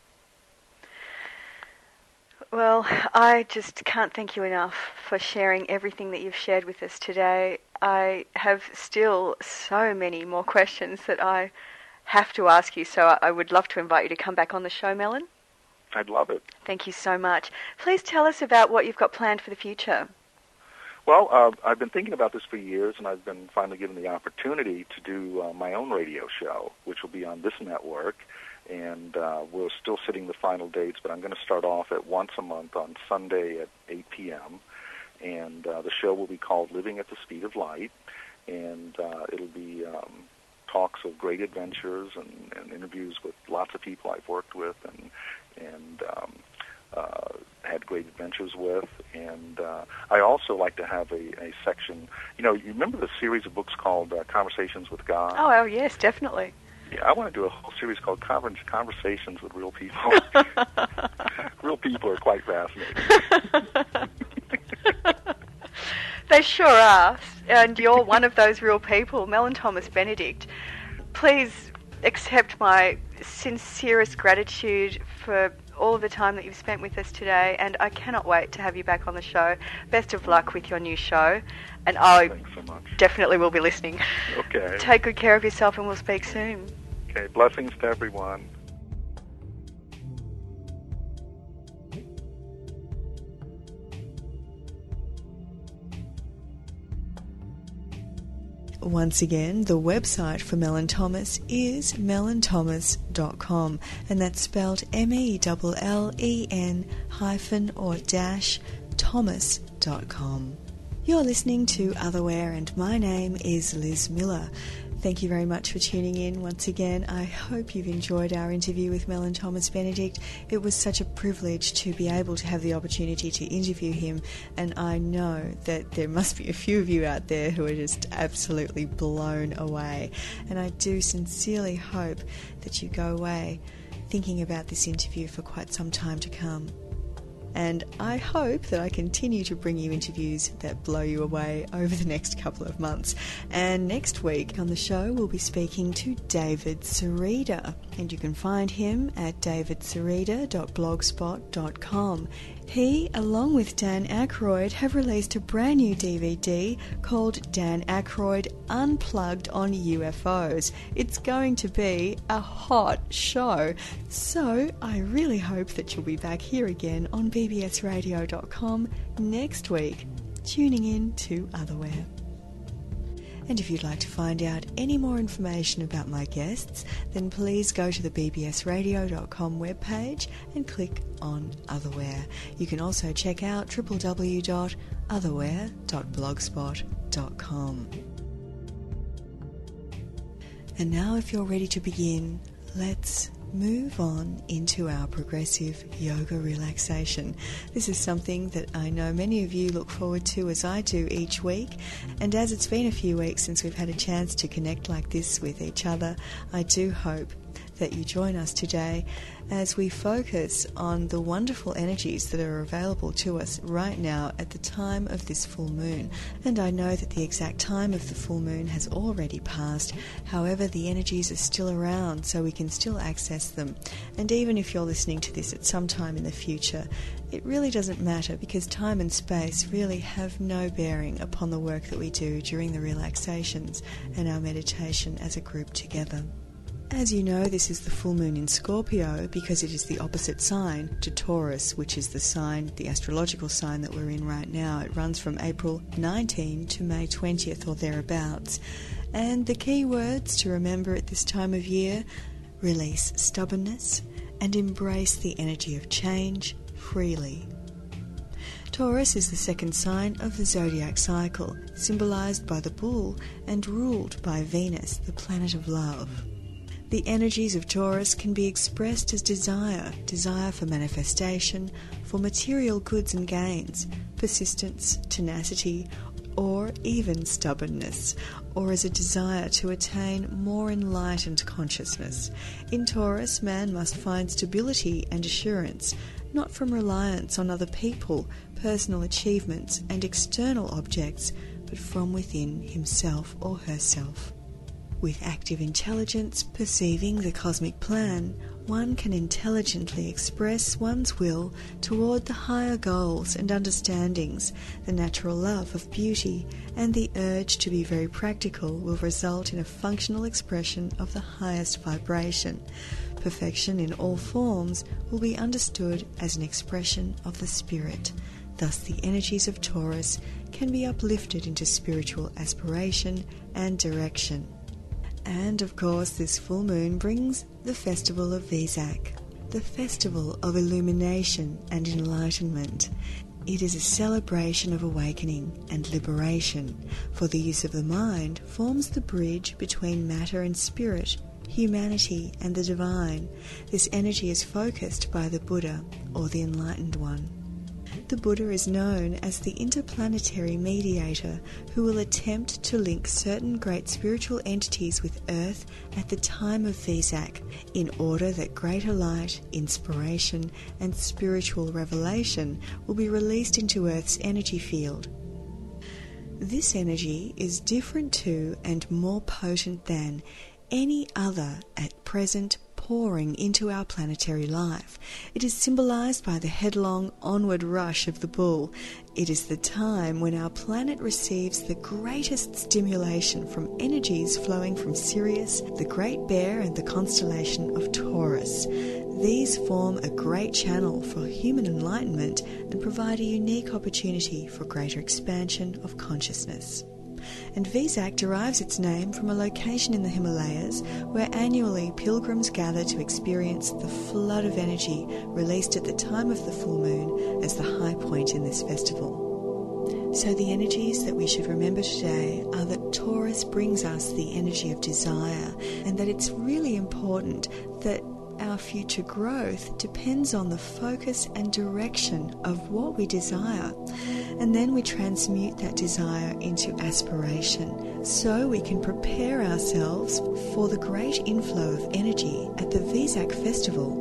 Well, I just can't thank you enough for sharing everything that you've shared with us today. I have still so many more questions that I have to ask you, so I would love to invite you to come back on the show, Mellon. I'd love it. Thank you so much. Please tell us about what you've got planned for the future. Well, uh, I've been thinking about this for years, and I've been finally given the opportunity to do uh, my own radio show, which will be on this network. And uh, we're still sitting the final dates, but I'm going to start off at once a month on Sunday at eight p.m., and uh, the show will be called Living at the Speed of Light, and uh, it'll be um, talks of great adventures and, and interviews with lots of people I've worked with and and um, uh, had great adventures with. And uh, I also like to have a, a section, you know, you remember the series of books called uh, Conversations with God? Oh, oh, yes, definitely. Yeah, I want to do a whole series called Conversations with Real People. Real people are quite fascinating. They sure are, and you're one of those real people, Mellon Thomas Benedict. Please accept my sincerest gratitude for all of the time that you've spent with us today, and I cannot wait to have you back on the show. Best of luck with your new show, and I so definitely will be listening. Okay. Take good care of yourself, and we'll speak soon. Okay, blessings to everyone. Once again, the website for Mellon Thomas is mellon thomas dot com, and that's spelled M E L L E N hyphen or dash Thomas dot com. You're listening to Otherwhere, and my name is Liz Miller. Thank you very much for tuning in once again. I hope you've enjoyed our interview with Mellon Thomas Benedict. It was such a privilege to be able to have the opportunity to interview him, and I know that there must be a few of you out there who are just absolutely blown away. And I do sincerely hope that you go away thinking about this interview for quite some time to come. and I hope that I continue to bring you interviews that blow you away over the next couple of months. And next week on the show we'll be speaking to David Sereda, and you can find him at david sereda dot blogspot dot com. He, along with Dan Aykroyd, have released a brand new D V D called Dan Aykroyd Unplugged on U F Os. It's going to be a hot show, so I really hope that you'll be back here again on b b s radio dot com next week, tuning in to Otherwhere. And if you'd like to find out any more information about my guests, then please go to the b b s radio dot com webpage and click on Otherwhere. You can also check out w w w dot otherwhere dot blogspot dot com. And now, if you're ready to begin, let's move on into our progressive yoga relaxation. This is something that I know many of you look forward to, as I do each week, and as it's been a few weeks since we've had a chance to connect like this with each other, I do hope that you join us today as we focus on the wonderful energies that are available to us right now at the time of this full moon. And I know that the exact time of the full moon has already passed. However, the energies are still around, so we can still access them. And even if you're listening to this at some time in the future, it really doesn't matter, because time and space really have no bearing upon the work that we do during the relaxations and our meditation as a group together. As you know, this is the full moon in Scorpio because it is the opposite sign to Taurus, which is the sign, the astrological sign that we're in right now. It runs from April nineteenth to May twentieth or thereabouts. And the key words to remember at this time of year: release stubbornness and embrace the energy of change freely. Taurus is the second sign of the zodiac cycle, symbolized by the bull and ruled by Venus, the planet of love. The energies of Taurus can be expressed as desire, desire for manifestation, for material goods and gains, persistence, tenacity, or even stubbornness, or as a desire to attain more enlightened consciousness. In Taurus, man must find stability and assurance, not from reliance on other people, personal achievements, and external objects, but from within himself or herself. With active intelligence perceiving the cosmic plan, one can intelligently express one's will toward the higher goals and understandings. The natural love of beauty and the urge to be very practical will result in a functional expression of the highest vibration. Perfection in all forms will be understood as an expression of the spirit. Thus, the energies of Taurus can be uplifted into spiritual aspiration and direction. And of course, this full moon brings the festival of Vesak, the festival of illumination and enlightenment. It is a celebration of awakening and liberation, for the use of the mind forms the bridge between matter and spirit, humanity and the divine. This energy is focused by the Buddha, or the Enlightened One. The Buddha is known as the interplanetary mediator who will attempt to link certain great spiritual entities with Earth at the time of Vesak in order that greater light, inspiration, and spiritual revelation will be released into Earth's energy field. This energy is different to and more potent than any other at present pouring into our planetary life. It is symbolized by the headlong onward rush of the bull. It is the time when our planet receives the greatest stimulation from energies flowing from Sirius, the Great Bear, and the constellation of Taurus. These form a great channel for human enlightenment and provide a unique opportunity for greater expansion of consciousness. And Vesak derives its name from a location in the Himalayas where annually pilgrims gather to experience the flood of energy released at the time of the full moon as the high point in this festival. So the energies that we should remember today are that Taurus brings us the energy of desire, and that it's really important that our future growth depends on the focus and direction of what we desire. And then we transmute that desire into aspiration, so we can prepare ourselves for the great inflow of energy at the Vesak festival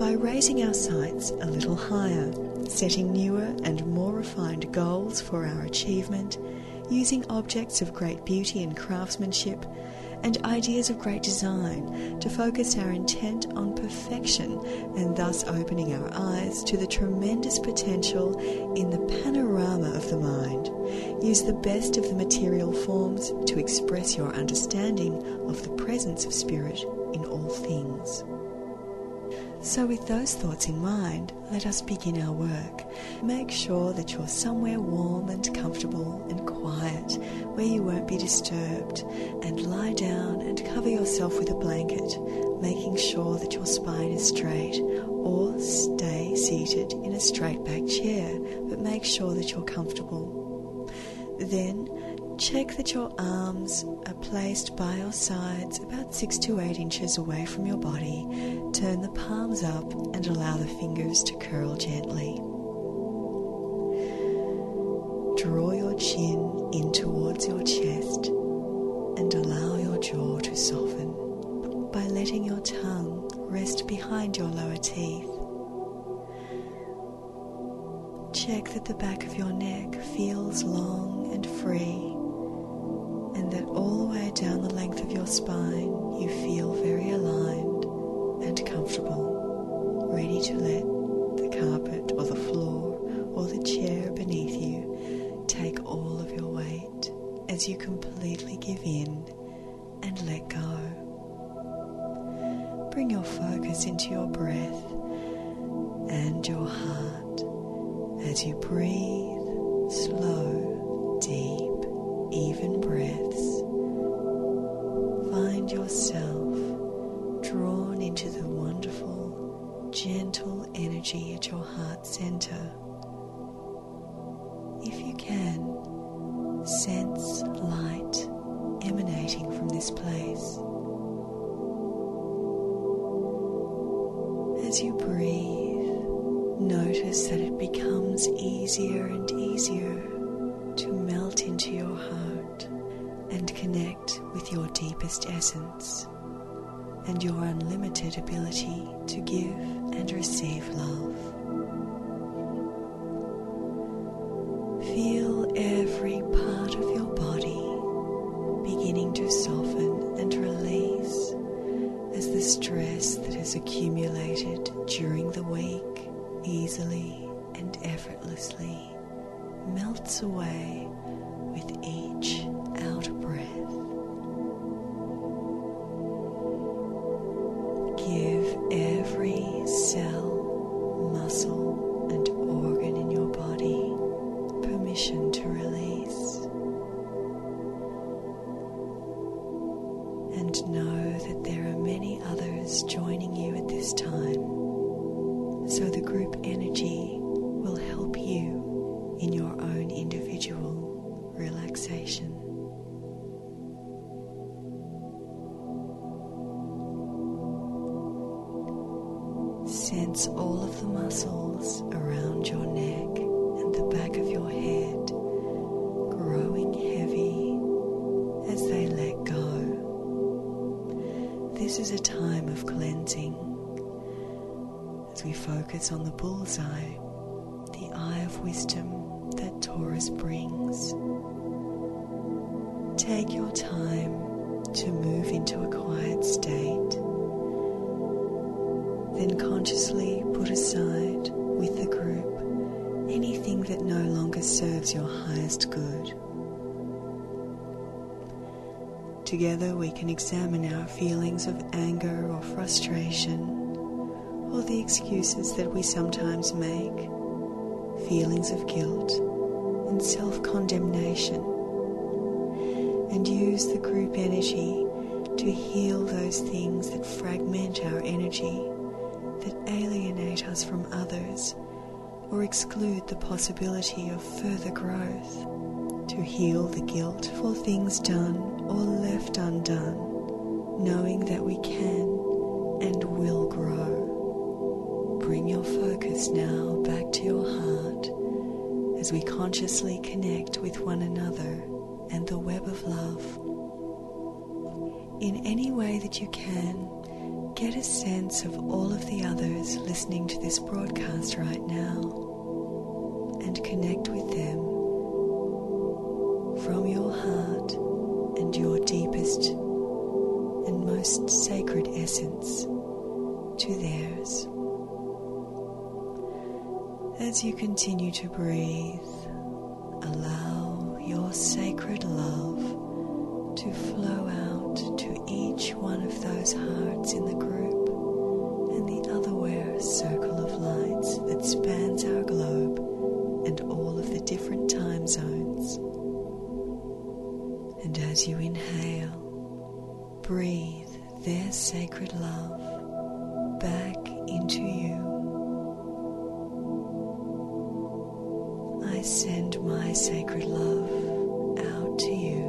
by raising our sights a little higher, setting newer and more refined goals for our achievement, using objects of great beauty and craftsmanship, and ideas of great design to focus our intent on perfection, and thus opening our eyes to the tremendous potential in the panorama of the mind. Use the best of the material forms to express your understanding of the presence of spirit in all things. So with those thoughts in mind, let us begin our work. Make sure that you're somewhere warm and comfortable and quiet, where you won't be disturbed, and lie down and cover yourself with a blanket, making sure that your spine is straight, or stay seated in a straight back chair, but make sure that you're comfortable. Then, check that your arms are placed by your sides about six to eight inches away from your body. Turn the palms up and allow the fingers to curl gently. Draw your chin in towards your chest and allow your jaw to soften by letting your tongue rest behind your lower teeth. Check that the back of your neck feels long and free, and that all the way down the length of your spine you feel very aligned and comfortable, ready to let the carpet or the floor or the chair beneath you take all of your weight as you completely give in and let go. Bring your focus into your breath and your heart as you breathe slow, deep, even breaths. Find yourself drawn into the wonderful, gentle energy at your heart center. If you can, sense light emanating from this place. As you breathe, notice that it becomes easier and easier to melt into your heart and connect with your deepest essence and your unlimited ability to give and receive love. Feel every part of your body beginning to soften and release as the stress that has accumulated during the week easily and effortlessly melts away with each out breath. Give every cell, muscle, and organ in your body permission to release. And know that there are many others joining you at this time, so the group energy will help you in your own individual relaxation. Sense all of the muscles around your neck and the back of your head growing heavy as they let go. This is a time of cleansing as we focus on the bullseye, the eye of wisdom that Taurus brings. Take your time to move into a quiet state. Then consciously put aside with the group anything that no longer serves your highest good. Together we can examine our feelings of anger or frustration, or the excuses that we sometimes make, feelings of guilt and self-condemnation, and use the group energy to heal those things that fragment our energy, that alienate us from others, or exclude the possibility of further growth, to heal the guilt for things done or left undone, knowing that we can and will grow. Bring your focus now back to your heart as we consciously connect with one another and the web of love. In any way that you can, Get a sense of all of the others listening to this broadcast right now and connect with them from your heart and your deepest and most sacred essence to theirs. As you continue to breathe, allow your sacred love to flow out to each one of those hearts in the group and the otherwhere circle of lights that spans our globe and all of the different time zones. And as you inhale, breathe their sacred love back into you. I send my sacred love out to you.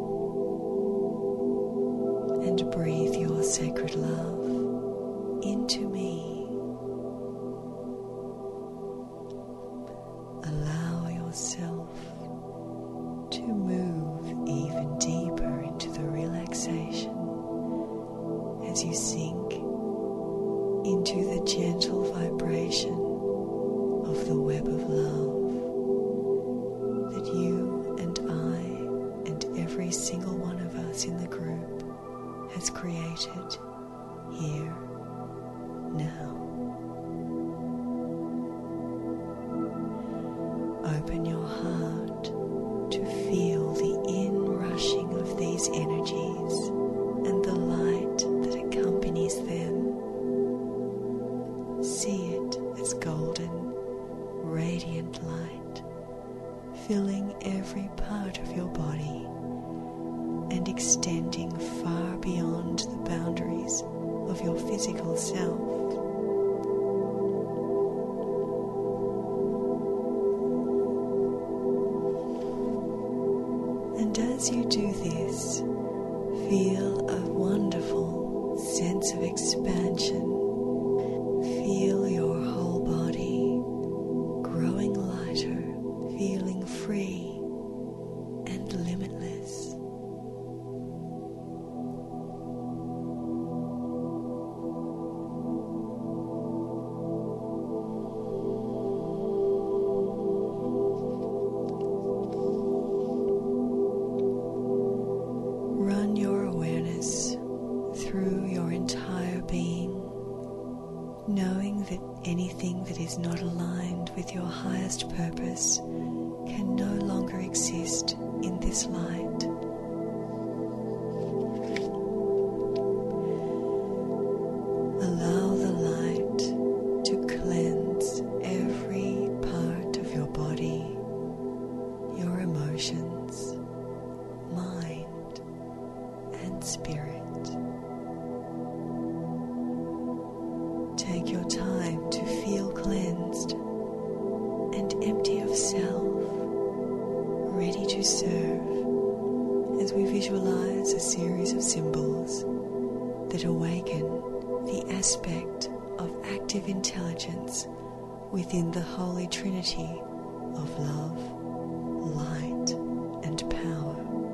And breathe your sacred love into me. Allow yourself to move even deeper into the relaxation as you sink into the gentle vibration of the web of love that you and I and every single one of us in the group has created here, now. Open your heart to feel the inrushing of these energies and the light that accompanies them. See it as golden, radiant light, filling every part of your body and extending far beyond the boundaries of your physical self. And as you do this, feel a wonderful sense of expansion. Feel your whole body growing lighter, feeling free and limitless. Run your awareness through your entire being, knowing that anything that is not aligned with your highest purpose can no longer exist in this light. Allow the light to cleanse every part of your body, your emotions, mind, and spirit. Take your time to feel cleansed and empty of self, ready to serve as we visualize a series of symbols that awaken the aspect of active intelligence within the Holy Trinity of love, light, and power.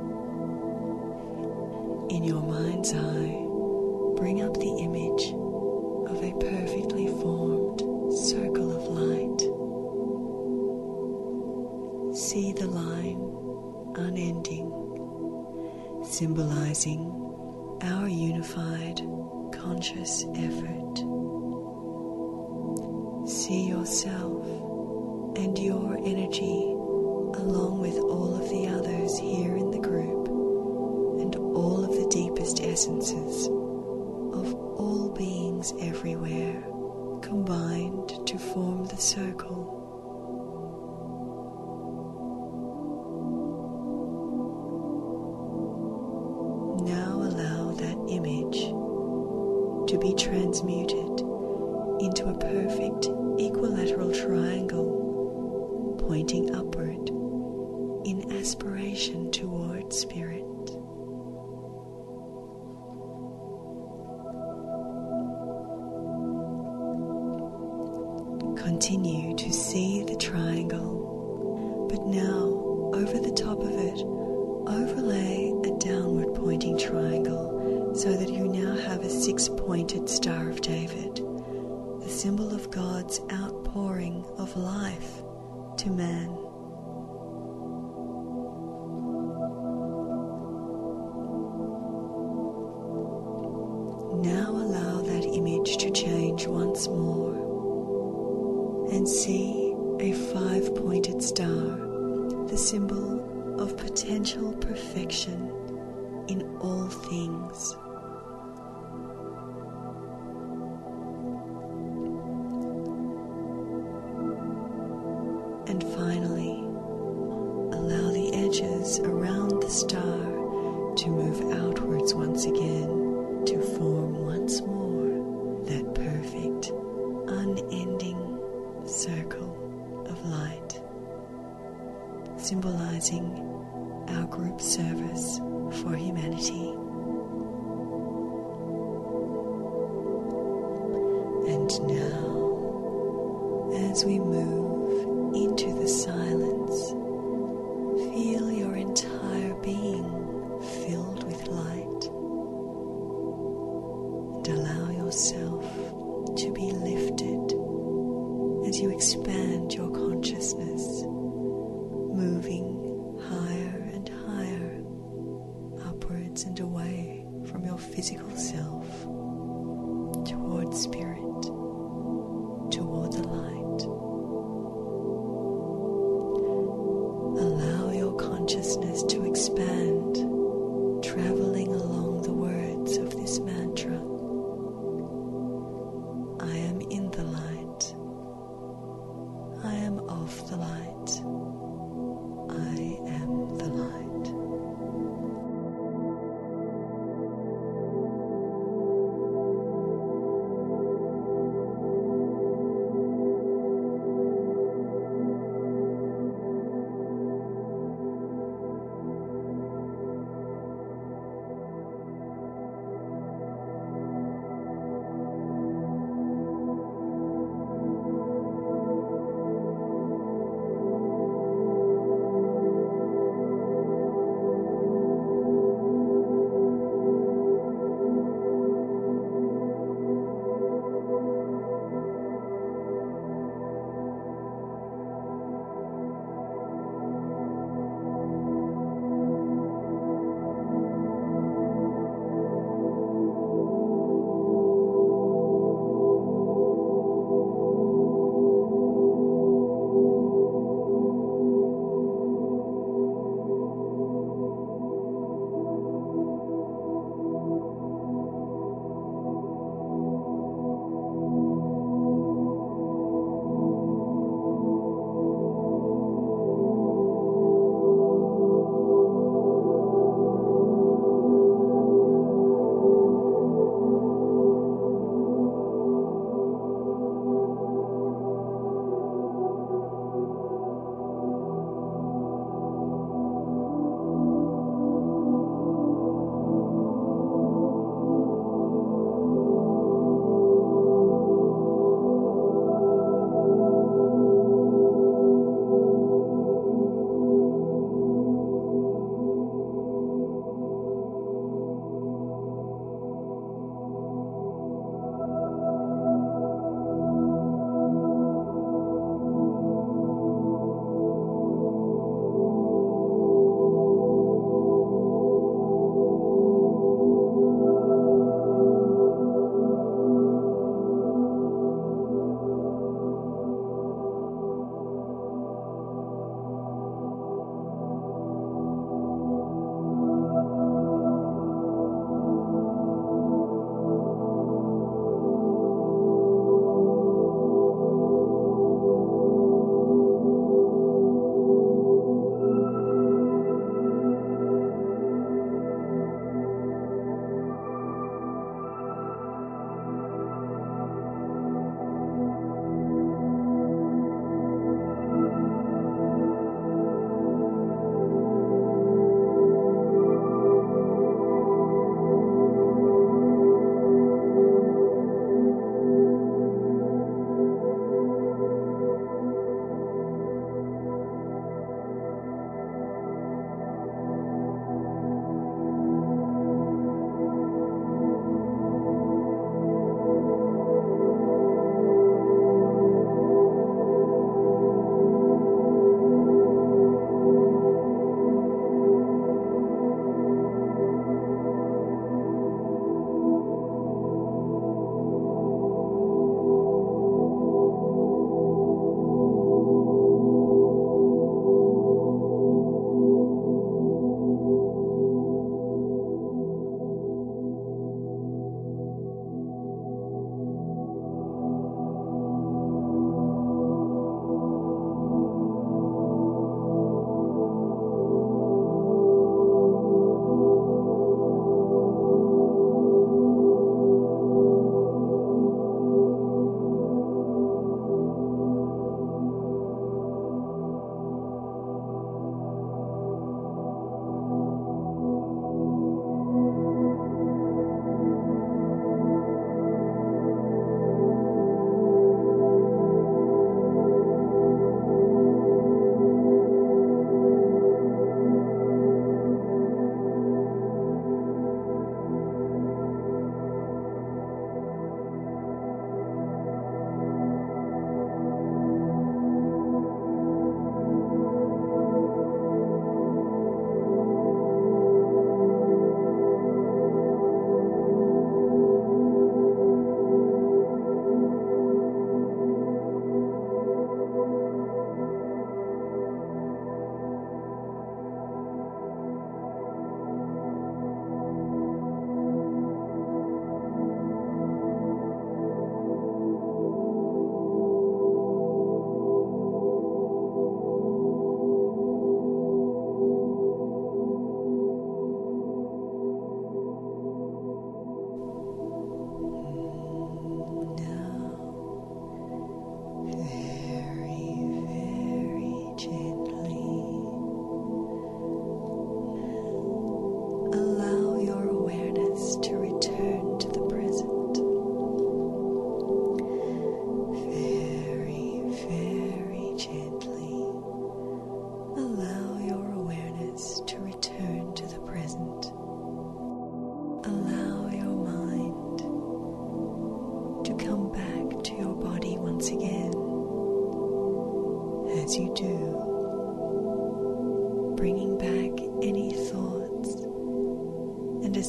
In your mind's eye, bring up the image of a perfectly formed circle of light. See the line unending, symbolizing our unified conscious effort. See yourself and your energy along with all of the others here in the group and all of the deepest essences of all beings everywhere combined to form the circle. Now allow that image to be transmuted into a perfect equilateral triangle pointing upward in aspiration toward spirit. Continue to see the triangle, but now over the top of it, overlay a downward pointing triangle so that you now have a six-pointed Star of David, the symbol of God's outpouring of life to man. Now allow that image to change once more and see a five-pointed star, the symbol of potential perfection in all things. And finally, allow the edges around the star to move outwards once again to form once more that perfect, unending circle of light, symbolizing our group service for humanity. And now, as we move into the silence, feel your entire being filled with light, and allow yourself to be lifted as you expand your consciousness, moving higher and higher, upwards and away from your physical self, toward spirit, toward the light. Allow your consciousness to expand, traveling along the words of this mantra. I am in the light. I am of the light. I am the light.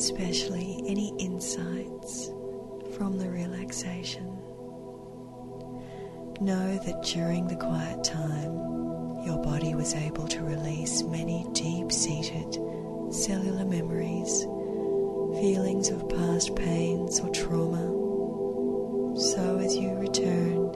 especially any insights from the relaxation. Know that during the quiet time, your body was able to release many deep-seated cellular memories, feelings of past pains or trauma. So as you return,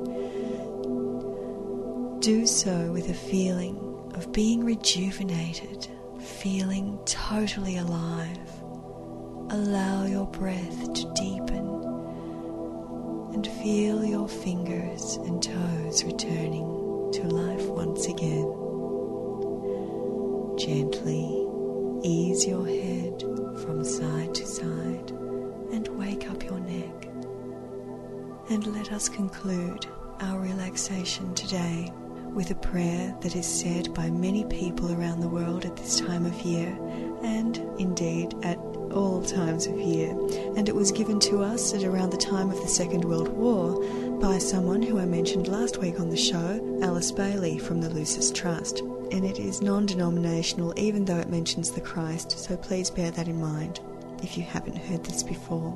do so with a feeling of being rejuvenated, feeling totally alive. Allow your breath to deepen and feel your fingers and toes returning to life once again. Gently ease your head from side to side and wake up your neck. And let us conclude our relaxation today with a prayer that is said by many people around the world at this time of year, and indeed at all times of year. And it was given to us at around the time of the Second World War by someone who I mentioned last week on the show, Alice Bailey from the Lucis Trust. And it is non-denominational, even though it mentions the Christ, so please bear that in mind if you haven't heard this before.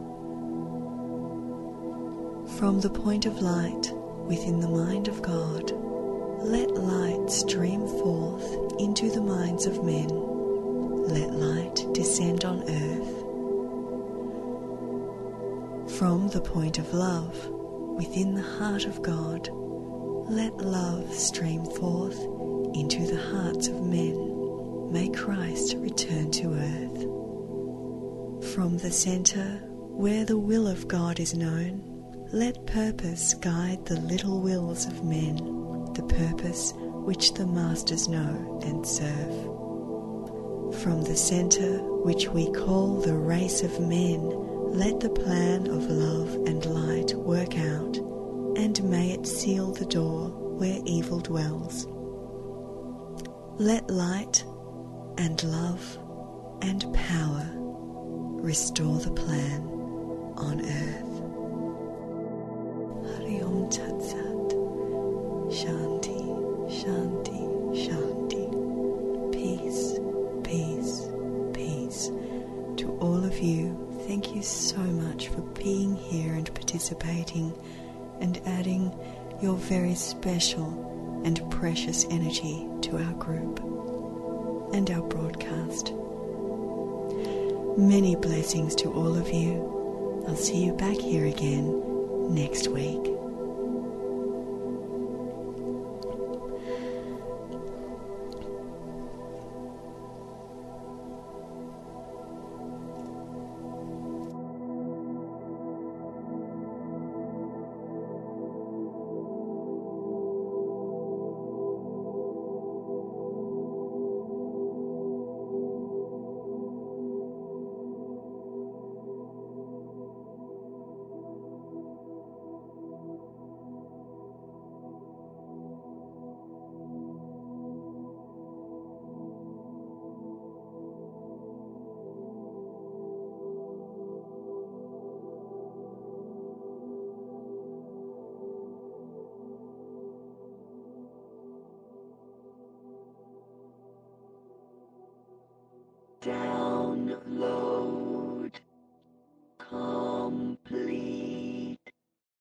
From the point of light within the mind of God, let light stream forth into the minds of men. Let light descend on earth. From the point of love within the heart of God, let love stream forth into the hearts of men. May Christ return to earth. From the centre where the will of God is known, let purpose guide the little wills of men, the purpose which the masters know and serve. From the centre which we call the race of men, let the plan of love and light work out, and may it seal the door where evil dwells. Let light and love and power restore the plan on earth. Hari Om Tat Sat. Shanti, Shanti, Shanti. Peace, peace, peace. To all of you, thank you so much for being here and participating and adding your very special and precious energy to our group and our broadcast. Many blessings to all of you. I'll see you back here again next week.